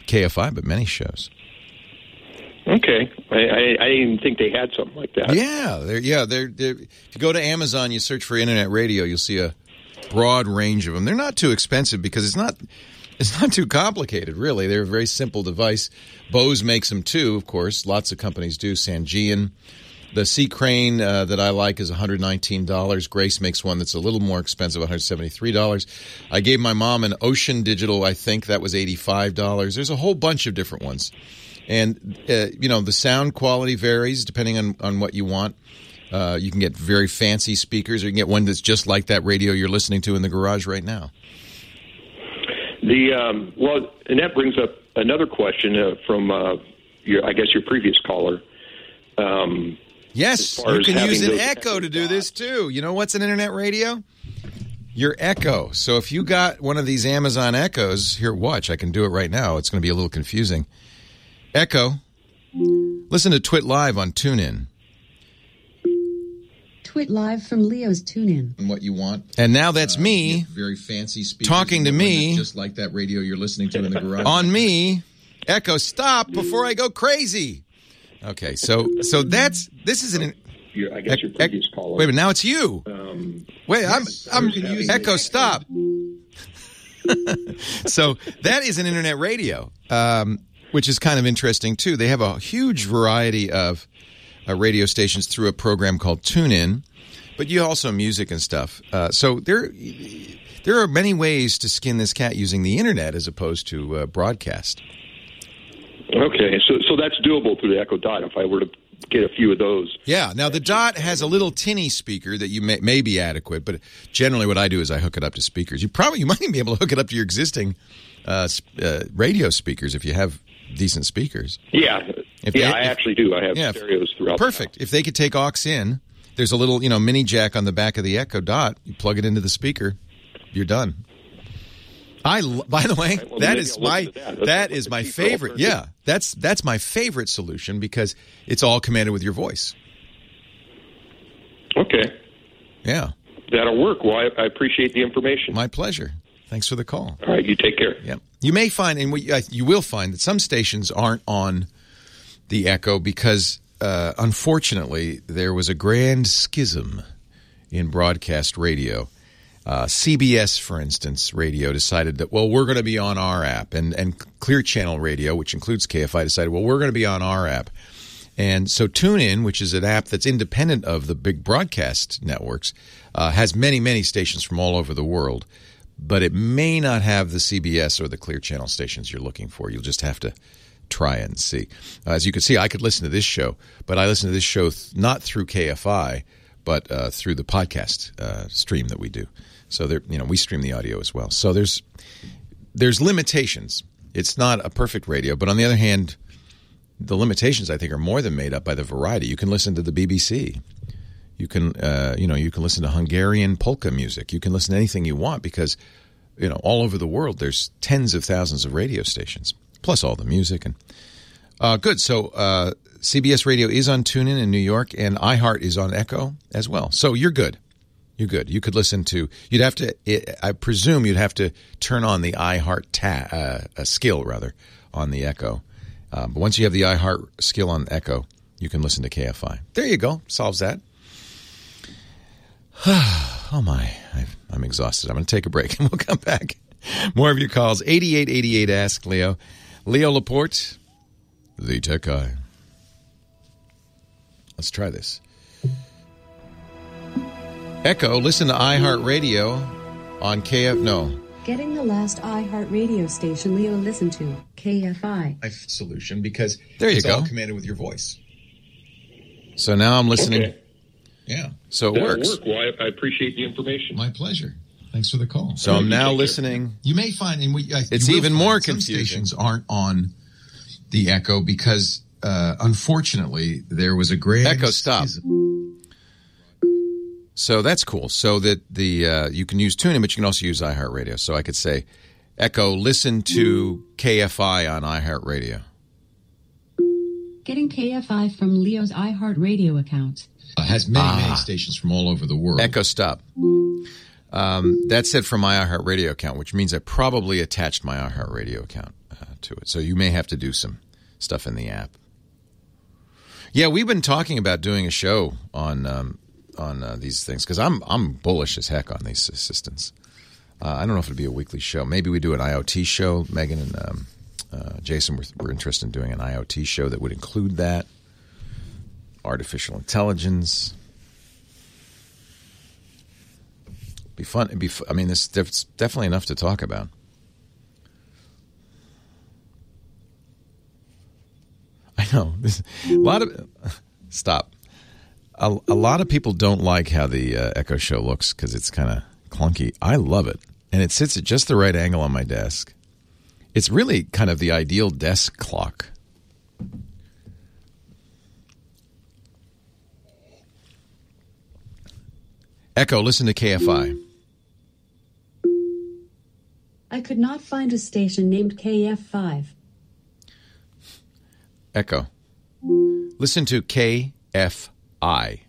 KFI, but many shows. Okay, I didn't even think they had something like that. Yeah, they're if you go to Amazon, you search for internet radio, you'll see a broad range of them. They're not too expensive because it's not too complicated, really. They're a very simple device. Bose makes them too, of course. Lots of companies do. Sangean. The Sea Crane that I like is $119. Grace makes one that's a little more expensive, $173. I gave my mom an Ocean Digital, I think that was $85. There's a whole bunch of different ones. And, the sound quality varies depending on what you want. You can get very fancy speakers, or you can get one that's just like that radio you're listening to in the garage right now. And that brings up another question from, your previous caller. Yes, you can use an Echo to do this, too. You know what's an internet radio? Your Echo. So if you got one of these Amazon Echoes, here, watch, I can do it right now. It's going to be a little confusing. Echo, listen to Twit Live on TuneIn. Twit Live from Leo's TuneIn. And what you want. And now that's me, very fancy speakers, talking to me, just like that radio you're listening to in the garage. On me, Echo, stop before I go crazy. Okay, so this is an. Your previous caller. Wait a minute, now it's you. Wait, I'm Echo, stop. So that is an internet radio. Which is kind of interesting, too. They have a huge variety of radio stations through a program called TuneIn, but you also music and stuff. So there are many ways to skin this cat using the internet as opposed to broadcast. Okay, so that's doable through the Echo Dot if I were to get a few of those. Yeah, now the Dot has a little tinny speaker that you may be adequate, but generally what I do is I hook it up to speakers. You might even be able to hook it up to your existing radio speakers if you have decent speakers. Yeah, I actually do. I have stereos throughout. Perfect. If they could take aux in, there's a little mini jack on the back of the Echo Dot. You plug it into the speaker, you're done. By the way, that is my favorite. Yeah, that's my favorite solution because it's all commanded with your voice. Okay. Yeah. That'll work. Well, I appreciate the information. My pleasure. Thanks for the call. All right, you take care. Yeah. You may find, and you will find, that some stations aren't on the Echo because, unfortunately, there was a grand schism in broadcast radio. CBS, for instance, radio decided that, we're going to be on our app. And Clear Channel Radio, which includes KFI, decided, we're going to be on our app. And so TuneIn, which is an app that's independent of the big broadcast networks, has many, many stations from all over the world. But it may not have the CBS or the Clear Channel stations you're looking for. You'll just have to try and see. As you can see, I could listen to this show, but I listen to this show not through KFI, but through the podcast stream that we do. So we stream the audio as well. So there's limitations. It's not a perfect radio, but on the other hand, the limitations I think are more than made up by the variety. You can listen to the BBC. You can, you can listen to Hungarian polka music. You can listen to anything you want because, all over the world there's tens of thousands of radio stations, plus all the music. And good. So CBS Radio is on TuneIn in New York, and iHeart is on Echo as well. So you're good. You're good. You could listen to. You'd have to. I presume you'd have to turn on the iHeart skill rather on the Echo. But once you have the iHeart skill on Echo, you can listen to KFI. There you go. Solves that. Oh, my. I'm exhausted. I'm going to take a break, and we'll come back. More of your calls. 8888 Ask Leo. Leo Laporte, the tech guy. Let's try this. Echo, listen to iHeartRadio on KF... No. Getting the last iHeart radio station Leo listened to, KFI. Solution, because it's all commanded with your voice. So now I'm listening... Okay. Yeah, so it works. Work. Well, I appreciate the information. My pleasure. Thanks for the call. So I'm now listening. You may find, and it's even more confusing. Some stations aren't on the Echo because, unfortunately, there was a grand Echo stop. So that's cool. So that you can use TuneIn, but you can also use iHeartRadio. So I could say, Echo, listen to KFI on iHeartRadio. Getting KFI from Leo's iHeartRadio account. Has many stations from all over the world. Echo, stop. That said from my iHeartRadio account, which means I probably attached my iHeartRadio account to it. So you may have to do some stuff in the app. Yeah, we've been talking about doing a show on these things because I'm bullish as heck on these assistants. I don't know if it'll be a weekly show. Maybe we do an IoT show. Megan and Jason were interested in doing an IoT show that would include that. Artificial intelligence. Be fun. It'd be. I mean, there's definitely enough to talk about. I know. A lot of stop. A lot of people don't like how the Echo Show looks because it's kind of clunky. I love it, and it sits at just the right angle on my desk. It's really kind of the ideal desk clock. Echo, listen to KFI. I could not find a station named KF5. Echo, listen to KFI.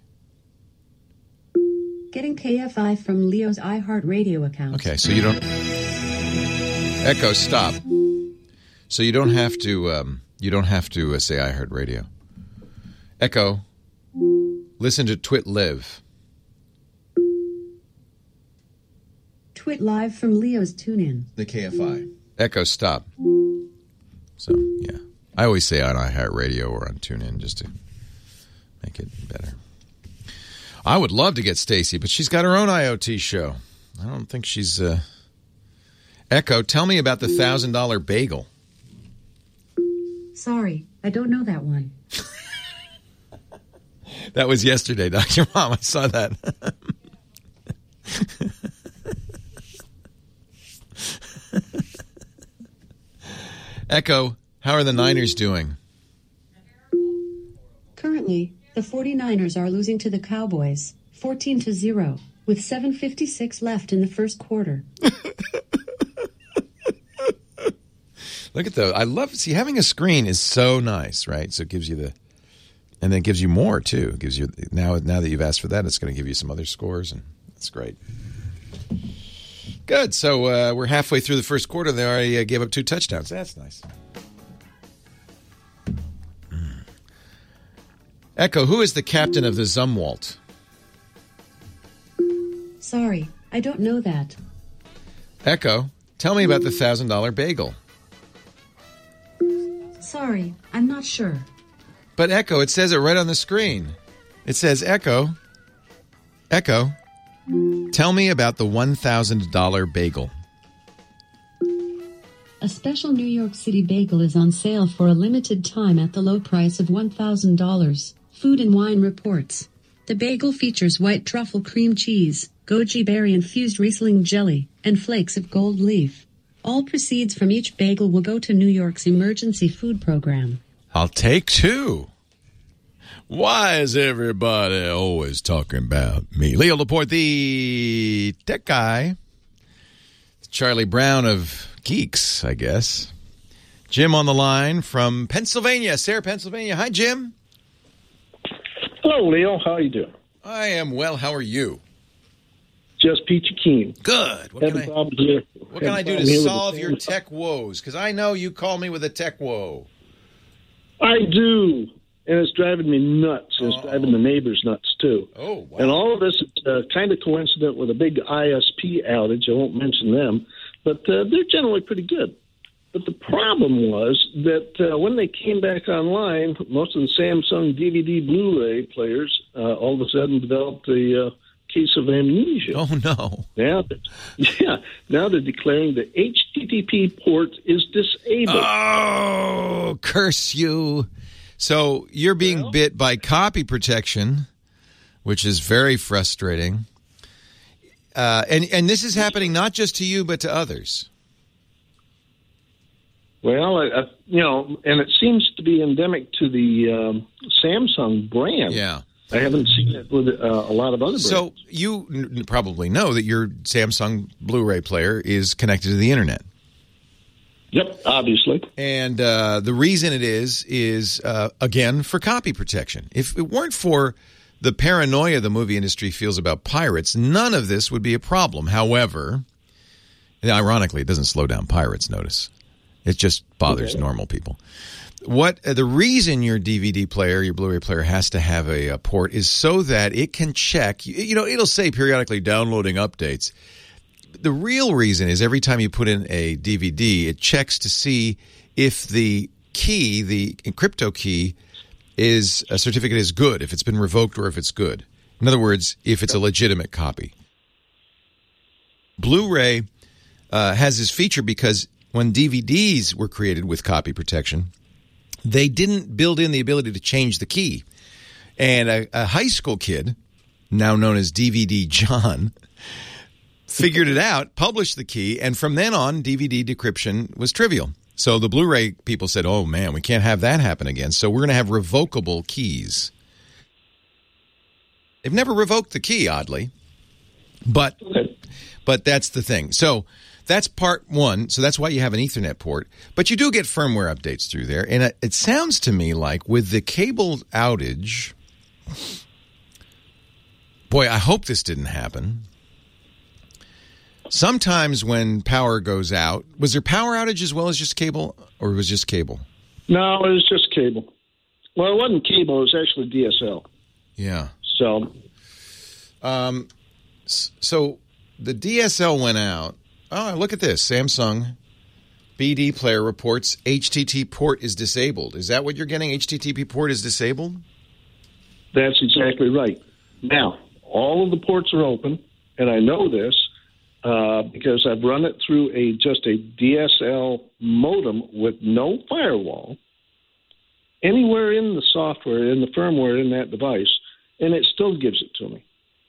Getting KFI from Leo's iHeartRadio account. Okay, so you don't... Echo, stop. So you don't have to say iHeartRadio. Echo, listen to Twit Live. Twit Live from Leo's TuneIn. The KFI. Echo, stop. So, yeah. I always say on iHeartRadio or on TuneIn just to make it better. I would love to get Stacy, but she's got her own IoT show. I don't think she's... Echo, tell me about the $1,000 bagel. Sorry, I don't know that one. That was yesterday, Dr. Mom. I saw that. Echo, how are the Niners doing? Currently, the 49ers are losing to the Cowboys, 14-0, with 7:56 left in the first quarter. Look at those. I love, see, having a screen is so nice, right? So it gives you and then it gives you more, too. It gives you, now that you've asked for that, it's going to give you some other scores, and that's great. Good. So we're halfway through the first quarter. They already gave up 2 touchdowns. That's nice. Echo, who is the captain of the Zumwalt? Sorry, I don't know that. Echo, tell me about the $1,000 bagel. Sorry, I'm not sure. But Echo, it says it right on the screen. It says, Echo, tell me about the $1,000 bagel. A special New York City bagel is on sale for a limited time at the low price of $1,000, Food and Wine reports. The bagel features white truffle cream cheese, goji berry-infused Riesling jelly, and flakes of gold leaf. All proceeds from each bagel will go to New York's emergency food program. I'll take 2. Why is everybody always talking about me? Leo Laporte, the tech guy. Charlie Brown of Geeks, I guess. Jim on the line from Pennsylvania, Sarah, Pennsylvania. Hi, Jim. Hello, Leo. How are you doing? I am well. How are you? Just peachy keen. Good. What can I do to solve your tech woes? Because I know you call me with a tech woe. I do. And it's driving me nuts. It's driving the neighbors nuts, too. Oh, wow. And all of this is kind of coincident with a big ISP outage. I won't mention them. But they're generally pretty good. But the problem was that when they came back online, most of the Samsung DVD Blu-ray players all of a sudden developed a case of amnesia. Oh, no. Now they're declaring the HTTP port is disabled. Oh, curse you. So you're being bit by copy protection, which is very frustrating. And this is happening not just to you, but to others. Well, and it seems to be endemic to the Samsung brand. Yeah. I haven't seen it with a lot of other brands. So you probably know that your Samsung Blu-ray player is connected to the internet. Yep, obviously. And the reason it is again, for copy protection. If it weren't for the paranoia the movie industry feels about pirates, none of this would be a problem. However, ironically, it doesn't slow down pirates, notice. It just bothers normal people. What the reason your DVD player, your Blu-ray player has to have a port is so that it can check. It'll say periodically downloading updates. The real reason is every time you put in a DVD, it checks to see if the key, the crypto key, a certificate is good, if it's been revoked or if it's good. In other words, if it's a legitimate copy. Blu-ray has this feature because when DVDs were created with copy protection, they didn't build in the ability to change the key. And a high school kid, now known as DVD John, figured it out, published the key, and from then on, DVD decryption was trivial. So the Blu-ray people said, oh, man, we can't have that happen again, so we're going to have revocable keys. They've never revoked the key, oddly, but that's the thing. So that's part one. So that's why you have an Ethernet port. But you do get firmware updates through there. And it sounds to me like with the cable outage, boy, I hope this didn't happen. Sometimes when power goes out, was there power outage as well as just cable, or was it just cable? No, it was just cable. Well, it wasn't cable. It was actually DSL. Yeah. So the DSL went out. Oh, look at this. Samsung BD player reports HTTP port is disabled. Is that what you're getting? HTTP port is disabled? That's exactly right. Now, all of the ports are open, and I know this because I've run it through just a DSL modem with no firewall anywhere in the software, in the firmware in that device, and it still gives it to me.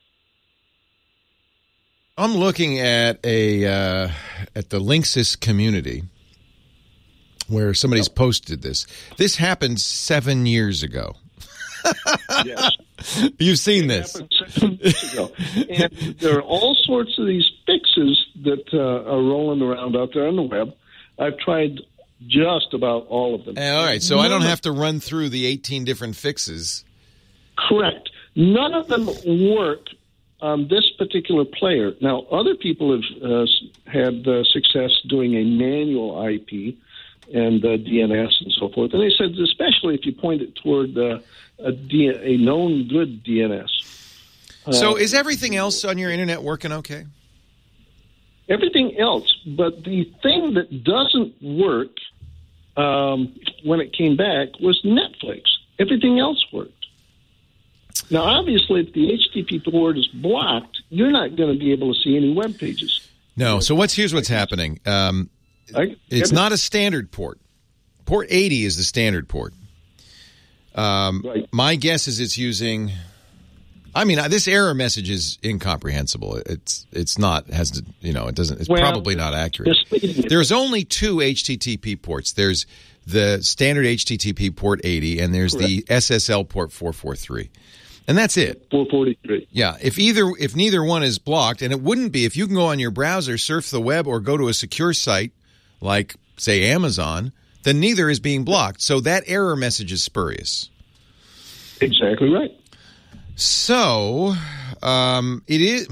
I'm looking at the Linksys community where somebody's posted this. This happened 7 years ago. Yes. You've seen this. It happened 7 years ago. And there are all sorts of these fixes that are rolling around out there on the web. I've tried just about all of them. All right, so I don't have to run through the 18 different fixes. Correct. None of them work on this particular player. Now, other people have had success doing a manual IP and DNS and so forth. And they said, especially if you point it toward a known good DNS. So is everything else on your internet working okay? Everything else, but the thing that doesn't work when it came back was Netflix. Everything else worked. Now, obviously, if the HTTP port is blocked, you're not going to be able to see any web pages. No. So here's what's happening. It's not a standard port. Port 80 is the standard port. Right. My guess is it's using. I mean, this error message is incomprehensible. It's not it doesn't. It's probably not accurate. There's only two HTTP ports. There's the standard HTTP port 80, and there's the SSL port 443. And that's it. 443. Yeah. If neither one is blocked, and it wouldn't be if you can go on your browser, surf the web, or go to a secure site like, say, Amazon, then neither is being blocked. So that error message is spurious. Exactly right. So it is.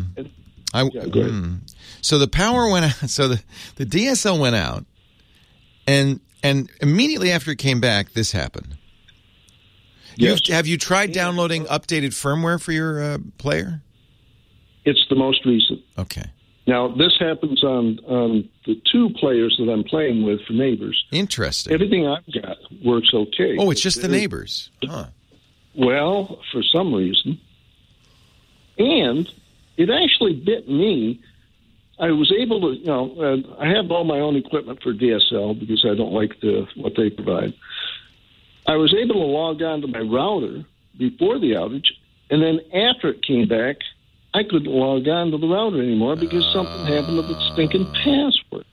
So the power went out. So the DSL went out, and immediately after it came back, this happened. Yes. Have you tried downloading updated firmware for your player? It's the most recent. Okay. Now, this happens on the two players that I'm playing with for Neighbors. Interesting. Everything I've got works okay. Oh, it's just the Neighbors. Huh. Well, for some reason. And it actually bit me. I was able to, I have all my own equipment for DSL because I don't like what they provide. I was able to log on to my router before the outage, and then after it came back, I couldn't log on to the router anymore because something happened to the stinking password.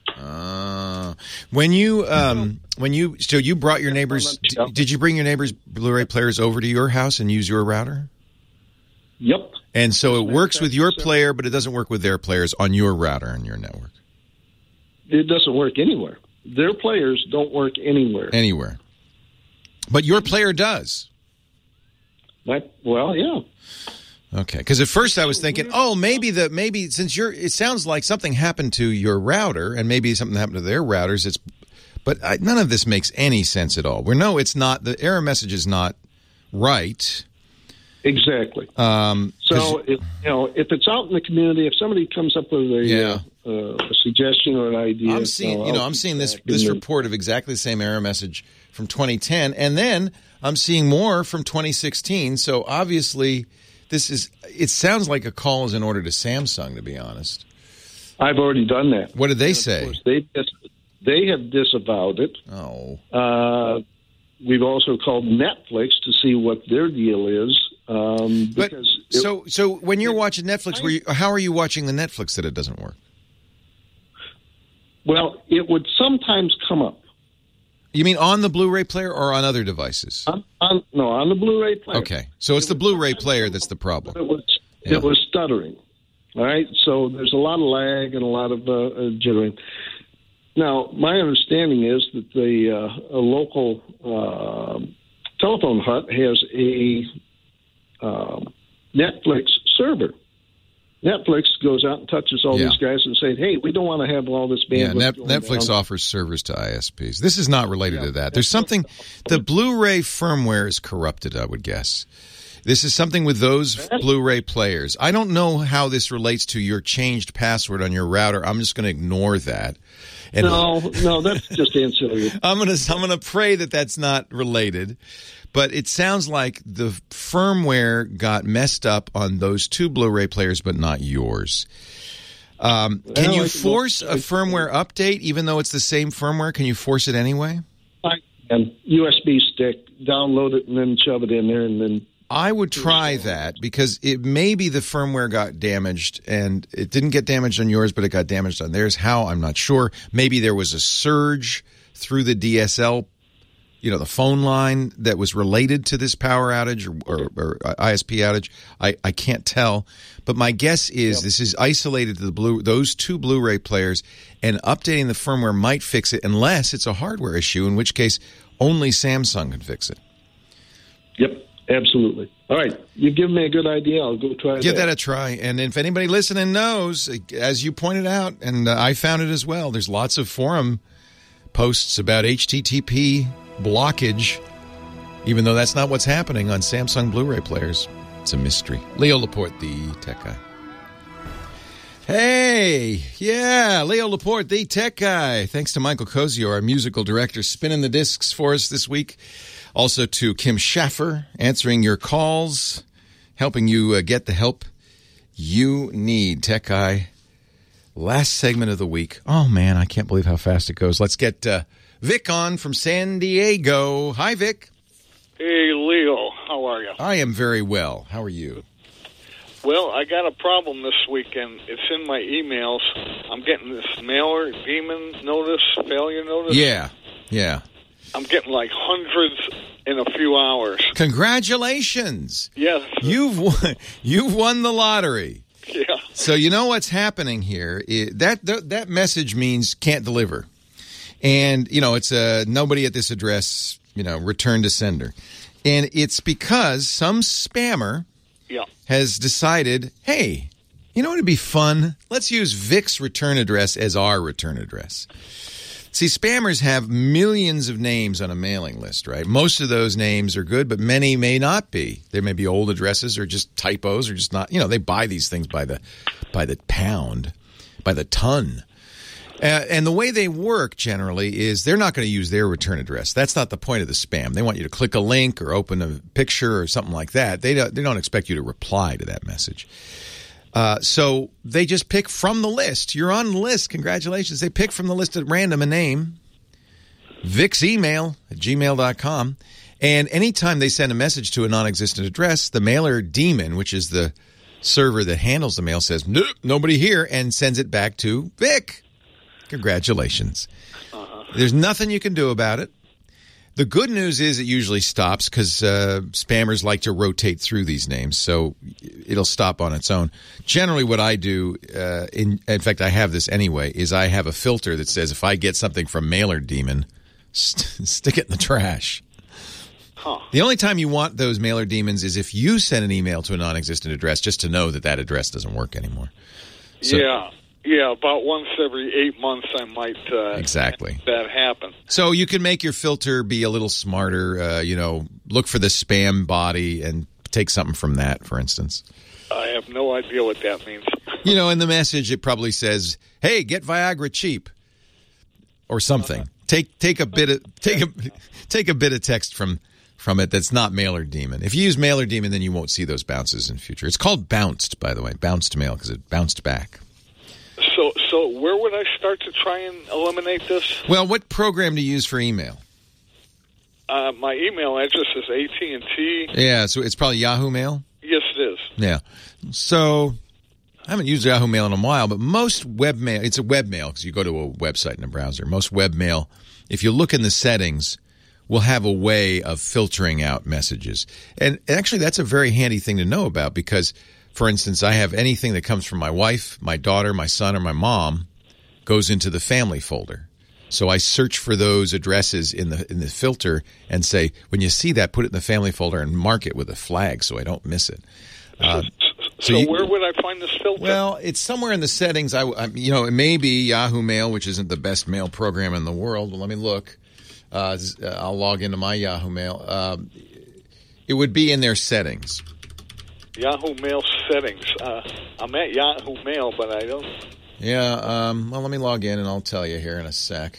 So you brought your neighbors? Did you bring your neighbors' Blu-ray players over to your house and use your router? Yep. And so it works with your player, but it doesn't work with their players on your router and your network. It doesn't work anywhere. Their players don't work anywhere. Anywhere. But your player does. Well, yeah. Okay, because at first I was thinking, maybe since it sounds like something happened to your router, and maybe something happened to their routers. But none of this makes any sense at all. It's not. The error message is not right. Exactly. So if it's out in the community, if somebody comes up with a suggestion or an idea, I'm seeing this report of exactly the same error message from 2010, and then I'm seeing more from 2016. So obviously, it sounds like a call is in order to Samsung, to be honest. I've already done that. What did they say? They have disavowed it. Oh. We've also called Netflix to see what their deal is. So when you're watching Netflix, how are you watching the Netflix that it doesn't work? Well, it would sometimes come up. You mean on the Blu-ray player or on other devices? On the Blu-ray player. Okay, so it's the Blu-ray player that's the problem. It was stuttering. All right, so there's a lot of lag and a lot of jittering. Now, my understanding is that a local telephone hut has a Netflix server. Netflix goes out and touches all these guys and say, hey, we don't want to have all this bandwidth. Yeah, Netflix offers servers to ISPs. This is not related to that. There's something, the Blu-ray firmware is corrupted, I would guess. This is something with those Blu-ray players. I don't know how this relates to your changed password on your router. I'm just going to ignore that. And no, that's just ancillary. I'm gonna pray that that's not related. But it sounds like the firmware got messed up on those two Blu-ray players, but not yours. Can you force a firmware update, even though it's the same firmware? Can you force it anyway? I can. USB stick, download it, and then shove it in there, and then... I would try that, because maybe the firmware got damaged, and it didn't get damaged on yours, but it got damaged on theirs. How? I'm not sure. Maybe there was a surge through the DSL, the phone line that was related to this power outage or ISP outage. I can't tell. But my guess is this is isolated to those two Blu-ray players, and updating the firmware might fix it, unless it's a hardware issue, in which case only Samsung can fix it. Yep. Absolutely. All right. You've given me a good idea. I'll go try Give that a try. And if anybody listening knows, as you pointed out, and I found it as well, there's lots of forum posts about HTTP blockage, even though that's not what's happening on Samsung Blu-ray players. It's a mystery. Leo Laporte, the tech guy. Hey, yeah, Leo Laporte, the tech guy. Thanks to Michael Cozio, our musical director, spinning the discs for us this week. Also to Kim Schaffer, answering your calls, helping you get the help you need. Tech Guy, last segment of the week. Oh, man, I can't believe how fast it goes. Let's get Vic on from San Diego. Hi, Vic. Hey, Leo. How are you? I am very well. How are you? Well, I got a problem this weekend. It's in my emails. I'm getting this mailer, demon notice, failure notice. Yeah. I'm getting like hundreds in a few hours. Congratulations. Yes. You've won the lottery. Yeah. So you know what's happening here? That message means can't deliver. And, it's a nobody at this address, return to sender. And it's because some spammer has decided, hey, it'd be fun. Let's use Vic's return address as our return address. See, spammers have millions of names on a mailing list, right? Most of those names are good, but many may not be. There may be old addresses or just typos or just not, they buy these things by the pound, by the ton. And the way they work generally is they're not going to use their return address. That's not the point of the spam. They want you to click a link or open a picture or something like that. They don't expect you to reply to that message. So they just pick from the list. You're on the list. Congratulations. They pick from the list at random a name, Vic's email at gmail.com. And anytime they send a message to a non-existent address, the mailer daemon, which is the server that handles the mail, says, nope, nobody here, and sends it back to Vic. Congratulations. There's nothing you can do about it. The good news is it usually stops because spammers like to rotate through these names, so it'll stop on its own. Generally what I do, in fact I have this anyway, is I have a filter that says if I get something from Mailer Demon, stick it in the trash. Huh. The only time you want those mailer demons is if you send an email to a non-existent address just to know that address doesn't work anymore. So, Yeah, about once every 8 months I might exactly have that happen. So you can make your filter be a little smarter, look for the spam body and take something from that, for instance. I have no idea what that means. In the message it probably says, "Hey, get Viagra cheap," or something. Take a bit of text from it that's not mailer demon. If you use mailer demon, then you won't see those bounces in future. It's called bounced, by the way, bounced mail, because it bounced back. So where would I start to try and eliminate this? Well, what program do you use for email? My email address is AT&T. Yeah, so it's probably Yahoo Mail? Yes, it is. Yeah. So I haven't used Yahoo Mail in a while, but most webmail, it's a webmail because you go to a website in a browser. Most webmail, if you look in the settings, will have a way of filtering out messages. And actually, that's a very handy thing to know about because, for instance, I have anything that comes from my wife, my daughter, my son, or my mom goes into the family folder. So I search for those addresses in the filter and say, when you see that, put it in the family folder and mark it with a flag so I don't miss it. So where would I find this filter? Well, it's somewhere in the settings. It may be Yahoo Mail, which isn't the best mail program in the world. But let me look. I'll log into my Yahoo Mail. It would be in their settings. Yahoo Mail settings. I'm at Yahoo Mail, but I don't... Yeah, well, let me log in and I'll tell you here in a sec.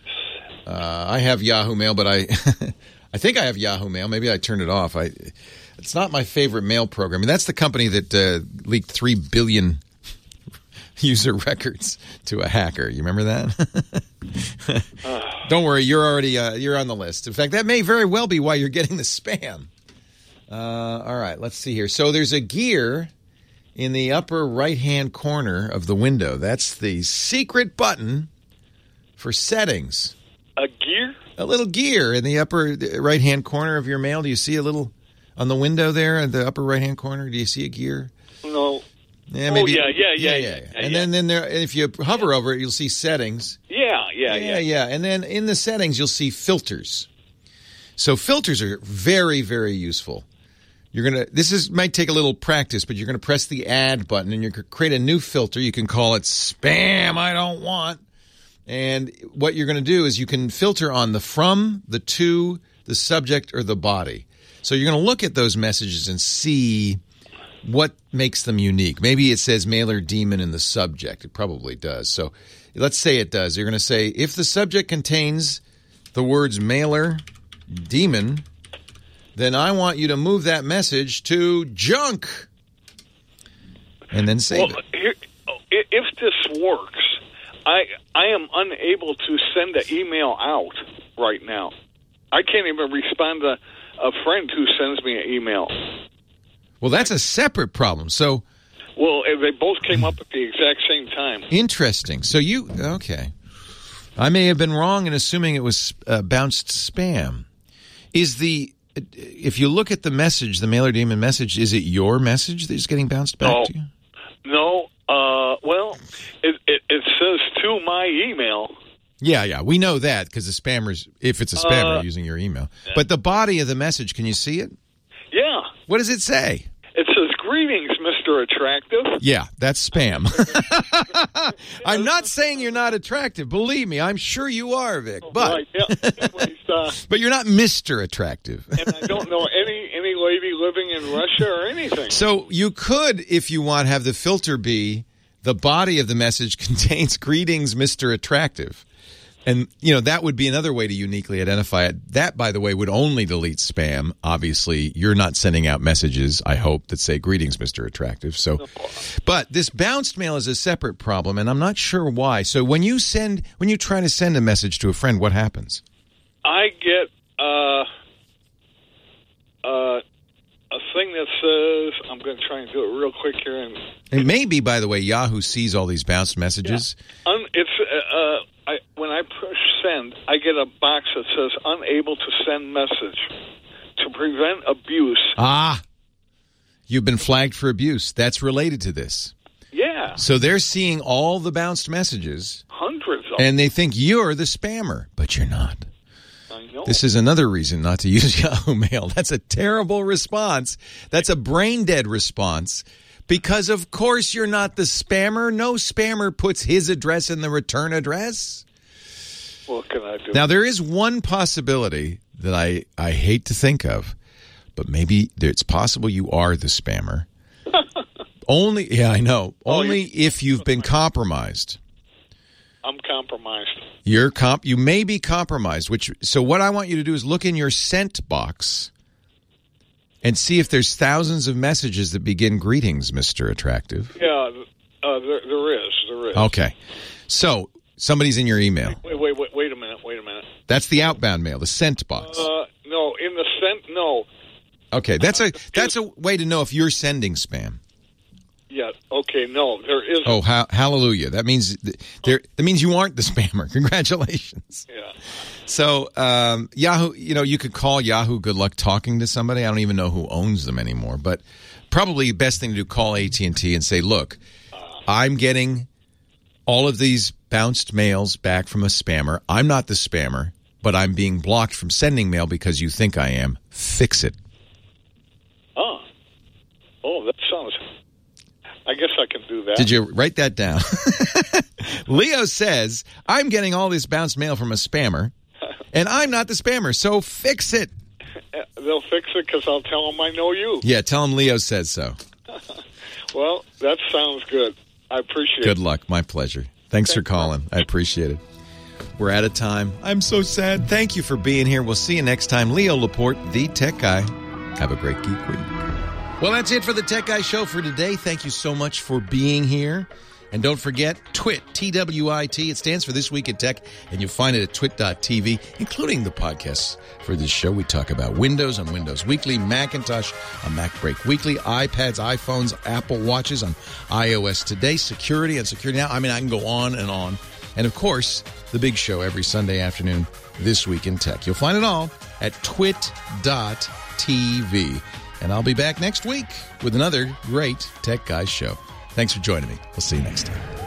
I have Yahoo Mail, but I think I have Yahoo Mail. Maybe I turned it off. It's not my favorite mail program. I mean, that's the company that leaked 3 billion user records to a hacker. You remember that? Don't worry, you're already you're on the list. In fact, that may very well be why you're getting the spam. All right, let's see here. So there's a gear in the upper right-hand corner of the window. That's the secret button for settings. A gear? A little gear in the upper right-hand corner of your mail. Do you see a little on the window there in the upper right-hand corner? Do you see a gear? No. Yeah, maybe. Yeah. And then there, if you hover over it, you'll see settings. Yeah. And then in the settings, you'll see filters. So filters are very, very useful. Might take a little practice, but you're going to press the add button and you're going to create a new filter. You can call it spam I don't want. And what you're going to do is you can filter on the from, the to, the subject, or the body. So you're going to look at those messages and see what makes them unique. Maybe it says mailer demon in the subject. It probably does. So let's say it does. You're going to say, if the subject contains the words mailer demon, then I want you to move that message to junk. And then save it. If this works, I am unable to send an email out right now. I can't even respond to a friend who sends me an email. Well, that's a separate problem. So, well, they both came up at the exact same time. Interesting. So okay. I may have been wrong in assuming it was bounced spam. If you look at the message, the mailer demon message, is it your message that is getting bounced back to you? No. Well, it says to my email. Yeah, we know that because the spammers, if it's a spammer, are using your email. But the body of the message, can you see it? Yeah. What does it say? It says, "Greetings, Mr. Attractive." Yeah, that's spam. I'm not saying you're not attractive. Believe me, I'm sure you are, Vic. But, right, yeah. Anyways, but you're not Mr. Attractive. And I don't know any lady living in Russia or anything. So you could, if you want, have the filter be the body of the message contains "Greetings, Mr. Attractive." And, that would be another way to uniquely identify it. That, by the way, would only delete spam. Obviously, you're not sending out messages, I hope, that say, "Greetings, Mr. Attractive." So, but this bounced mail is a separate problem, and I'm not sure why. So when you try to send a message to a friend, what happens? I get a thing that says, I'm going to try and do it real quick here. And it may be, by the way, Yahoo sees all these bounced messages. Yeah. When I push send, I get a box that says unable to send message to prevent abuse. You've been flagged for abuse. That's related to this. Yeah. So they're seeing all the bounced messages. Hundreds of them. And they think you're the spammer, but you're not. I know. This is another reason not to use Yahoo Mail. That's a terrible response. That's a brain-dead response. Because, of course, you're not the spammer. No spammer puts his address in the return address. What can I do? Now, there is one possibility that I hate to think of, but maybe it's possible you are the spammer. Only, yeah, I know. Only if you've been compromised. I'm compromised. You may be compromised. So what I want you to do is look in your sent box and see if there's thousands of messages that begin greetings, Mr. Attractive. Yeah, there is. Okay. So somebody's in your email. Wait a minute. That's the outbound mail, the sent box. No, in the sent, no. Okay, that's a way to know if you're sending spam. Yeah. Okay. No, there isn't. Oh, hallelujah! That means you aren't the spammer. Congratulations. Yeah. So Yahoo, you could call Yahoo. Good luck talking to somebody. I don't even know who owns them anymore. But probably the best thing to do: call AT&T and say, "Look, I'm getting all of these bounced mails back from a spammer. I'm not the spammer, but I'm being blocked from sending mail because you think I am. Fix it." Oh, that sounds. I guess I can do that. Did you write that down? Leo says, I'm getting all this bounced mail from a spammer, and I'm not the spammer, so fix it. They'll fix it because I'll tell them I know you. Yeah, tell them Leo says so. Well, that sounds good. I appreciate it. Good luck. My pleasure. Thanks for calling. I appreciate it. We're out of time. I'm so sad. Thank you for being here. We'll see you next time. Leo Laporte, the Tech Guy. Have a great Geek Week. Well, that's it for the Tech Guy Show for today. Thank you so much for being here. And don't forget, TWIT, T-W-I-T. It stands for This Week in Tech, and you'll find it at twit.tv, including the podcasts for this show. We talk about Windows on Windows Weekly, Macintosh on Mac Break Weekly, iPads, iPhones, Apple Watches on iOS Today, security on Security Now. I mean, I can go on and on. And, of course, the big show every Sunday afternoon, This Week in Tech. You'll find it all at twit.tv. And I'll be back next week with another great Tech Guys show. Thanks for joining me. We'll see you next time.